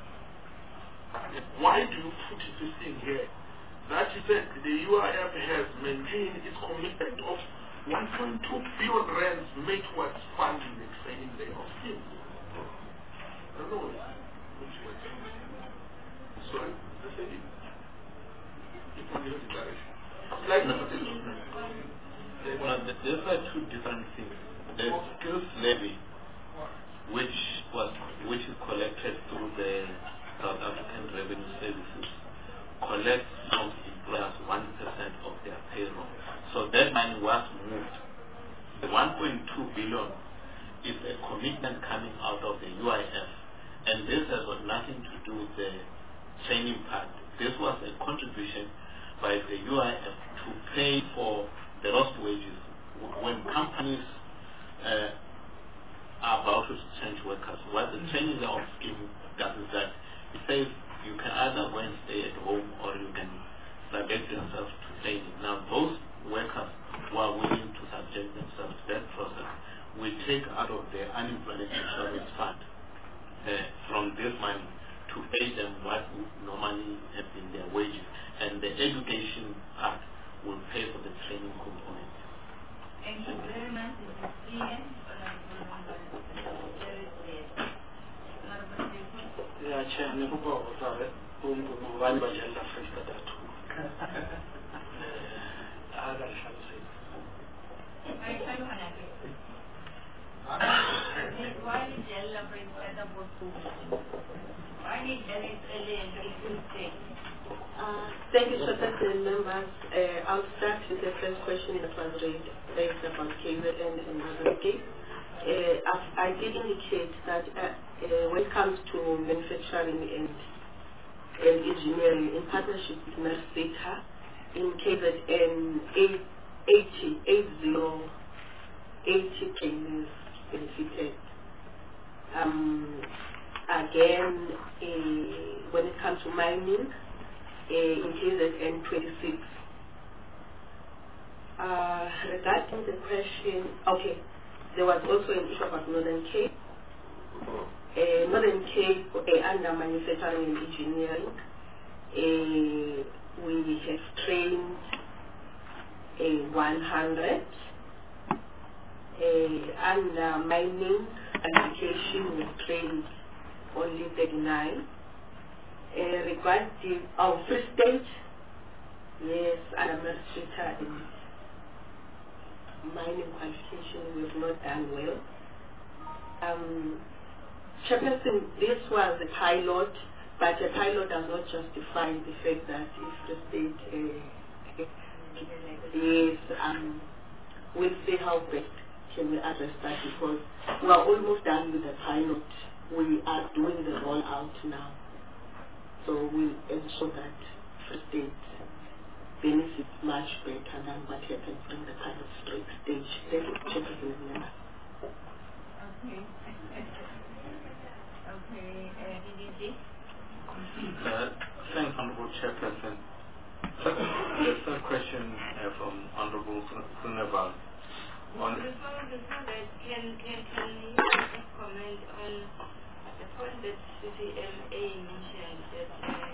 Why do you put this thing here? That is that the U I F has maintained its commitment of one point two billion rands made towards funding the training day of skills. I don't know which way. Sorry, the same. If you know the direction. Slide number eighty-three. Well, these are two different things. The skills levy, which was which is collected through the South African Revenue Services, collects from employers one percent of their payroll. So that money was moved. The one point two billion is a commitment coming out of the U I F, and this has got nothing to do with the training part. This was a contribution by the U I F to pay for the lost wages. When companies uh, are about to change workers, what the training of scheme does is that it says you can either go and stay at home or you can subject yourself to training. Now those workers who are willing to subject themselves to that process, we take out of the unemployment insurance fund uh, from this money to pay them what would normally have been their wages, and the education part will pay for the training component. Thank you very much. Yeah, Chair, never go over it. Boom, boom, one by Jella Frista that. I got why did you elaborate further about COVID? Why did you early and it stay? Uh, thank you, Chairperson members. Uh, I'll start with the first question that was raised, raised about K Z N and Mozambique. Uh, I, I did indicate that uh, uh, when it comes to manufacturing and, and engineering, in partnership with Mersika, in K Z N, eighty, eighty, eighty cases benefited. Um, again, uh, when it comes to mining, Uh, in K Z N twenty-six. Uh, regarding the question, okay, there was also an issue about Northern Cape. Uh, Northern Cape, uh, under manufacturing and engineering, uh, we have trained uh, one hundred. Uh, under mining application, we trained only thirty-nine. Uh, regarding our free state, yes, and administrator and mining qualification, we have not done well. Um, Chairperson, this was a pilot, but a pilot does not justify the fact that if the state, uh, yes, um, we'll see how best can we address that, because we are almost done with the pilot. We are doing the rollout now. So we'll ensure that first aid benefits much better than what happens in the pilot stage. Thank you, Chairperson and members. Okay. Okay, uh, D D G? Uh, thanks, Honorable Chairperson. The third question uh, from Honorable Kunaval. On before, before that, can, can, can you just comment on the point that C C M A mentioned, that uh,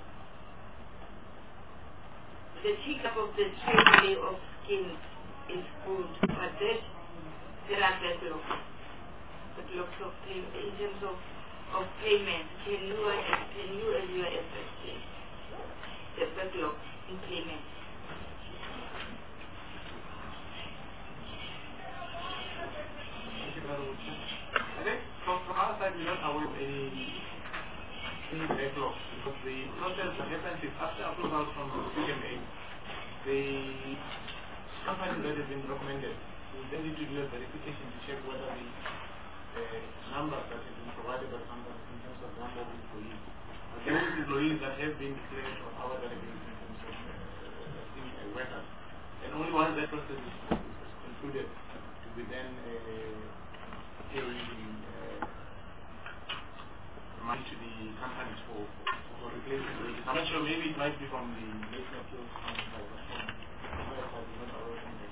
the take-up of the trade of schemes is good, but that there are backlogs, backlogs of pay, in terms of, of payment. Can you, can you as your effective the backlog in payment? I think from, from our side, we're not aware of any, any backlogs, because the process that happens is after approval from the C M A, the companies that have been recommended will then need to do a verification to check whether the uh, numbers that have been provided by the company in terms of number of employees, but those employees that have been declared on our database in terms of uh, workers, and only once that process is, is concluded, to be then uh, paying uh, money to the companies for, for replacement wages. I'm not sure, maybe it might be from the labor appeals company, but from our side, we don't know what the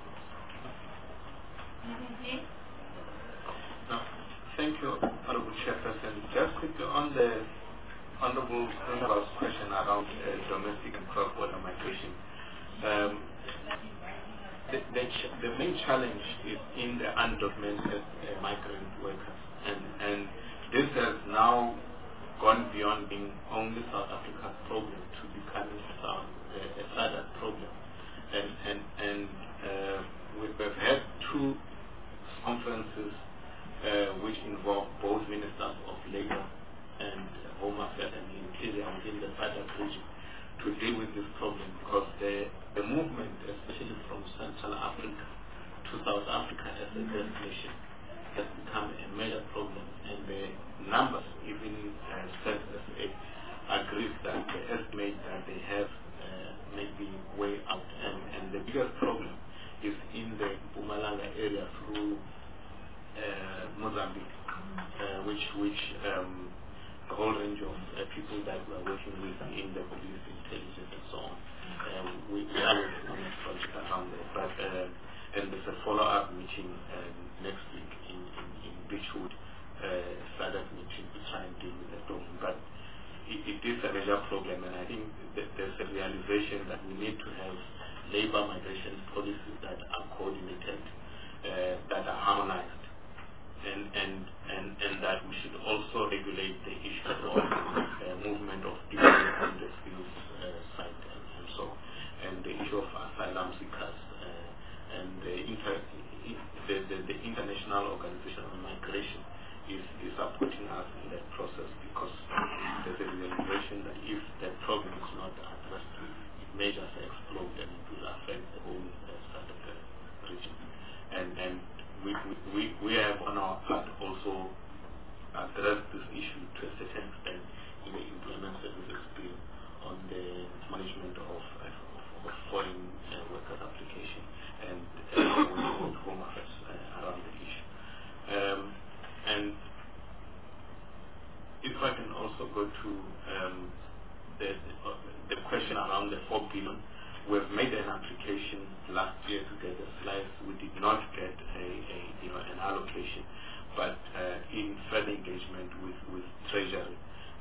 No, thank you, Honorable Chairperson. Just quickly on the Honorable Kunaval's question around uh, domestic and cross-border migration. Um, The, the, ch the main challenge is in the undocumented uh, migrant workers, and, and this has now gone beyond being only South Africa's problem to becoming South, uh, a SADC problem. And, and, and uh, we've had two conferences uh, which involve both ministers of labor and uh, Home Affairs and Interior within the SADC region to deal with this problem, because the, the movement, especially from Central Africa to South Africa as a destination, has become a major problem, and the numbers, even uh, S A agrees that they estimate that they have uh, maybe way out, and, and the biggest problem is in the Mpumalanga area through uh, Mozambique, uh, which which um, a whole range of uh, people that we are working with in the police, intelligence, and so on. Um, we, we are working on a project around there, but uh, and there's a follow-up meeting um, next week in, in, in Beachwood, uh, SADC meeting to try and deal with the problem. But it, it is a major problem, and I think that there's a realization that we need to have labor migration policies that are coordinated, uh, that are harmonized, and, and, and, and that we should also regulate the issue of uh, movement of people on the skills uh, side and, and so, and the issue of asylum seekers, uh, and the, inter, the, the, the International Organization on Migration is, is supporting us in that process, because there's a realization that if that problem is not addressed, it may just explode and it will affect the whole uh, SADC region. And, and we, we, we have on our part also addressed this issue to a certain extent in the Employment Services Bill on the management of, uh, of foreign uh, workers application and uh, with Home Affairs uh, around the issue. Um, and if I can also go to um, the, uh, the question around the four billion, we've made an application last year to get a slice. We did not get a, a you know an allocation, but uh, in further engagement with with Treasury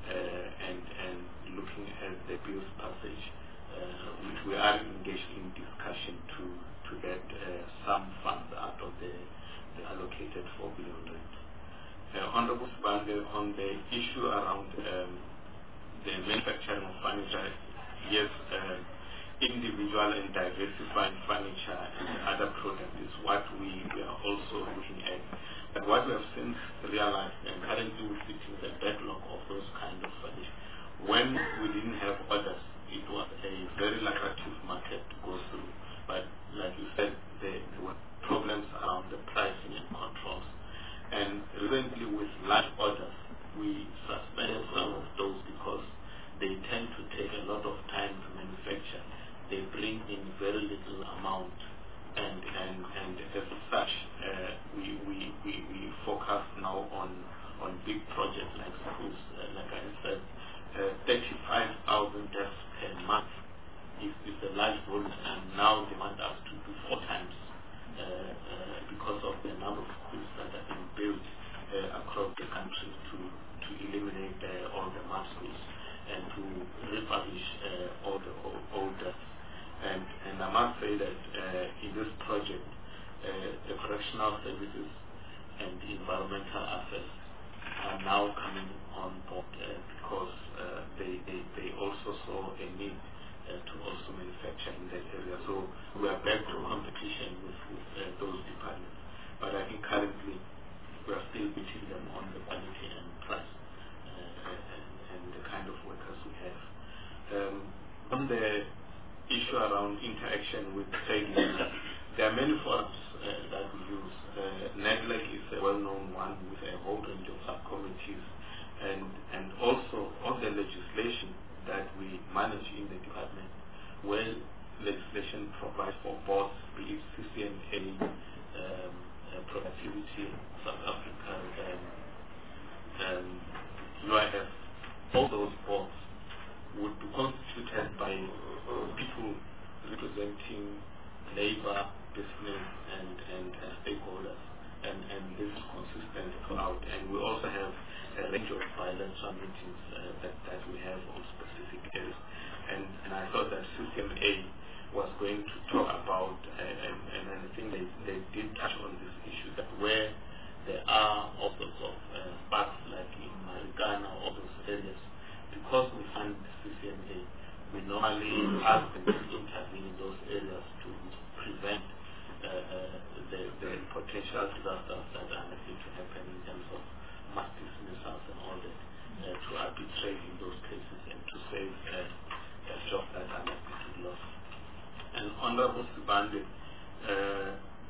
uh, and and looking at the bill's passage, uh, which we are engaged in discussion to to get uh, some funds out of the, the allocated four billion rand. Uh, Honorable Sibande, on the issue around um, the manufacturing of furniture, yes, uh, individual and diversifying furniture and other products is what we, we are also looking at. But what we have since realized, and currently we're sitting the backlog of those kind of furniture. When we didn't have orders, it was a very lucrative market to go through. But like you said, there, there were problems around the pricing and controls. And recently with large orders, we suspended some of those because they tend to take a lot of time to manufacture. They bring in very little amount, and and, and as such, uh, we, we, we, we focus now on, on big projects like schools. Uh, like I said, uh, thirty-five thousand deaths per month is, is a large volume, and now they want us to do four times uh, uh, because of the number of schools that have been built uh, across the country to, to eliminate uh, all the mud schools and to refurbish uh, all the old deaths. And, and I must say that uh, in this project, uh, the correctional services and the environmental affairs are now coming on board uh, because uh, they, they, they also saw a need uh, to also manufacture in that area. So we are back to competition with, with uh, those departments. But I think currently we are still beating them on the quality and price uh, and, and the kind of workers we have. Um, on the issue around interaction with trade unions, there are many forums uh, that we use. Uh, NEDLEC is a well-known one with a whole range of subcommittees, and, and also all the legislation that we manage in the department, where legislation provides for both, be it C C M A, um, uh, Productivity, South Africa, um, um, U I F, all those boards would be constituted by people representing labor, business, and, and uh, stakeholders. And, and this is consistent throughout. And we also have a range of bilateral meetings uh, that, that we have on specific areas. And, and I thought that C C M A was going to talk about, uh, and, and I think they, they did touch on this issue, that where there are all sorts of uh, sparks like in Marikana or all those areas, because we fund C C M A, we normally ask them to intervene in those areas to prevent uh, uh, the, the potential disasters that are likely to happen in terms of mass dismissals and all that, uh, to arbitrate in those cases and to save uh, jobs that are likely to be lost. And Honorable Sibande, uh,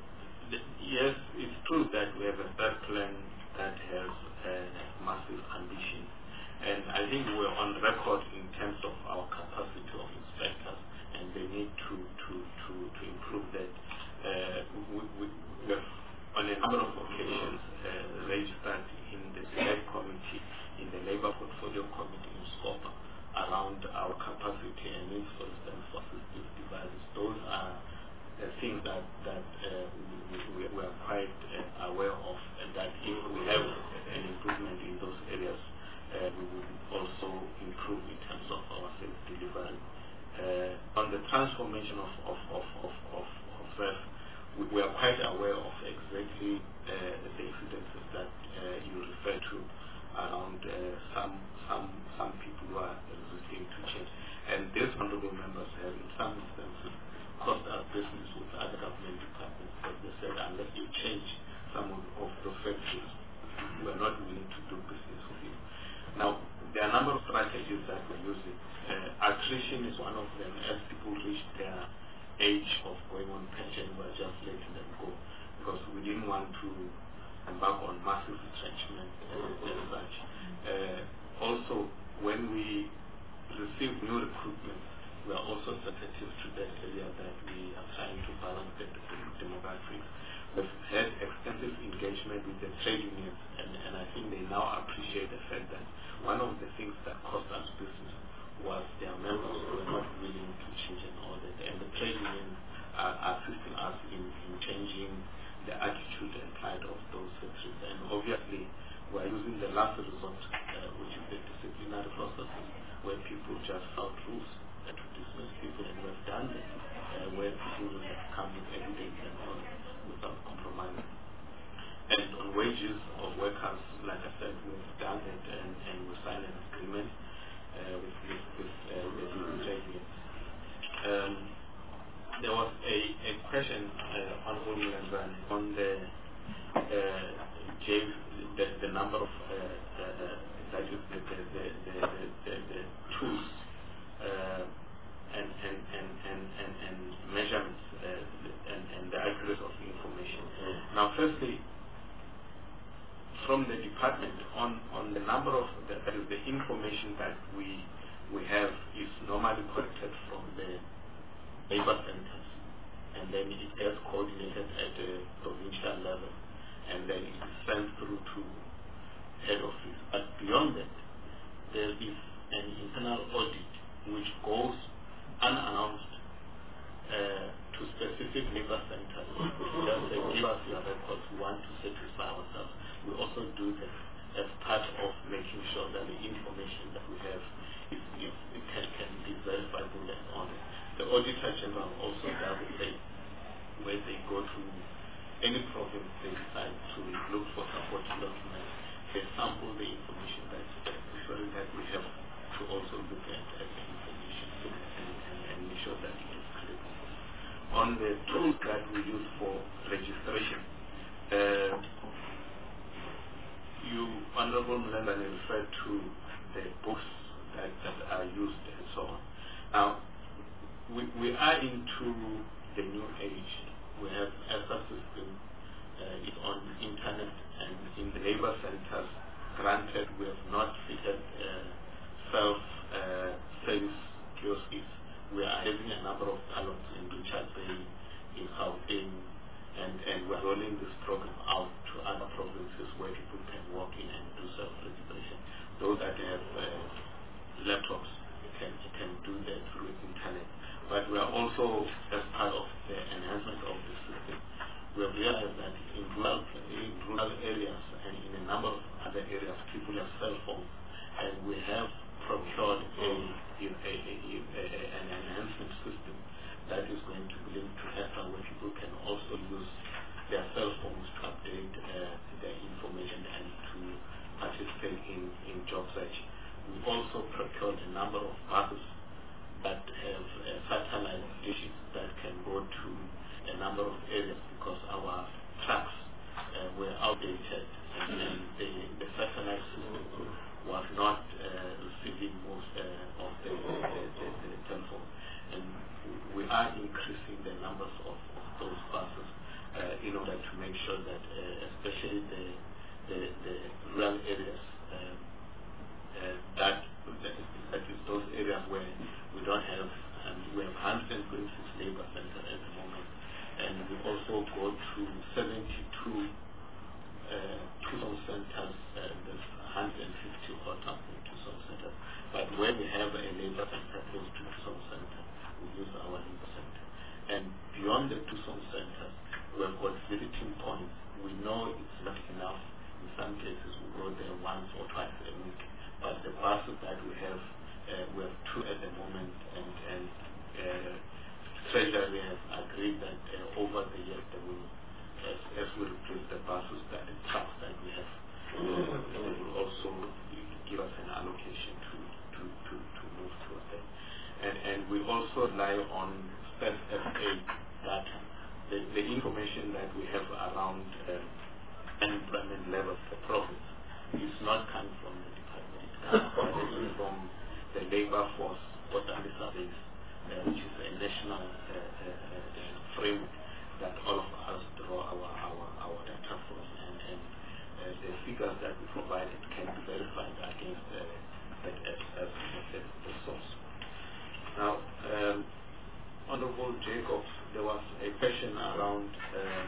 yes, it's true that we have a third plan that has uh, massive ambition. And I think we're on record in terms of our capacity of inspectors and the need to, to, to, to improve that. Uh, we, we, we have on a number of occasions uh, registered in the select committee, in the labor portfolio committee in SCOPA around our capacity and needs, for instance, for assistive devices. Those are uh, things that, that uh, we, we, we are quite uh, aware of, and that if we have an improvement in those areas, Uh, we will also improve in terms of our sales delivery. Uh, on the transformation of of of of, of, of self, we, we are quite aware of exactly uh, the incidences that uh, you refer to around uh, some some some people who are resisting to change, and these honourable members have in some instances cost us business with other government departments, because they said unless you change some of, of the factors, we are not attrition is one of them. As people reach their age of going on pension, we're just letting them go because we didn't want to embark on massive retrenchment uh, as such. Uh, also, when we receive new recruitment, we are also sensitive to that area that we are trying to balance the, the demographics. We've had extensive engagement with the trade unions, and, and I think they now appreciate the fact that one of the things that cost us business was their members were not willing to change and all that. And the trade unions are assisting us in, in changing the attitude and plight of those sectors. And obviously, we are using the last resort, uh, which is the disciplinary processes, where people just flout rules uh, to dismiss people, and we've done that, uh, where people will have come with evidence and all without compromise. And on wages of workers, like I said, we've done it, and, and we signed an agreement uh, with, with, with uh, the trade unions. Um, there was a, a question uh, on on the uh, James, the, the number of uh, uh, that is the, the, the, the, the, the tools uh, and, and, and, and, and, and measurements uh, and, and the accuracy of the information. Now, firstly, from the department on, on the number of the, that is the information that we we have is normally collected from the labor centers, and then it gets coordinated at the provincial level, and then it is sent through to head office. But beyond that, there is an internal audit which goes unannounced uh, to specific labor centers. Just say, give us your records, we want to satisfy ourselves. We also do that as part of making sure that the information that we have is, is, it can, can be verifiable and honest. The Auditor General also does the same, where they go to any province they decide to look for supporting documents. They sample the information that that we have to also look at, at the information and, and, and make sure that it is credible. On the tools that we use for registration, uh, you, Honorable Mlendane, referred to the books that, that are used and so on. Now, we, we are into the new age. We have S A system, uh, it's on the internet, and in the labor centers, granted, we have not fitted uh, self-service uh, kiosks. We are having a number of talents in Richard Bay, in Gauteng, and, and we're rolling this program out to other provinces where people can walk in and do self-registration. Those that have uh, laptops can, can do that through the internet. But we are also, as part of the enhancement of the system, we have realized that in rural, in rural areas and in a number of other areas, people have cell phones, and we have procured a, a, a, a, a, an enhancement system that is going to be linked to E S S A, where people can also use their cell phones to update uh, their information and to participate in, in job search. We also procured a number of buses that have uh, satellite dishes that can go to a number of areas because our trucks uh, were outdated, and, and the, the satellite system was not uh, receiving most uh, of the, the, the, the telephone. And we are increasing the numbers of, of those buses uh, in order to make sure that uh, especially the, the, the rural areas um, uh, that, that, that is those areas where we don't have, and we have one hundred twenty-six labor centers at the moment, and we also go to seventy-two uh, two-zone centers, uh, there's one hundred fifty or something two-zone centers, but where we have a labor center close to two-zone center, we use our labor center. And beyond the two-zone centers, we have got visiting points. We know it's not enough. In some cases, we go there once or twice a week, but the buses that we have, Uh, we have two at the moment, and, and uh, Treasury has agreed that uh, over the years they will, as, as we replace the buses, that the trucks that we have, uh, they will also give us an allocation to to, to, to move towards that. And, and we also rely on Stats F A data, the, the information that we have around uh, unemployment levels for province is not coming from the department, it's coming from the labor force quarterly surveys, uh, which is a national uh, uh, uh, framework that all of us draw our our, our data from, and, and uh, the figures that we provided can be verified against uh, that as, as the, the source. Now, um, Honorable Jacobs, there was a question around um,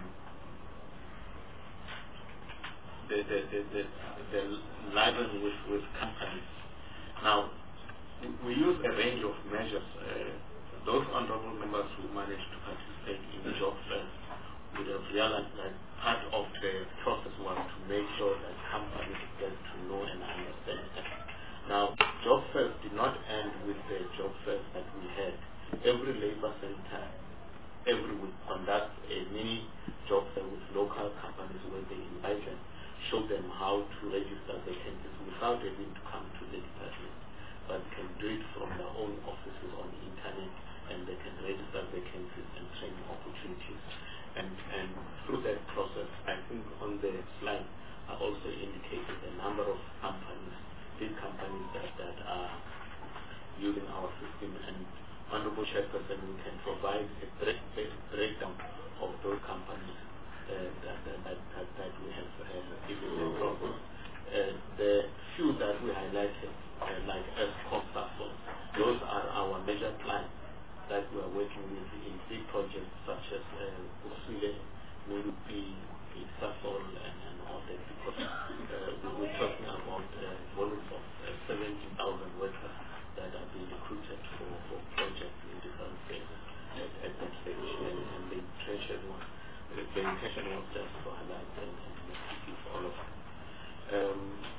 the the the, the, the liaison with, with companies. Now, we use a range of measures. Uh, those honorable members who managed to participate in the job fair would have realized that part of the process was to make sure that companies get to know and understand them. Now, job fairs did not end with the job fairs that we had. Every labor center every week conducts a mini job fair with local companies where they invite them, show them how to register vacancies without having to come to the department, but can do it from their own offices on the internet, and they can register vacancies and training opportunities. And, and through that process, I think on the slide I also indicated the number of companies, big companies that, that are using our system, and Honorable Chairperson, we can provide a break, breakdown of those companies uh, that, that, that, that, that we have uh, given the progress. Uh, the few that we highlighted, uh, like ESCOM, SAFOL, those are our major clients that we are working with in big projects such as Usile, Mulupi, SAFOL, and, and all that, because uh, we we're talking about uh, volumes of uh, seventy thousand workers that are being recruited for, for projects in different phases at, at that stage. And, and the intention was, the intention was just to highlight and, and give all of it. Um,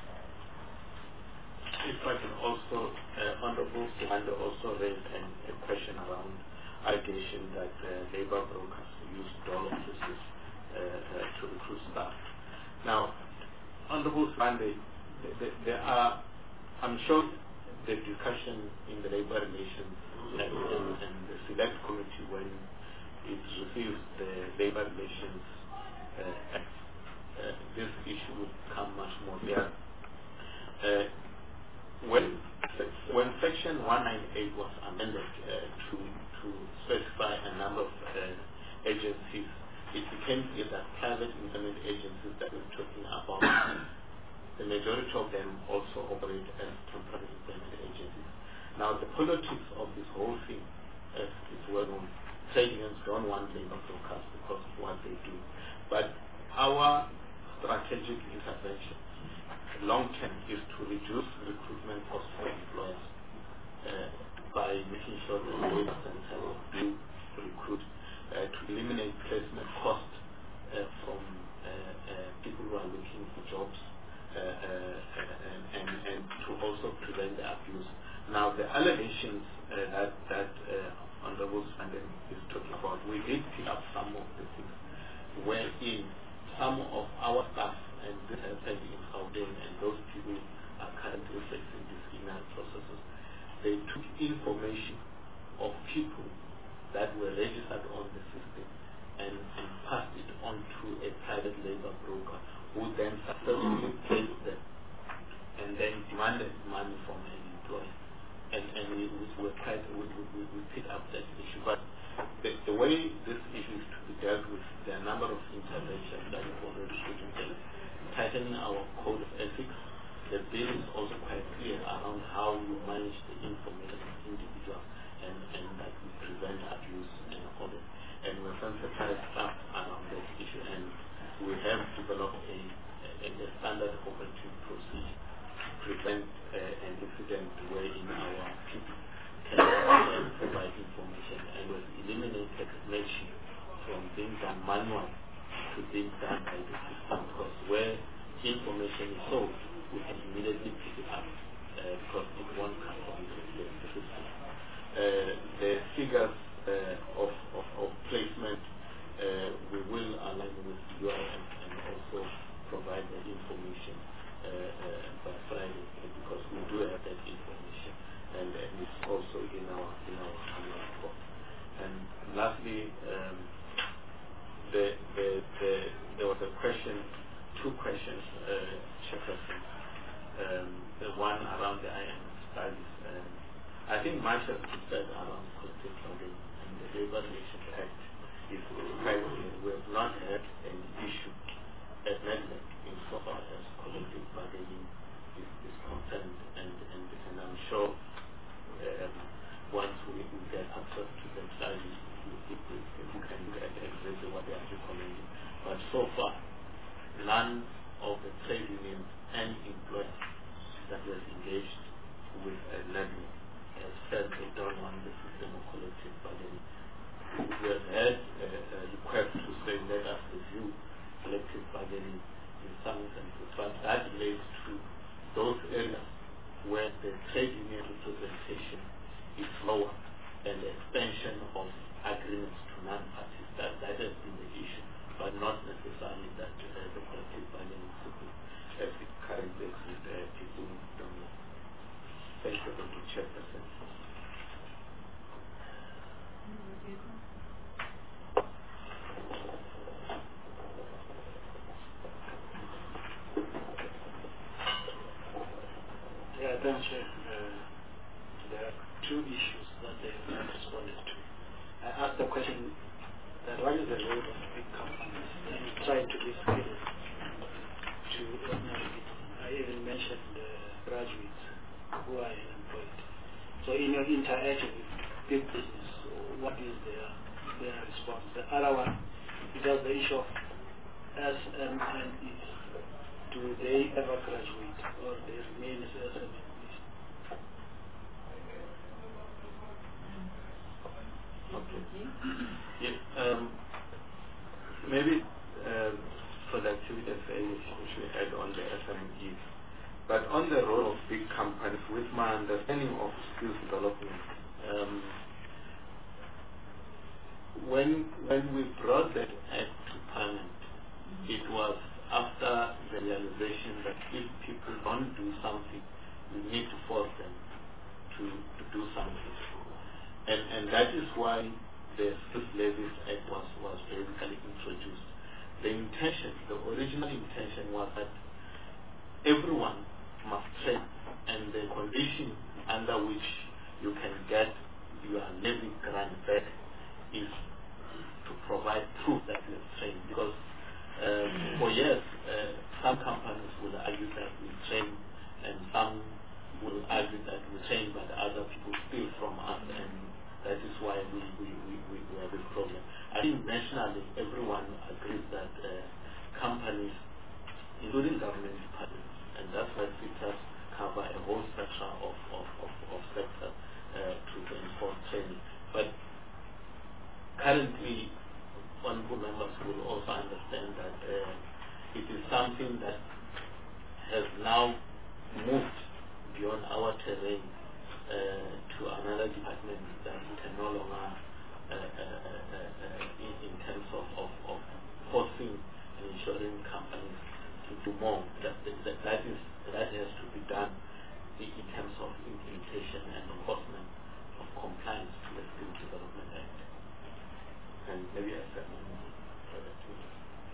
if I can also, uh, Honorable Sihanda also raised an, a question around allegation that uh, labor brokers use dollar offices uh, uh, to recruit staff. Now, Honorable Sihanda, there are, I'm sure, the discussion in the Labor Relations Act and, and the Select Committee, when it receives the Labor Relations uh, Act, uh, this issue would come much more clear. Uh, when when Section one ninety-eight was amended uh, to to specify a number of uh, agencies, it became clear that private employment agencies that we're talking about, the majority of them also operate as temporary employment agencies. Now, the politics of this whole thing, as is well known, trade unions don't want labor brokers because of what they do. But our strategic intervention, long term, is to reduce recruitment costs for employers uh, by making sure that labor centers do recruit, uh, to eliminate placement costs uh, from uh, uh, people who are looking for jobs. Uh, uh, and, and, and to also prevent the abuse. Now, the allegations uh, that, that uh, Honorable Sandin is talking about, we did pick up some of the things wherein some of our staff, and this happened in Gauteng, and those people are currently facing disciplinary processes, they took information of people that were registered on the system and, and passed it on to a private labor broker, who then successfully placed them and then demanded money from an employer. And, and we, we were quite, we, we, we picked up that issue. But the, the way this issue is to be dealt with, there are a number of interventions that we've already put in place. Tightening our code of ethics, the bill is also quite clear around how you manage the information of individuals, and, and that we prevent abuse and all that. And we're sensitized staff around that issue, and we have developed a, a, a standard operating procedure to prevent uh, an incident wherein our people can provide information, and we've eliminated matching from being done manually to being done by the system, because where information is sold, we can immediately pick it up uh, because it won't come from the, the, the system. Uh, the figures uh, of, of, of placement, Uh, we will align with U I F and also provide that information uh, uh, by Friday, because we do have that information, and, and it's also in our in our annual report. And lastly, um, the, the, the, there was a question, two questions, uh, Chairperson. Um, the one around the I M F studies. Um, I think much has been said around collective bargaining, and the Labour Relations Act is quite clear. We have not had an issue at NEDLAC insofar as collective bargaining is, is concerned, and, and, and I'm sure um, once we, we get access to the study, we, we, we, we can look at exactly what they are recommending. But so far, none of the trade unions and employers that were engaged with a NEDLAC has said they don't want the system of collective bargaining. We have had a, a request to say let us review collective bargaining in some instances, but that relates to those areas where the trade union representation is lower and the extension of agreements to non-parties. That, that has been the issue, but not necessarily that uh, the collective bargaining system as it currently exists, uh, people don't know. Thank you, Doctor Chairperson. Yeah, thank you. Uh, there are two issues that they have not responded to. I asked the question that what is the role of big companies in trying to give skills to ordinary people. I even mentioned uh, graduates who are unemployed. So in your interaction with big business, what is their their response? The other one is just the issue of S M Es. Do they ever graduate or they remain as S M Es? Okay. Yes. Um, maybe um, productivity as we should add on the S M Es. But on the role of big companies, with my understanding of skills development, um, when when we brought that act to Parliament, it was after the realization that if people don't do something, we need to force them to, to do something. And and that is why the Skills Levies Act was, was basically introduced. The intention, the original intention was that everyone must train, and the condition under which you can get your levy grant back is to provide proof that you have trained. Because um, for years, uh, some companies will argue that we train, and some will argue that we train, but other people steal from us, and that is why we, we, we, we, we have a problem. I think nationally, everyone agrees that uh, companies, including government departments, and that's why sectors cover a whole spectrum of, of, of, of sectors uh, to enforce training. But currently, honorable members will also understand that uh, it is something that has now moved beyond our terrain uh, to another department that can no longer uh, uh, uh, uh, in, in terms of, of, of forcing and ensuring companies to do more. That, that, that, is, that has to be done in, in terms of implementation and enforcement of compliance to the Skills Development Act. And maybe I said more productivity.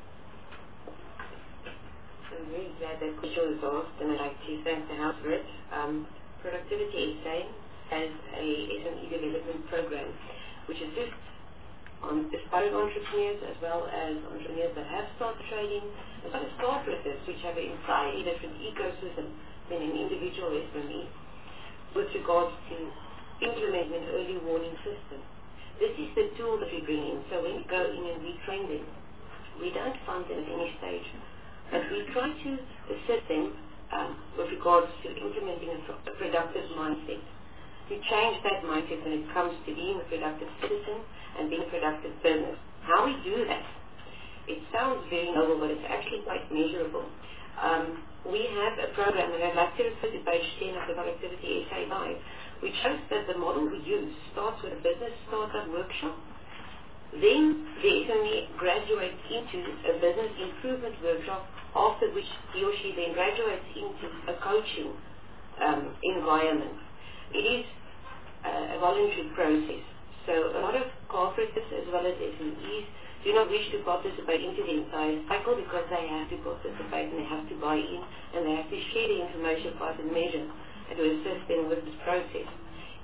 I'm really glad that question was asked, and I'd like to thank the House for it. Um, Productivity S A has a S M E development program which assists on aspiring entrepreneurs as well as entrepreneurs that have started trading, as well as cooperatives which have an entirely different ecosystem than an individual S M E with regards to implementing an early warning system. This is the tool that we bring in. So when we go in and we train them, we don't fund them at any stage, but we try to assist them um, with regards to implementing a, a productive mindset, to change that mindset when it comes to being a productive citizen and being a productive business. How we do that, it sounds very noble, but it's actually quite measurable. Um, we have a program, and I'd like to refer to page ten of the Productivity S A Live, which shows that the model we use starts with a business startup workshop. Then the S M E graduates into a business improvement workshop, after which he or she then graduates into a coaching um, environment. It is uh, a voluntary process. So a lot of cooperatives as well as S M Es do not wish to participate into the entire cycle because they have to participate and they have to buy in and they have to share the information part and measure and to assist them with this process.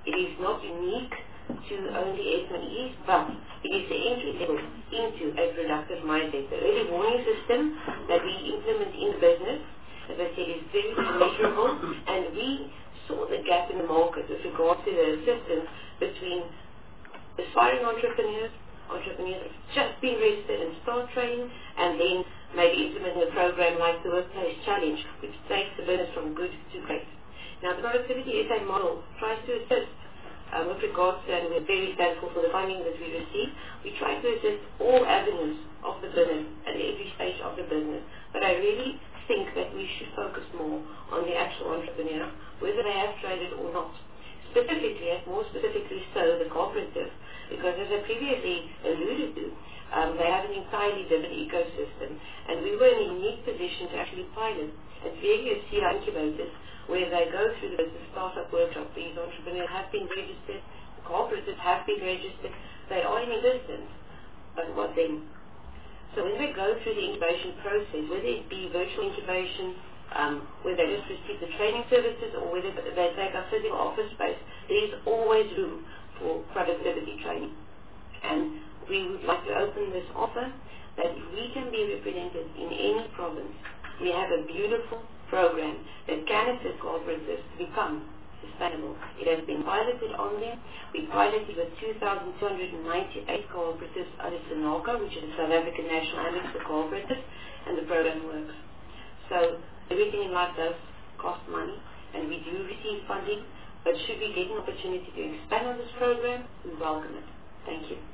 It is not unique to only S M Es, but it is the entry level into a productive mindset. The early warning system that we implement in the business, as I said, is very measurable, and we saw the gap in the market with regard to the assistance between aspiring entrepreneurs, entrepreneurs that have just been registered and start training, and then maybe implementing a program like the Workplace Challenge, which takes the business from good to great. Now, the Productivity S A model tries to assist uh, with regards to, and we're very thankful for the funding that we receive, we try to assist all avenues of the business at every stage of the business. But I really think that we should focus more on the actual entrepreneur, whether they have traded or not. Specifically, and more specifically so, the cooperative, because as I previously alluded to, um, they have an entirely different ecosystem, and we were in a unique position to actually pilot at various C R incubators where they go through the business startup workshop. These entrepreneurs have been registered, the cooperatives have been registered, they are in existence, but what then? So when they go through the incubation process, whether it be virtual incubation, um, whether they just receive the training services or whether they take our physical office space, there is always room for productivity training. And we would like to open this offer that if we can be represented in any province, we have a beautiful program that can assist cooperatives to become sustainable. It has been piloted on them. We piloted with two thousand two hundred ninety-eight cooperatives under SANACA, which is the South African National Alliance for Cooperatives, and the program works. So everything in life does cost money, and we do receive funding, but should we get an opportunity to expand on this program, we welcome it. Thank you.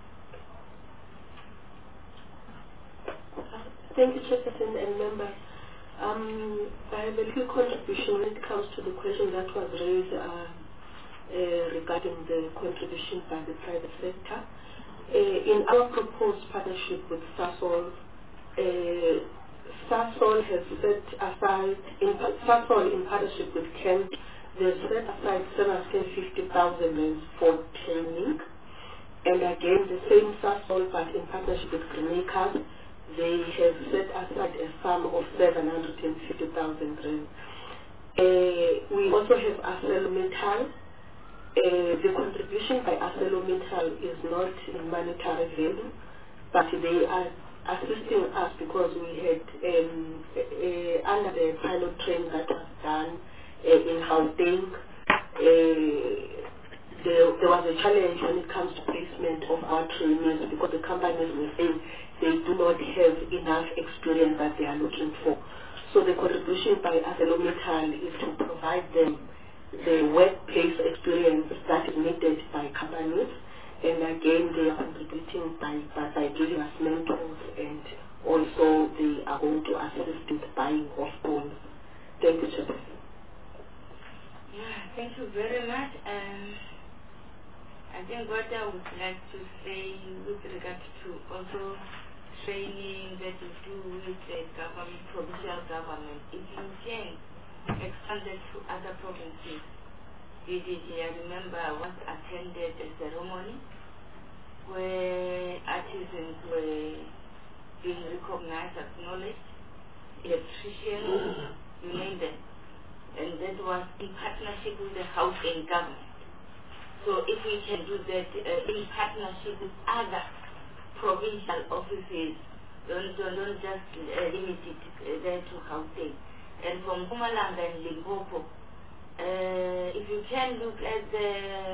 Thank you, Chairperson and members. Um, I have a little contribution when it comes to the question that was raised uh, uh, regarding the contribution by the private sector. Uh, in our proposed partnership with SASOL, uh, SASOL has set aside, in, SASOL in partnership with C A M, they set aside seven hundred fifty thousand rand for training. And again, the same SASOL, but in partnership with Greenacres, they have set aside a sum of seven hundred fifty thousand rand. Uh, we also have ArcelorMittal. Uh, the contribution by ArcelorMittal is not in monetary value, but they are assisting us because we had, um, uh, under the pilot training that was done uh, in Gauteng, uh, there, there was a challenge when it comes to placement of our trainees because the companies were saying they do not have enough experience that they are looking for. So the contribution by ArcelorMittal is to provide them the workplace experience that is needed by companies, and again they are contributing by, by, by giving us mentors, and also they are going to assist in the buying of phones. Thank you, Chair. Yeah, thank you very much. Um, I think what I would like to say with regard to also training that you do with the government, provincial government, if you can expand it to other provinces. We did, I remember I once attended a ceremony where artisans were being recognized, acknowledged, electricians, you name them. And that was in partnership with the Gauteng government. So if we can do that uh, in partnership with other provincial offices, don't, don't, don't just uh, limit it uh, there to Gauteng. And from Mpumalanga and Limpopo, uh, if you can look at the,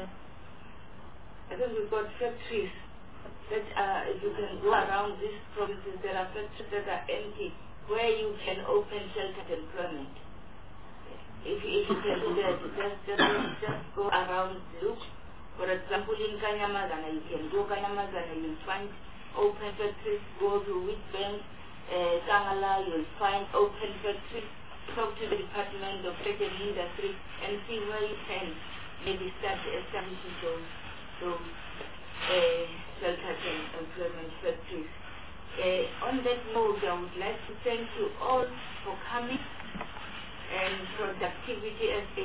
I think we've got factories that uh, if you can go around these provinces, there are factories that are empty where you can open sheltered employment. If, if you can do that, just, just, just go around, look. For example, in Kanyamazana, you can go Kanyamazana, you'll find open factories. Go to Witbank, uh, Kangala, you'll find open factories. Talk to the Department of Trade and Industry and see where you can maybe start establishing those, those uh, sheltered employment factories. Uh, on that note, I would like to thank you all for coming. And productivity as a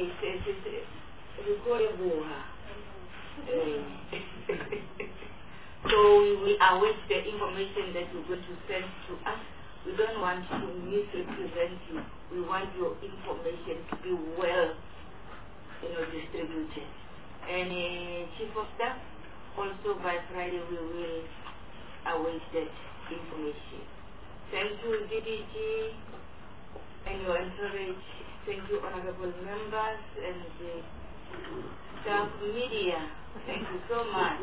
so we will await the information that you're going to send to us. We don't want to misrepresent you. We want your information to be well, you know, distributed. and uh, Chief of Staff. Also by Friday we will await that information. Thank you, D D G, and your encourage. Thank you, honorable members and the staff media. Thank you so much.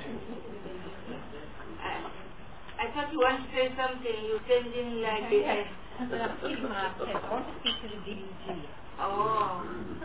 I, I thought you want to say something. You send in like yes. I want to speak to the D D G. Oh.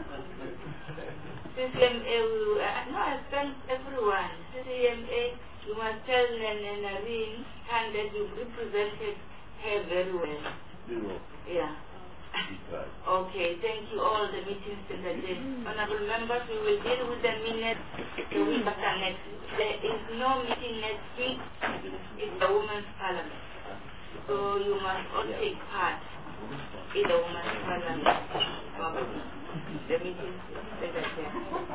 C C M A, will, uh, no, I thank everyone. C C M A, you must tell Narine and that you represented her very well. Yeah. Okay, thank you all the meetings in the day. Honorable members, we will deal with the minutes the week after next. There is no meeting next week. It's the Women's Parliament. So you must all take part in the Women's Parliament. Okay. The meeting is there.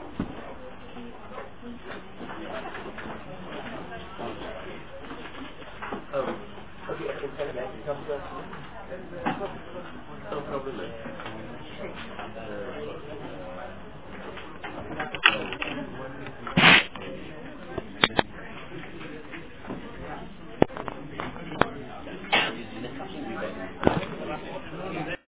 Um, okay, I can tell you that come first. No problem. Uh,